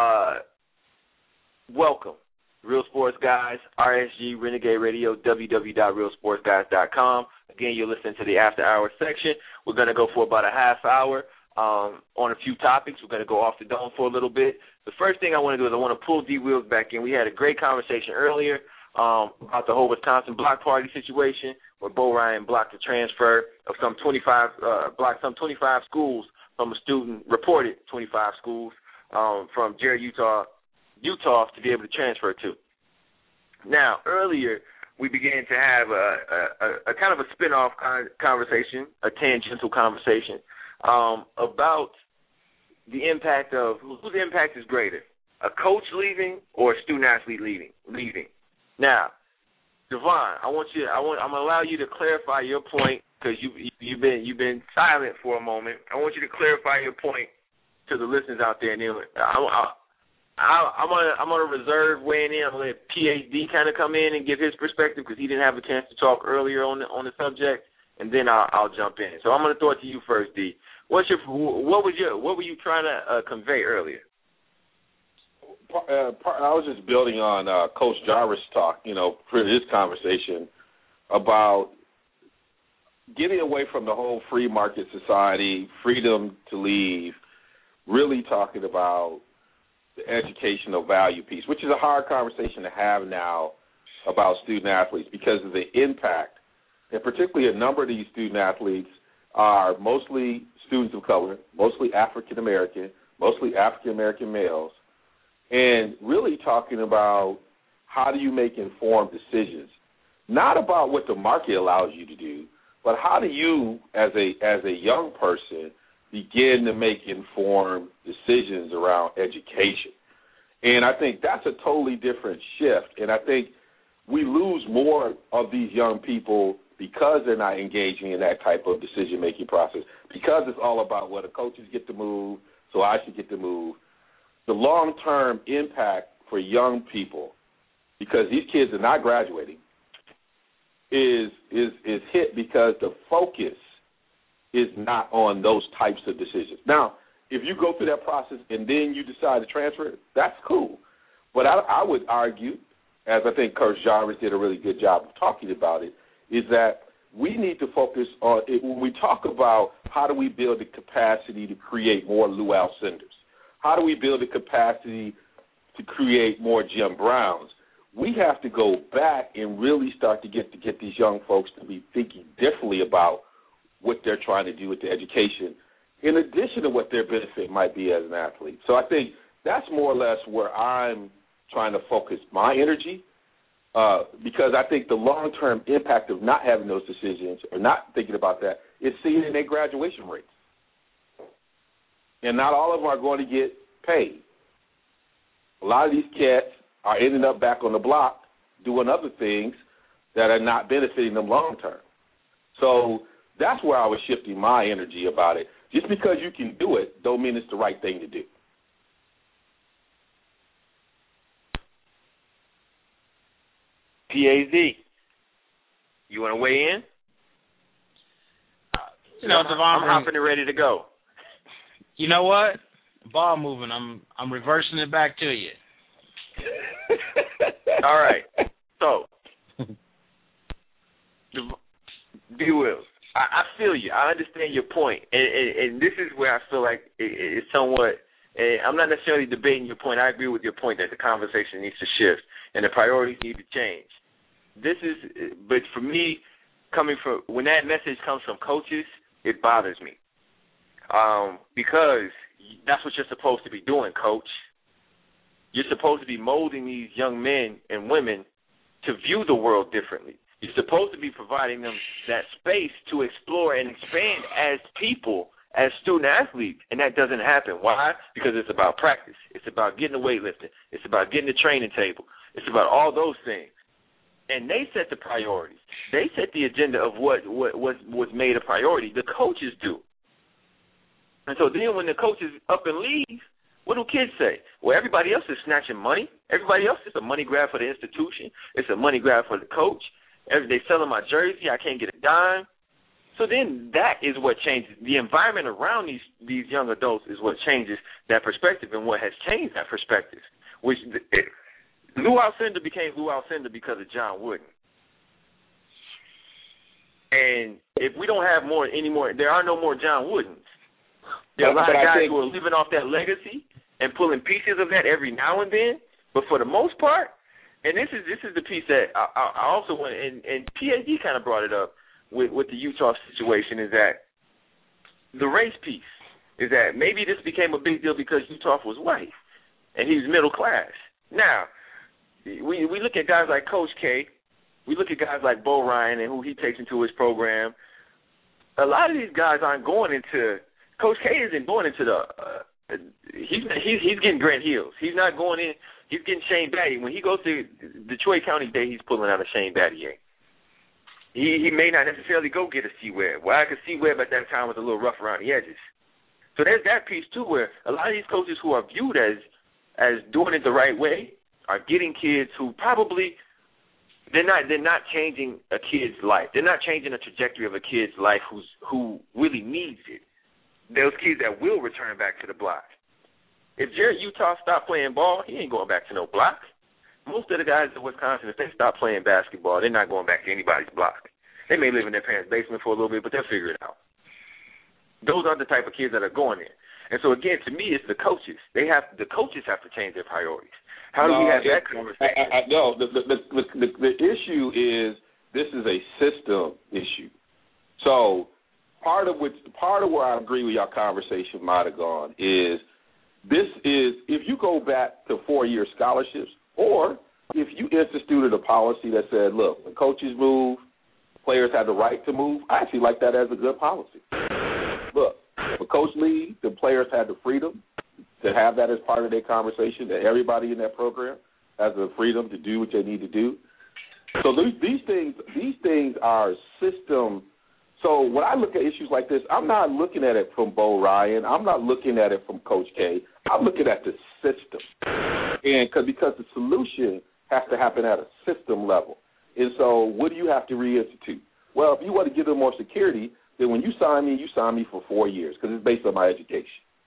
Welcome. Real Sports Guys, RSG, Renegade Radio, www.realsportsguys.com. Again, you're listening to the After Hours section. We're going to go for about a half hour on a few topics. We're going to go off the dome for a little bit. The first thing I want to do is I want to pull D. Wills back in. We had a great conversation earlier about the whole Wisconsin block party situation, where Bo Ryan blocked the transfer of some 25 schools from a student, reported 25 schools from Jerry, Utah to be able to transfer to. Now, earlier we began to have a kind of a spin-off conversation, a tangential conversation about the impact of whose impact is greater, a coach leaving or a student athlete leaving. Now, Devon, I'm gonna allow you to clarify your point because you've been silent for a moment. I want you to clarify your point to the listeners out there. And I'm gonna reserve weighing in. I'm gonna let PhD kind of come in and give his perspective because he didn't have a chance to talk earlier on the subject, and then I'll jump in. So I'm gonna throw it to you first, D. What were you trying to convey earlier? I was just building on Coach Jarvis' talk, for his conversation about getting away from the whole free market society, freedom to leave, really talking about the educational value piece, which is a hard conversation to have now about student athletes because of the impact. And particularly a number of these student athletes are mostly students of color, mostly African-American, mostly African-American males, and really talking about how do you make informed decisions, not about what the market allows you to do, but how do you, as a young person, begin to make informed decisions around education. And I think that's a totally different shift, and I think we lose more of these young people because they're not engaging in that type of decision-making process, because it's all about, well, the coaches get to move, so I should get to move. The long-term impact for young people, because these kids are not graduating, is hit because the focus is not on those types of decisions. Now, if you go through that process and then you decide to transfer, that's cool. But I would argue, as I think Coach Jarvis did a really good job of talking about it, is that we need to focus on it when we talk about how do we build the capacity to create more Lou Alcindors. How do we build the capacity to create more Jim Browns? We have to go back and really start to get these young folks to be thinking differently about what they're trying to do with their education, in addition to what their benefit might be as an athlete. So I think that's more or less where I'm trying to focus my energy, because I think the long-term impact of not having those decisions or not thinking about that is seen in their graduation rates. And not all of them are going to get paid. A lot of these cats are ending up back on the block doing other things that are not benefiting them long term. So that's where I was shifting my energy about it. Just because you can do it don't mean it's the right thing to do. PAZ, you want to weigh in? Devon, I'm hopping and ready to go. You know what? Ball moving. I'm reversing it back to you. All right. So, B. Wills, I feel you. I understand your point, and this is where I feel like it's somewhat. I'm not necessarily debating your point. I agree with your point that the conversation needs to shift and the priorities need to change. But for me, coming from when that message comes from coaches, it bothers me because that's what you're supposed to be doing, coach. You're supposed to be molding these young men and women to view the world differently. You're supposed to be providing them that space to explore and expand as people, as student athletes, and that doesn't happen. Why? Because it's about practice. It's about getting the weightlifting. It's about getting the training table. It's about all those things. And they set the priorities. They set the agenda of what was made a priority. The coaches do. And so then when the coaches up and leave, what do kids say? Well, everybody else is snatching money. Everybody else is a money grab for the institution. It's a money grab for the coach. They selling my jersey. I can't get a dime. So then that is what changes. The environment around these young adults is what changes that perspective and what has changed that perspective. Lou Alcindor became Lou Alcindor because of John Wooden. And if we don't have any more, there are no more John Woodens. There are a lot of guys who are living off that legacy and pulling pieces of that every now and then. But for the most part, and this is the piece that I also want, and PhD kind of brought it up with the Utah situation, is that the race piece is that maybe this became a big deal because Utah was white and he was middle class. Now, we look at guys like Coach K, we look at guys like Bo Ryan and who he takes into his program. A lot of these guys aren't going into Coach K isn't going into he's getting Grant Hills. He's not going in. He's getting Shane Battier. When he goes to Detroit County Day, he's pulling out a Shane Battier. He may not necessarily go get a C-Webb. Well, I could see Webb at that time was a little rough around the edges. So there's that piece, too, where a lot of these coaches who are viewed as doing it the right way are getting kids who probably they're not changing a kid's life. They're not changing the trajectory of a kid's life who really needs it. Those kids that will return back to the block. If Jared Utah stopped playing ball, he ain't going back to no block. Most of the guys in Wisconsin, if they stop playing basketball, they're not going back to anybody's block. They may live in their parents' basement for a little bit, but they'll figure it out. Those are the type of kids that are going in. And so, again, to me, it's the coaches. The coaches have to change their priorities. How do we have that conversation? No, the issue is this is a system issue. So part of where I agree with your conversation might have gone is if you go back to 4-year scholarships, or if you instituted a policy that said, look, when coaches move, players have the right to move, I actually like that as a good policy. Look, if a coach leaves, the players have the freedom to have that as part of their conversation, that everybody in that program has the freedom to do what they need to do. So these things are system. So when I look at issues like this, I'm not looking at it from Bo Ryan. I'm not looking at it from Coach K. I'm looking at the system, and because the solution has to happen at a system level. And so what do you have to reinstitute? Well, if you want to give them more security, then when you sign me for 4 years because it's based on my education.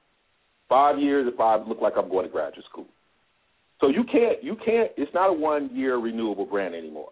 5 years if I look like I'm going to graduate school. So you can't. It's not a 1-year renewable grant anymore.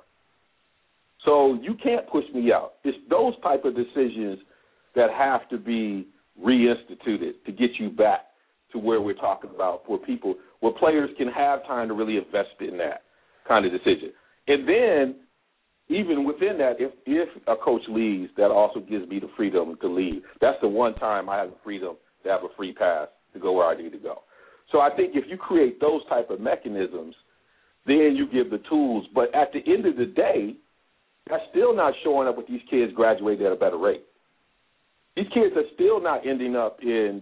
So you can't push me out. It's those type of decisions that have to be reinstituted to get you back to where we're talking about for people, where players can have time to really invest in that kind of decision. And then even within that, if a coach leaves, that also gives me the freedom to leave. That's the one time I have the freedom to have a free pass to go where I need to go. So I think if you create those type of mechanisms, then you give the tools. But at the end of the day, that's still not showing up with these kids graduating at a better rate. These kids are still not ending up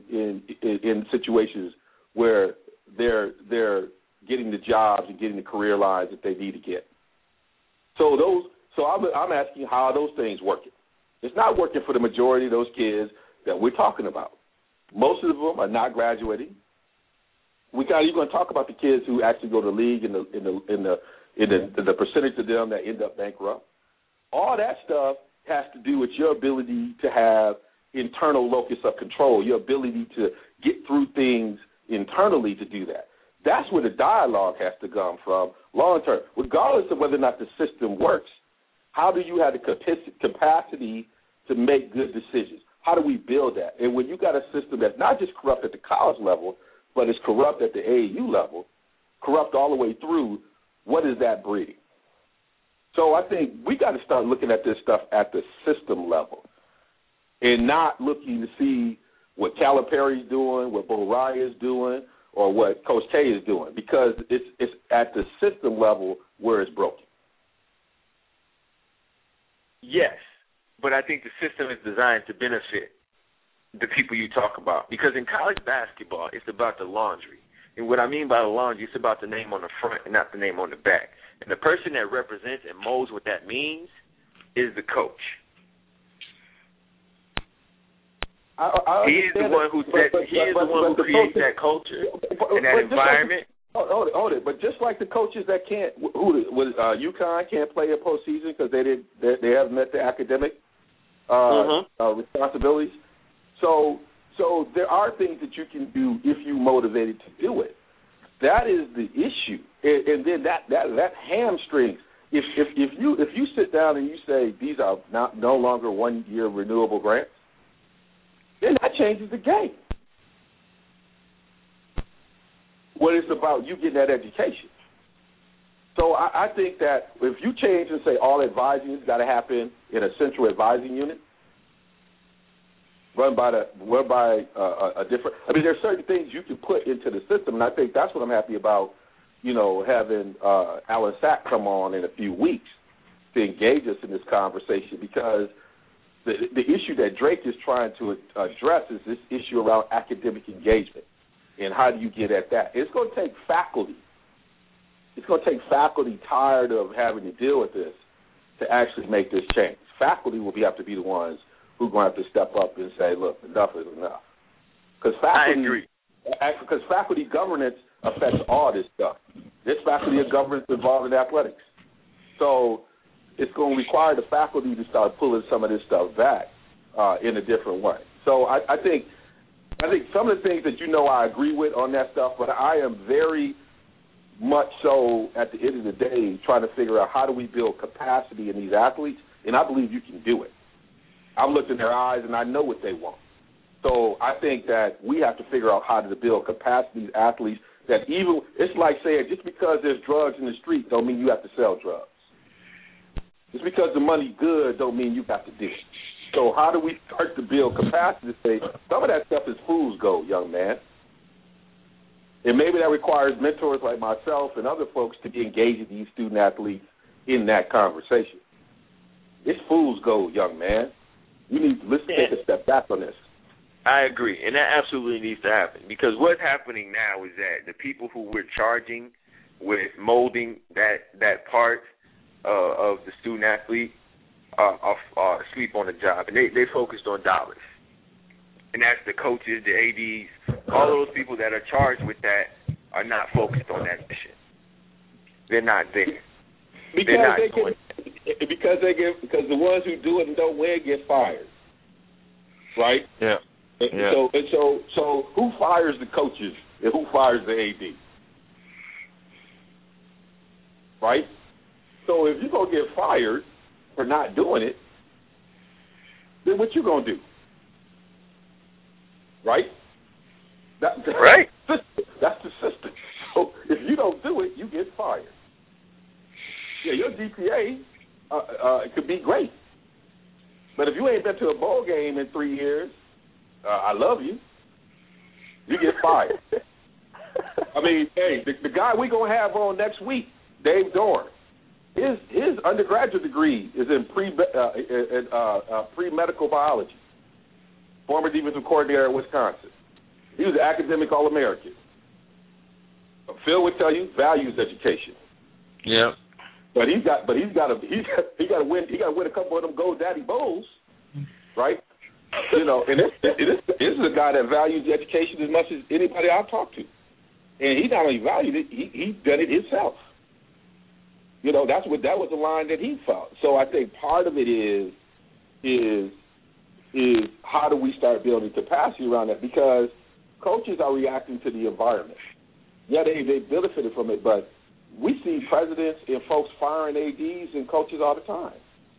in situations where they're getting the jobs and getting the career lines that they need to get. So I'm asking how are those things working? It's not working for the majority of those kids that we're talking about. Most of them are not graduating. You're going to talk about the kids who actually go to the league and the percentage of them that end up bankrupt. All that stuff has to do with your ability to have internal locus of control, your ability to get through things internally to do that. That's where the dialogue has to come from long term. Regardless of whether or not the system works, How do you have the capacity to make good decisions? How do we build that? And when you got a system that's not just corrupt at the college level, but it's corrupt at the AAU level, corrupt all the way through, what is that breeding? So I think we got to start looking at this stuff at the system level and not looking to see what Calipari's doing, what Bo Ryan is doing, or what Coach K is doing, because it's at the system level where it's broken. Yes, but I think the system is designed to benefit the people you talk about, because in college basketball, it's about the laundry. And what I mean by the laundry, it's about the name on the front and not the name on the back. And the person that represents and molds what that means is the coach. He is the one who creates that culture and that environment. Hold it. But just like the coaches that can't, UConn can't play a postseason because they haven't met the academic responsibilities. So there are things that you can do if you're motivated to do it. That is the issue, and then that hamstrings. If you sit down and you say these are no longer 1-year renewable grants, then that changes the game. When it's about you getting that education. So I think that if you change and say all advising has got to happen in a central advising unit, run by a different. I mean, there are certain things you can put into the system, and I think that's what I'm happy about. Having Alan Sack come on in a few weeks to engage us in this conversation, because the issue that Drake is trying to address is this issue around academic engagement. And how do you get at that? It's going to take faculty. It's going to take faculty tired of having to deal with this to actually make this change. Faculty will have to be the ones who are going to have to step up and say, look, enough is enough. I agree. Because faculty governance affects all this stuff. There's faculty governance involved in athletics. So it's going to require the faculty to start pulling some of this stuff back in a different way. So I think some of the things that I agree with on that stuff, but I am very much so at the end of the day trying to figure out how do we build capacity in these athletes, and I believe you can do it. I'm looking in their eyes, and I know what they want. So I think that we have to figure out how to build capacity in these athletes that even – it's like saying just because there's drugs in the street don't mean you have to sell drugs. Just because the money's good don't mean you have to do it. So how do we start to build capacity to say some of that stuff is fool's gold, young man? And maybe that requires mentors like myself and other folks to be engaging these student athletes in that conversation. It's fool's gold, young man. You need to take a step back on this. I agree, and that absolutely needs to happen, because what's happening now is that the people who we're charging with molding that part of the student athlete are asleep on the job, and they focused on dollars. And that's the coaches, the ADs, all those people that are charged with that are not focused on that mission. They're not there. Because the ones who do it and don't win get fired, right? Yeah. So who fires the coaches and who fires the AD? Right? So if you're going to get fired for not doing it, then what you going to do? Right? Right. That's the system. So if you don't do it, you get fired. Yeah, your GPA it could be great. But if you ain't been to a bowl game in 3 years, I love you. You get fired. I mean, hey, the guy we going to have on next week, Dave Dorn, his undergraduate degree is in pre-medical biology. Former defensive coordinator at Wisconsin. He was an academic All-American. Phil would tell you values education. Yeah. But he's got to win a couple of them GoDaddy Bowls, right? And this is a guy that values education as much as anybody I've talked to. And he not only valued it, he done it himself. That was the line that he felt. So I think part of it is how do we start building capacity around that? Because coaches are reacting to the environment. Yeah, they benefited from it, but we see presidents and folks firing ADs and coaches all the time.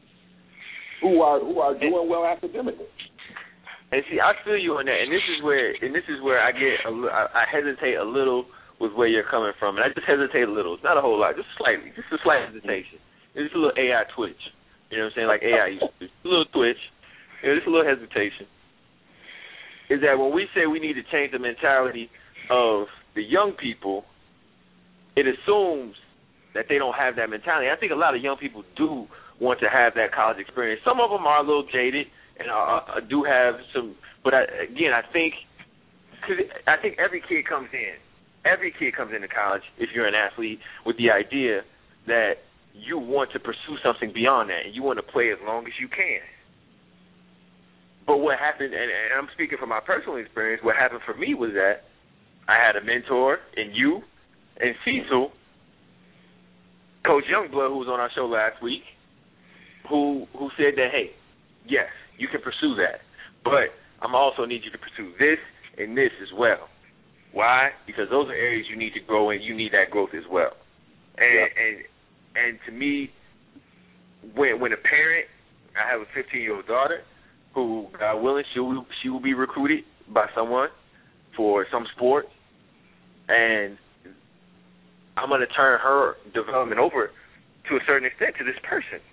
who are doing well academically. And see, I feel you on that, and this is where I I hesitate a little with where you're coming from, and I just hesitate a little. It's not a whole lot, just slightly, just a slight hesitation. It's just a little AI twitch. You know what I'm saying? Like AI used to do. Just a little twitch. Just a little hesitation. Is that when we say we need to change the mentality of the young people, it assumes that they don't have that mentality. I think a lot of young people do want to have that college experience. Some of them are a little jaded and do have some, but I think every kid comes into college, if you're an athlete, with the idea that you want to pursue something beyond that and you want to play as long as you can. But what happened, and I'm speaking from my personal experience, what happened for me was that I had a mentor in you and Cecil, Coach Youngblood, who was on our show last week, who said that, hey, yes, you can pursue that, but I'm also need you to pursue this and this as well. Why? Because those are areas you need to grow in. You need that growth as well. And to me, when a parent, I have a 15-year-old daughter who, God willing, she will be recruited by someone for some sport, and I'm going to turn her development over to a certain extent to this person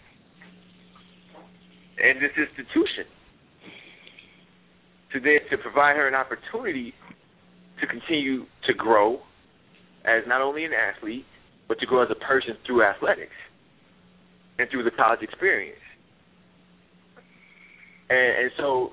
and this institution to provide her an opportunity to continue to grow as not only an athlete, but to grow as a person through athletics and through the college experience. And so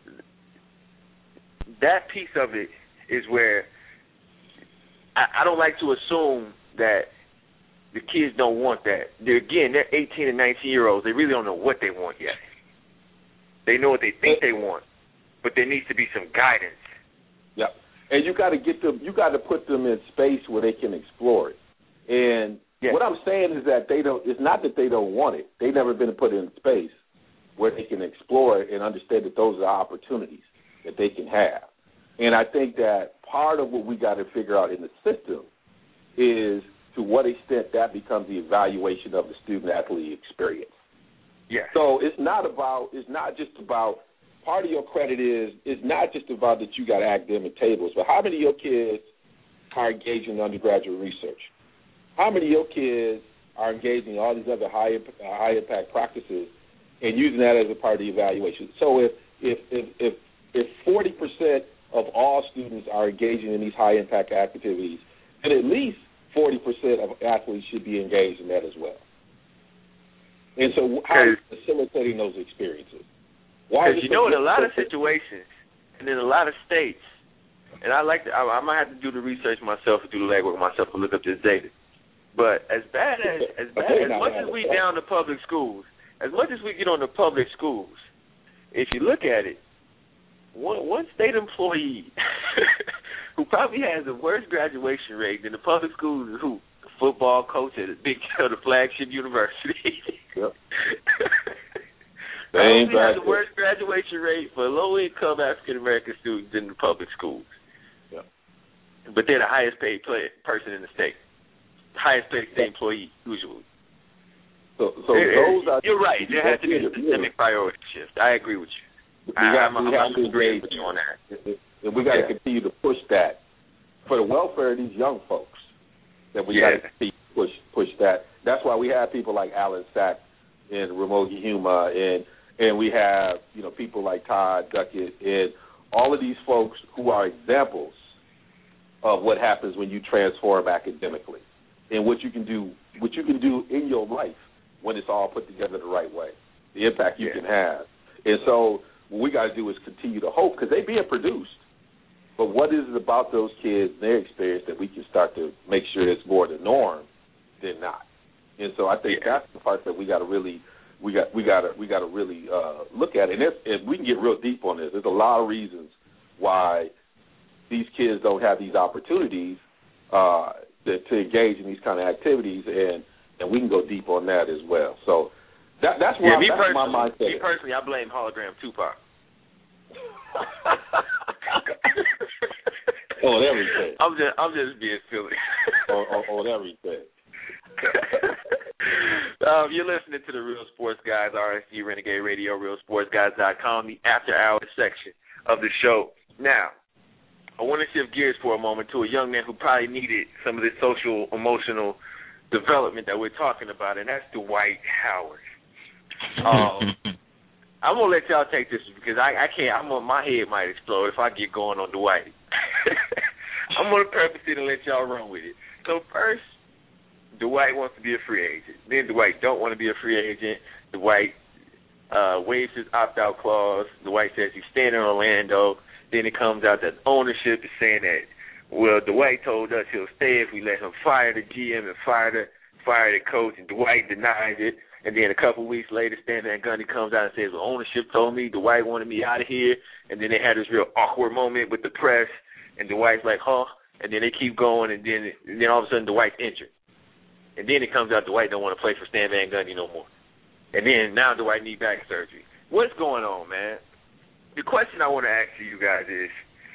that piece of it is where I don't like to assume that the kids don't want that. They're 18 and 19-year-olds. They really don't know what they want yet. They know what they think they want, but there needs to be some guidance. Yeah, and you got to get them. You got to put them in space where they can explore it. And what I'm saying is that they don't. It's not that they don't want it. They've never been put in space where they can explore it and understand that those are opportunities that they can have. And I think that part of what we got to figure out in the system is to what extent that becomes the evaluation of the student-athlete experience. Yeah. So it's not just about, part of your credit is, it's not just about that you got academic tables, but how many of your kids are engaged in undergraduate research? How many of your kids are engaged in all these other high-impact practices and using that as a part of the evaluation? So if 40% of all students are engaging in these high-impact activities, then at least 40% of athletes should be engaged in that as well. And so how are you facilitating those experiences? Because in a lot of situations and in a lot of states, and I might have to do the research myself and do the legwork myself and look up this data. But as much as we down the public schools, as much as we get on the public schools, if you look at it, one state employee who probably has the worst graduation rate in the public schools is who? The football coach at the flagship university. Yep. They have the worst graduation rate for low-income African-American students in the public schools. Yep. But they're the highest paid person in the state. Highest paid state employee, usually. So those are, you're right. There has to be a systemic priority shift. I agree with you. I'm agreeing with you on that. And we got to continue to push that for the welfare of these young folks. That we got to continue to push that. That's why we have people like Alan Sack and Ramogi Huma, and we have people like Todd Duckett and all of these folks who are examples of what happens when you transform academically and what you can do in your life when it's all put together the right way, the impact you can have. And so what we got to do is continue to hope, because they're being produced. But what is it about those kids, their experience, that we can start to make sure it's more the norm than not? And so I think that's the part that we got to really look at. And we can get real deep on this. There's a lot of reasons why these kids don't have these opportunities to engage in these kind of activities, and we can go deep on that as well. So that's why that's my mindset. Me personally, I blame hologram Tupac. On everything. I'm just being silly. on everything. You're listening to the Real Sports Guys, RSG Renegade Radio, RealSportsGuys.com, the after-hours section of the show. Now, I want to shift gears for a moment to a young man who probably needed some of this social, emotional development that we're talking about, and that's Dwight Howard. I'm going to let y'all take this because I can't. My head might explode if I get going on Dwight. I'm going to preface it and let y'all run with it. So first, Dwight wants to be a free agent. Then Dwight don't want to be a free agent. Dwight waives his opt-out clause. Dwight says he's staying in Orlando. Then it comes out that ownership is saying that, well, Dwight told us he'll stay if we let him fire the GM and fire the coach, and Dwight denies it. And then a couple weeks later, Stan Van Gundy comes out and says, well, ownership told me Dwight wanted me out of here. And then they had this real awkward moment with the press, and Dwight's like, huh? And then they keep going, and then all of a sudden Dwight's injured. And then it comes out Dwight don't want to play for Stan Van Gundy no more. And then now Dwight need back surgery. What's going on, man? The question I want to ask you guys is,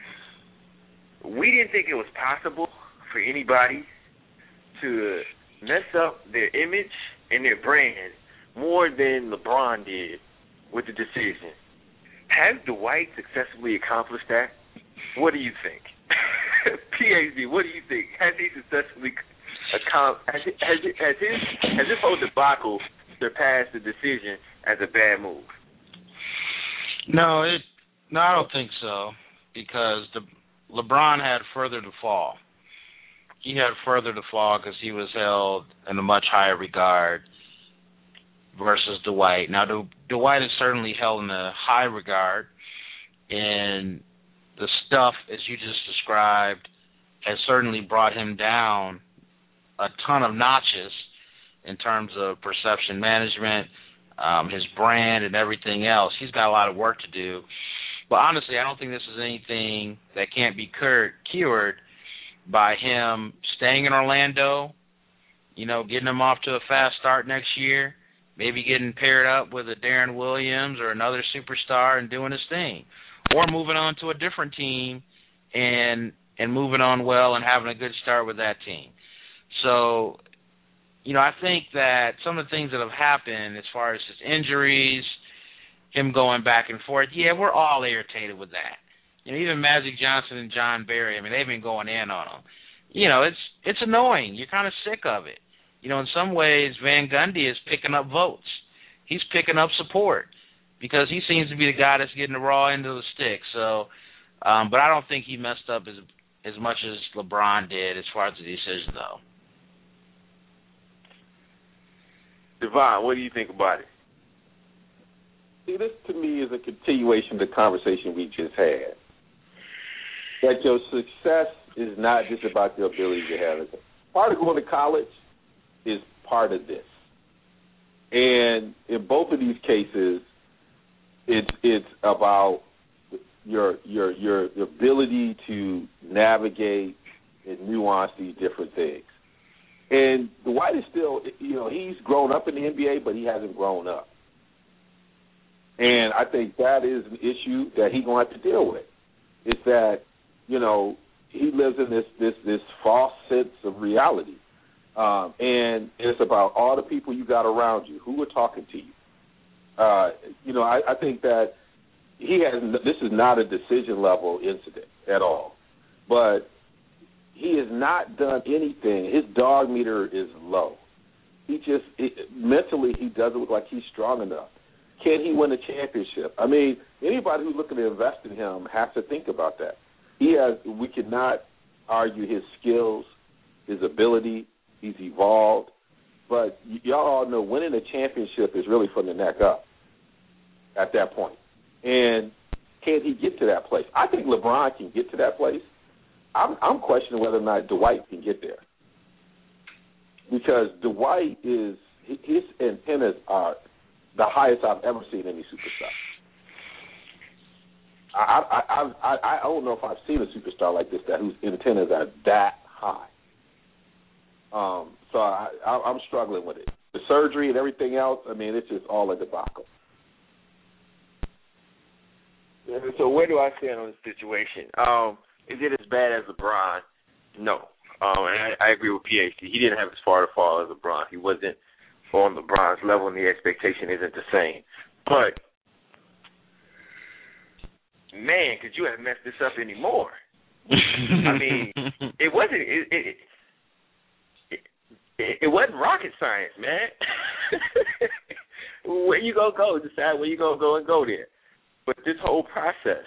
we didn't think it was possible for anybody to mess up their image and their brand more than LeBron did with the decision. Has Dwight successfully accomplished that? What do you think? PhD, what do you think? Has he successfully has this whole debacle surpassed the decision as a bad move? No, I don't think so, because LeBron had further to fall. He had further to fall because he was held in a much higher regard versus Dwight. Now, Dwight is certainly held in a high regard, and the stuff, as you just described, has certainly brought him down a ton of notches in terms of perception management, his brand, and everything else. He's got a lot of work to do. But honestly, I don't think this is anything that can't be cured by him staying in Orlando, getting him off to a fast start next year, maybe getting paired up with a Darren Williams or another superstar and doing his thing, or moving on to a different team and moving on well and having a good start with that team. So, I think that some of the things that have happened as far as his injuries, him going back and forth, we're all irritated with that. Even Magic Johnson and John Barry, they've been going in on him. It's annoying. You're kind of sick of it. In some ways, Van Gundy is picking up votes. He's picking up support because he seems to be the guy that's getting the raw end of the stick. So, but I don't think he messed up as much as LeBron did as far as the decision, though. Devon, what do you think about it? See, this to me is a continuation of the conversation we just had. That your success is not just about your ability to have it. Part of going to college is part of this. And in both of these cases, it's about your ability to navigate and nuance these different things. And Dwight is still, he's grown up in the NBA, but he hasn't grown up. And I think that is an issue that he's going to have to deal with. It's that, he lives in this false sense of reality. And it's about all the people you got around you who are talking to you. I think that this is not a decision level incident at all. But he has not done anything. His dog meter is low. Mentally, he doesn't look like he's strong enough. Can he win a championship? Anybody who's looking to invest in him has to think about that. We cannot argue his skills, his ability. He's evolved. But y'all all know winning a championship is really from the neck up at that point. And can he get to that place? I think LeBron can get to that place. I'm questioning whether or not Dwight can get there. Because Dwight his antennas are the highest I've ever seen any superstar. I don't know if I've seen a superstar like this whose antennas are that high. So I'm struggling with it. The surgery and everything else, it's just all a debacle. So where do I stand on this situation? Is it as bad as LeBron? No. And I agree with PhD. He didn't have as far to fall as LeBron. He wasn't on LeBron's level, and the expectation isn't the same. But, man, could you have messed this up anymore? I mean, it wasn't it wasn't rocket science, man. Where you gonna go? Decide where you gonna go and go there. But this whole process,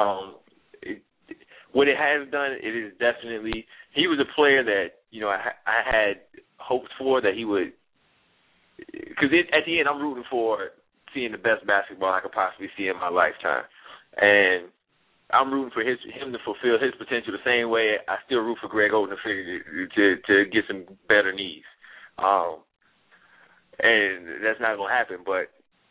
what it has done, it is definitely. He was a player that I had hoped for that he would. Because at the end, I'm rooting for seeing the best basketball I could possibly see in my lifetime, and I'm rooting for him to fulfill his potential the same way I still root for Greg Oden to get some better knees. And that's not going to happen, but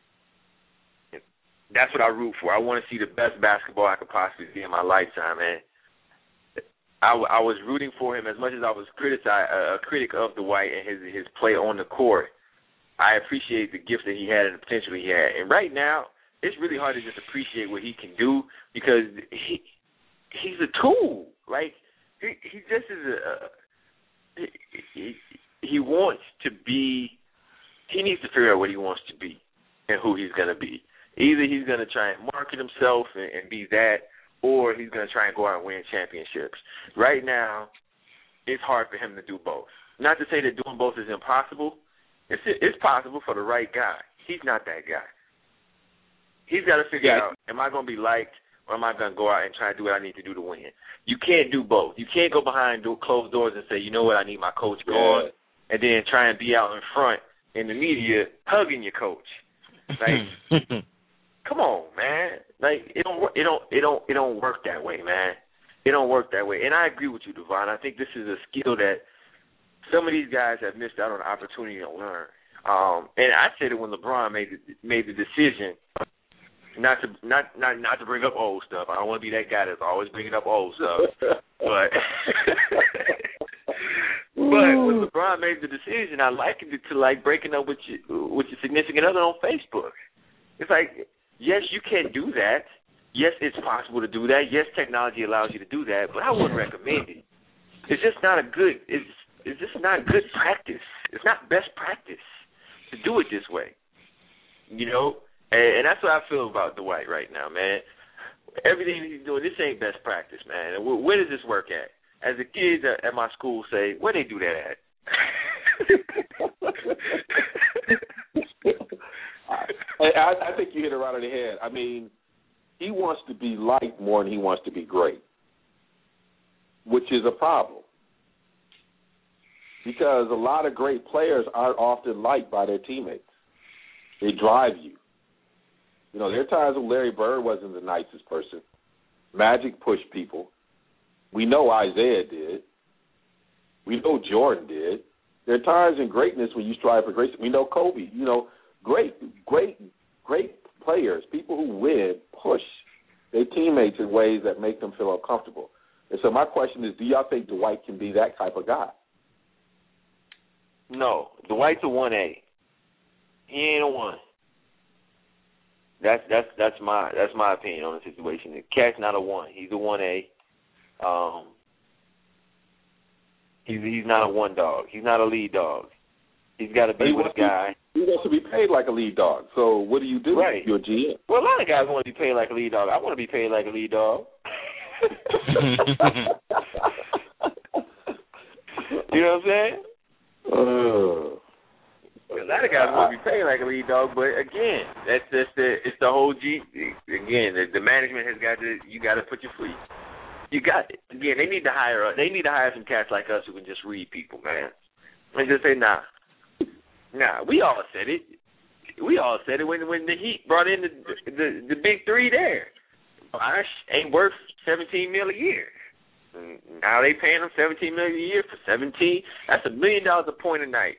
that's what I root for. I want to see the best basketball I could possibly see in my lifetime, and I was rooting for him as much as I was a critic of Dwight and his play on the court. I appreciate the gift that he had and the potential he had. And right now, it's really hard to just appreciate what he can do because he's a tool. Like, he just is he wants to be, he needs to figure out what he wants to be and who he's going to be. Either he's going to try and market himself and be that, or he's going to try and go out and win championships. Right now, it's hard for him to do both. Not to say that doing both is impossible. It's possible for the right guy. He's not that guy. He's got to figure out, am I going to be liked or am I going to go out and try to do what I need to do to win? You can't do both. You can't go behind closed doors and say, you know what, I need my coach gone, and then try and be out in front in the media hugging your coach. Like, come on, man. Like, it don't work that way, man. It don't work that way. And I agree with you, Devon. I think this is a skill that some of these guys have missed out on the opportunity to learn. And I said it when LeBron made the decision not to bring up old stuff. I don't want to be that guy that's always bringing up old stuff. But when LeBron made the decision, I likened it to like breaking up with your significant other on Facebook. It's like, yes, you can do that. Yes, it's possible to do that. Yes, technology allows you to do that, but I wouldn't recommend it. It's just not it's just not good practice. It's not best practice to do it this way. You know? And that's what I feel about Dwight right now, man. Everything he's doing, this ain't best practice, man. Where does this work at? As the kids at my school say, where they do that at? I think you hit it right on the head. I mean, he wants to be liked more than he wants to be great, which is a problem. Because a lot of great players aren't often liked by their teammates. They drive you. You know, there are times when Larry Bird wasn't the nicest person. Magic pushed people. We know Isaiah did. We know Jordan did. There are times in greatness when you strive for greatness. We know Kobe. You know, great players, people who win, push their teammates in ways that make them feel uncomfortable. And so my question is, do y'all think Dwight can be that type of guy? No, Dwight's a 1A. He ain't a 1. That's my opinion on the situation. The cat's not a 1. He's a 1A. He's not a 1 dog. He's not a lead dog. He's got to be with a guy. He wants to be paid like a lead dog. So what do? Right. You're a GM. Well, a lot of guys want to be paid like a lead dog. I want to be paid like a lead dog. You know what I'm saying? A lot of guys want to be paid like a lead dog, but again, it's the whole again, the management has got to, you got to put your feet. You got it. Again, they need to hire some cats like us who can just read people, man, and just say nah. We all said it. We all said it when the Heat brought in the big three there. Bosh ain't worth $17 million a year. Now they paying him $17 million a year for 17. That's $1 million a point a night.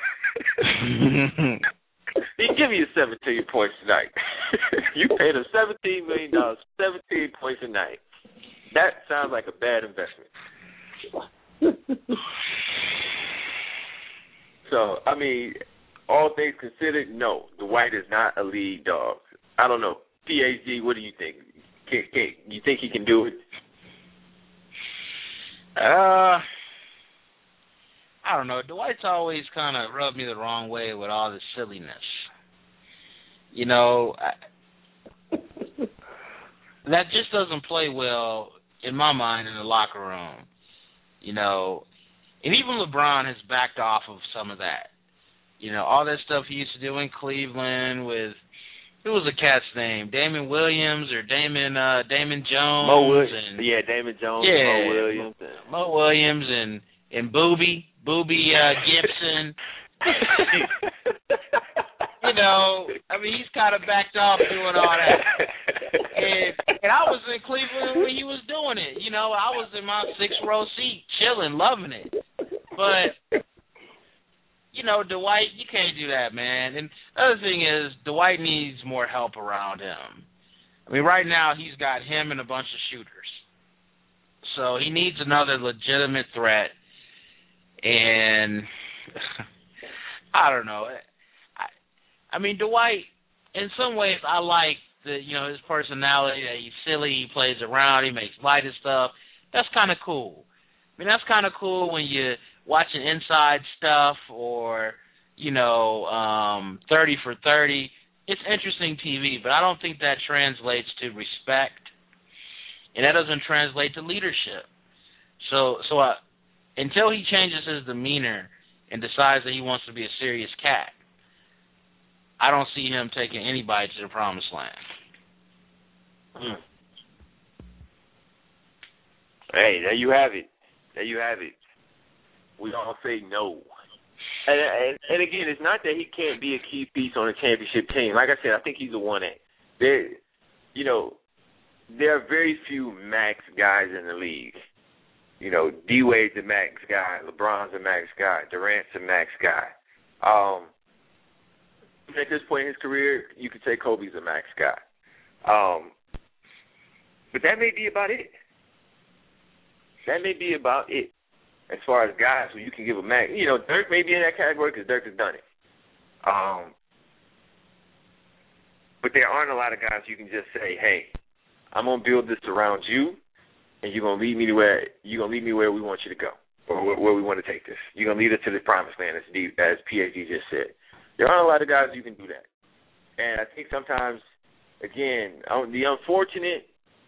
He give you 17 points a night. You paid him $17 million, 17 points a night. That sounds like a bad investment. So, I mean, all things considered, no, Dwight is not a lead dog. I don't know. PhD, what do you think? You think he can do it? I don't know. Dwight's always kind of rubbed me the wrong way with all this silliness. You know, that just doesn't play well in my mind in the locker room. You know, and even LeBron has backed off of some of that. You know, all that stuff he used to do in Cleveland with, who was the cat's name? Damon Williams or Damon Jones? Mo Williams. Yeah, Damon Jones. Yeah, Mo Williams. Mo Williams and Boobie Gibson. You know, I mean, he's kind of backed off doing all that. And I was in Cleveland when he was doing it. You know, I was in my 6th-row seat, chilling, loving it. But, you know, Dwight, you can't do that, man. And the other thing is, Dwight needs more help around him. I mean, right now he's got him and a bunch of shooters. So he needs another legitimate threat. And I don't know. I mean, Dwight, in some ways, I like his personality, that he's silly, he plays around, he makes light of stuff. That's kind of cool. I mean, that's kind of cool when you're watching Inside Stuff or, 30 for 30. It's interesting TV, but I don't think that translates to respect, and that doesn't translate to leadership. So until he changes his demeanor and decides that he wants to be a serious cat, I don't see him taking anybody to the promised land. Hey, there you have it. We all say no. And again, it's not that he can't be a key piece on a championship team. Like I said, I think he's a 1A. There are very few max guys in the league. D-Wade's a max guy. LeBron's a max guy. Durant's a max guy. At this point in his career, you could say Kobe's a max guy. But that may be about it. As far as guys who you can give a max. Dirk may be in that category because Dirk has done it. But there aren't a lot of guys you can just say, hey, I'm going to build this around you, and you're going to lead me where we want you to go, or where we want to take this. You're going to lead us to the promised land, as PhD just said. There aren't a lot of guys who can do that. And I think sometimes, again, one of the unfortunate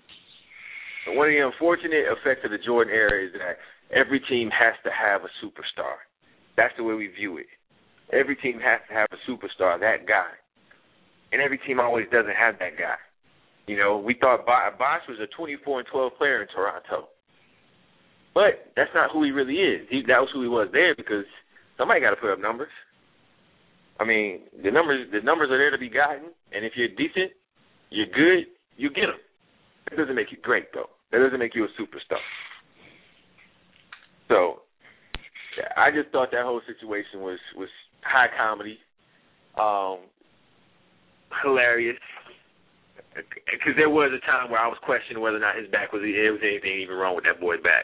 effects of the Jordan era is that every team has to have a superstar. That's the way we view it. Every team has to have a superstar, that guy. And every team always doesn't have that guy. We thought Bosh was a 24-12 player in Toronto. But that's not who he really is. That was who he was there because somebody got to put up numbers. I mean, the numbers are there to be gotten, and if you're decent, you're good, you get them. That doesn't make you great, though. That doesn't make you a superstar. So, I just thought that whole situation was high comedy, hilarious, because there was a time where I was questioning whether or not his back there was anything even wrong with that boy's back.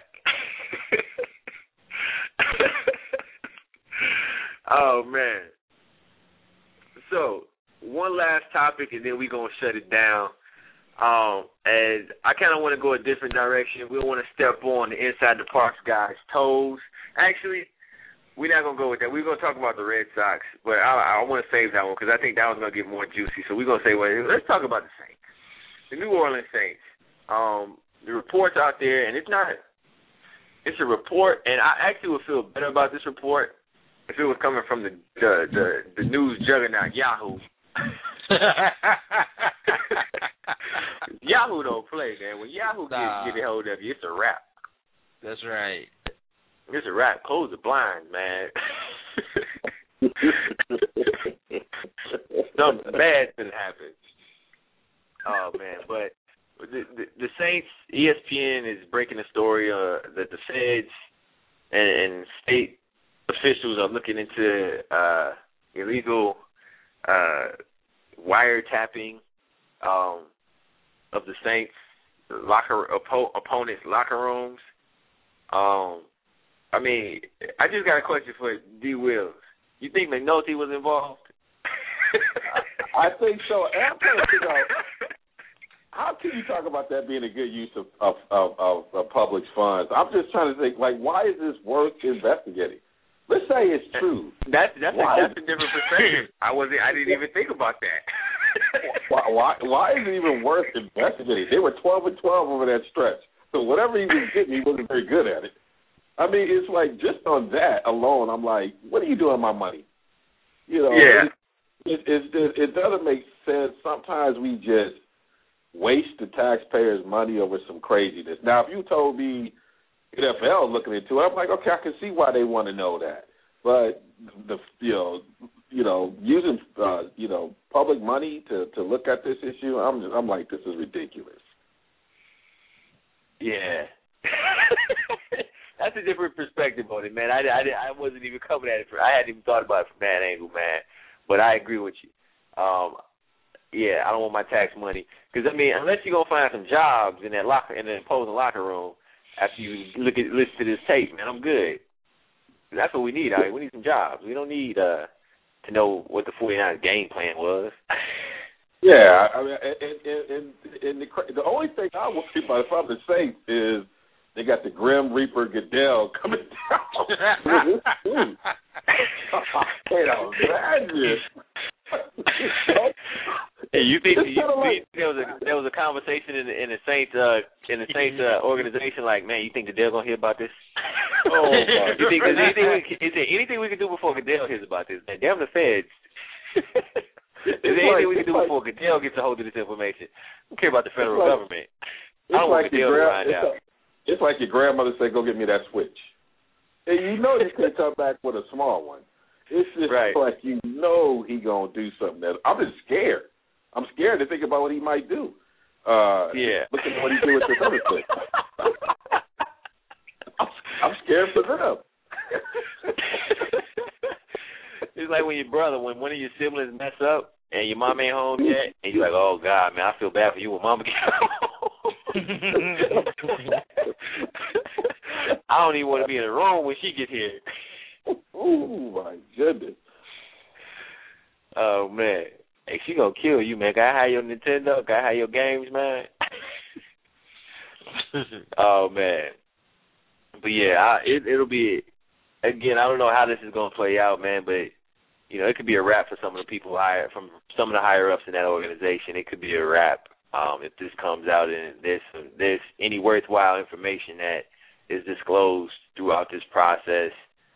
Oh, man. So, one last topic, and then we're going to shut it down. And I kind of want to go a different direction. We want to step on the Inside the Parks guys' toes. Actually, we're not going to go with that. We're going to talk about the Red Sox, but I want to save that one because I think that one's going to get more juicy. So we're going to say, well, let's talk about the Saints. The New Orleans Saints. The report's out there, and it's a report, and I actually would feel better about this report if it was coming from the news juggernaut Yahoo. Yahoo don't play, man. When Yahoo get a hold of you, it's a wrap. That's right. It's a wrap. Close the blinds, man. Something bad's been happening. Oh, man. But the Saints, ESPN is breaking the story that the feds and state officials are looking into illegal wiretapping of the Saints opponents' locker rooms. I mean, I just got a question for D. Wills. You think McNulty was involved? I think so. And I'm trying to figure out, how can you talk about that being a good use of public funds? I'm just trying to think, why is this worth investigating? let's say it's true. That's a different perspective. I didn't even think about that. why is it even worth investigating? They were 12-12 over that stretch. So whatever he was getting, he wasn't very good at it. I mean, it's like just on that alone, I'm like, what are you doing with my money? You know, it doesn't make sense. Sometimes we just waste the taxpayers' money over some craziness. Now, if you told me NFL looking into it, I'm like, okay, I can see why they want to know that. But using public money to look at this issue, I'm like, this is ridiculous. Yeah. That's a different perspective on it, man. I wasn't even coming at it. I hadn't even thought about it from that angle, man. But I agree with you. I don't want my tax money. Because, I mean, unless you're going to find some jobs in the opposing locker room after you listen to this tape, man, I'm good. That's what we need. We need some jobs. We don't need to know what the 49ers game plan was. Yeah, I mean, and the only thing I worry about, if I'm the Saints, is they got the Grim Reaper Goodell coming down. Imagine. Hey, you think there was a conversation in the Saints organization like, man, you think Goodell gonna hear about this? Oh my! You think is there anything we can do before Goodell hears about this? Man, damn the feds. Is there anything we can do before Goodell gets a hold of this information? I don't care about the federal government. I don't want Goodell to find out. It's like your grandmother said, go get me that switch. And you know you can come back with a small one. It's just like you know he going to do something. I'm just scared. I'm scared to think about what he might do. Look at what he do with this other thing. I'm scared for them. It's like when one of your siblings mess up and your mom ain't home yet, and you're like, oh, God, man, I feel bad for you when mama gets home. I don't even want to be in the room when she gets here. Oh, my goodness. Oh, man. Hey, she going to kill you, man. Can I have your Nintendo? Can I have your games, man? Oh, man. But, yeah, it'll be, again, I don't know how this is going to play out, man, but, you know, it could be a wrap for some of the people from some of the higher-ups in that organization. It could be a wrap if this comes out and there's any worthwhile information that is disclosed throughout this process.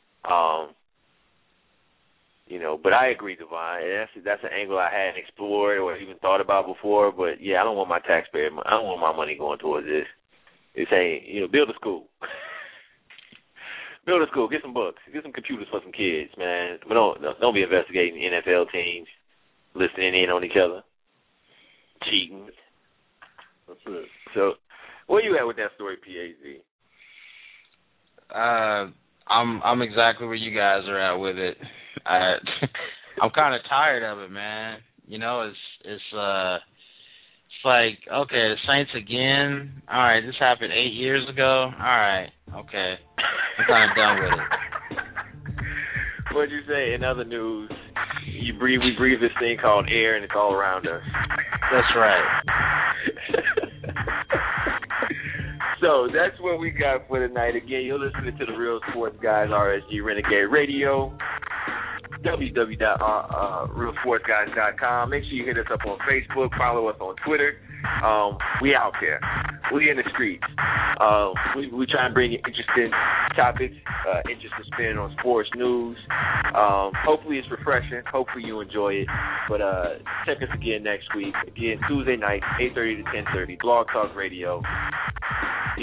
You know, but I agree, Devon. That's an angle I hadn't explored or even thought about before. But yeah, I don't want my I don't want my money going towards this. It's saying, you know, build a school. Build a school. Get some books. Get some computers for some kids, man. But don't be investigating NFL teams, listening in on each other, cheating. That's it. So, where you at with that story, PAZ? I'm exactly where you guys are at with it. I'm kind of tired of it, man. You know, it's like, okay, the Saints again. All right, this happened 8 years ago. All right, okay, I'm kind of done with it. What'd you say in other news? We breathe this thing called air, and it's all around us. That's right. So that's what we got for tonight. Again, you're listening to the Real Sports Guys, RSG Renegade Radio, www.realsportsguys.com. Make sure you hit us up on Facebook, follow us on Twitter. We out there. We in the streets. We try and bring you interesting topics, interesting spin on sports news. Hopefully it's refreshing. Hopefully you enjoy it. But check us again next week. Again, Tuesday night, 8:30 to 10:30, Blog Talk Radio. Peace.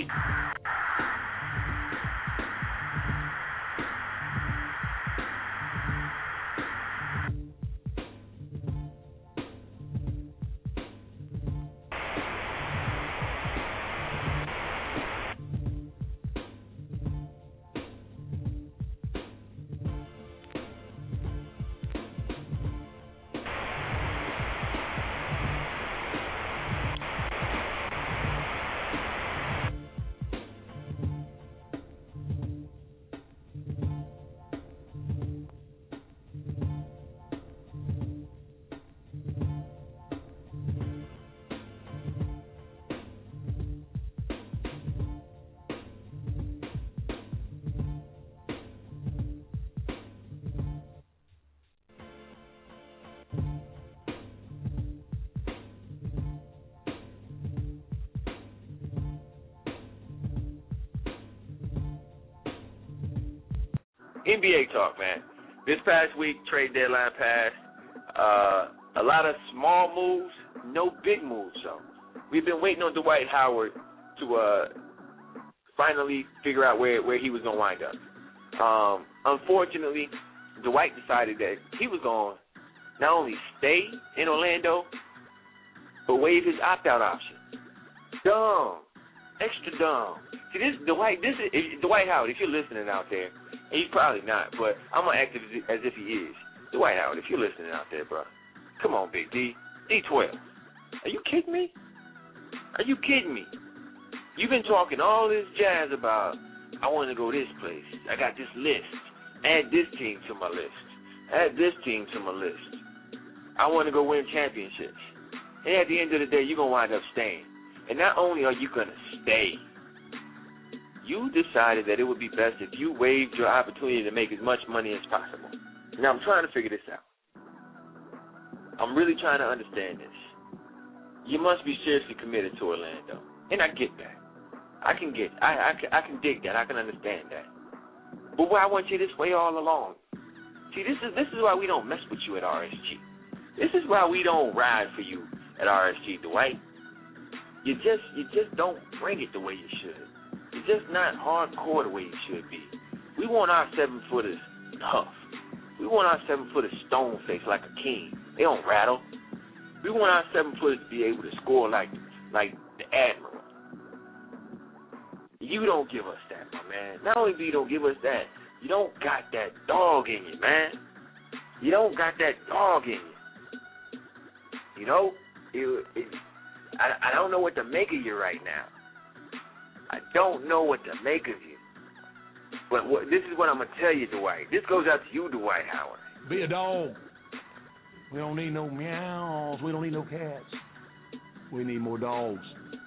NBA talk, man. This past week, trade deadline passed. A lot of small moves, no big moves, though. We've been waiting on Dwight Howard to finally figure out where he was going to wind up. Unfortunately, Dwight decided that he was going to not only stay in Orlando, but waive his opt-out option. Dumb. Extra dumb. See, Dwight Howard, if you're listening out there, and he's probably not, but I'm going to act as if he is. Dwight Howard, if you're listening out there, bro, come on, Big D. D12. Are you kidding me? Are you kidding me? You've been talking all this jazz about, I want to go this place. I got this list. Add this team to my list. Add this team to my list. I want to go win championships. And at the end of the day, you're going to wind up staying. And not only are you going to stay, you decided that it would be best if you waived your opportunity to make as much money as possible. Now, I'm trying to figure this out. I'm really trying to understand this. You must be seriously committed to Orlando. And I get that. I can dig that. I can understand that. But why weren't you this way all along? See, this is why we don't mess with you at RSG. This is why we don't ride for you at RSG, Dwight. You just don't bring it the way you should. You're just not hardcore the way you should be. We want our 7-footers tough. We want our 7-footers stone-faced like a king. They don't rattle. We want our 7-footers to be able to score like the Admiral. You don't give us that, my man. Not only do you don't give us that, you don't got that dog in you, man. You don't got that dog in you. You know, I don't know what to make of you right now. I don't know what to make of you. But this is what I'm going to tell you, Dwight. This goes out to you, Dwight Howard. Be a dog. We don't need no meows. We don't need no cats. We need more dogs.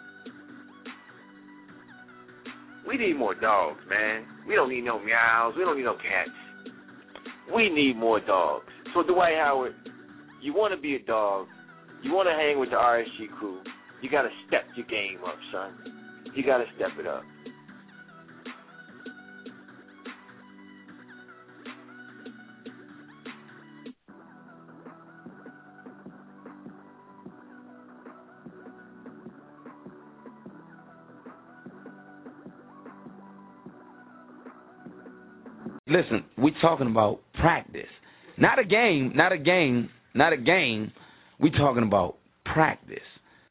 We need more dogs, man. We don't need no meows. We don't need no cats. We need more dogs. So, Dwight Howard, you want to be a dog. You want to hang with the RSG crew. You got to step your game up, son. You got to step it up. Listen, we're talking about practice. Not a game. We're talking about practice.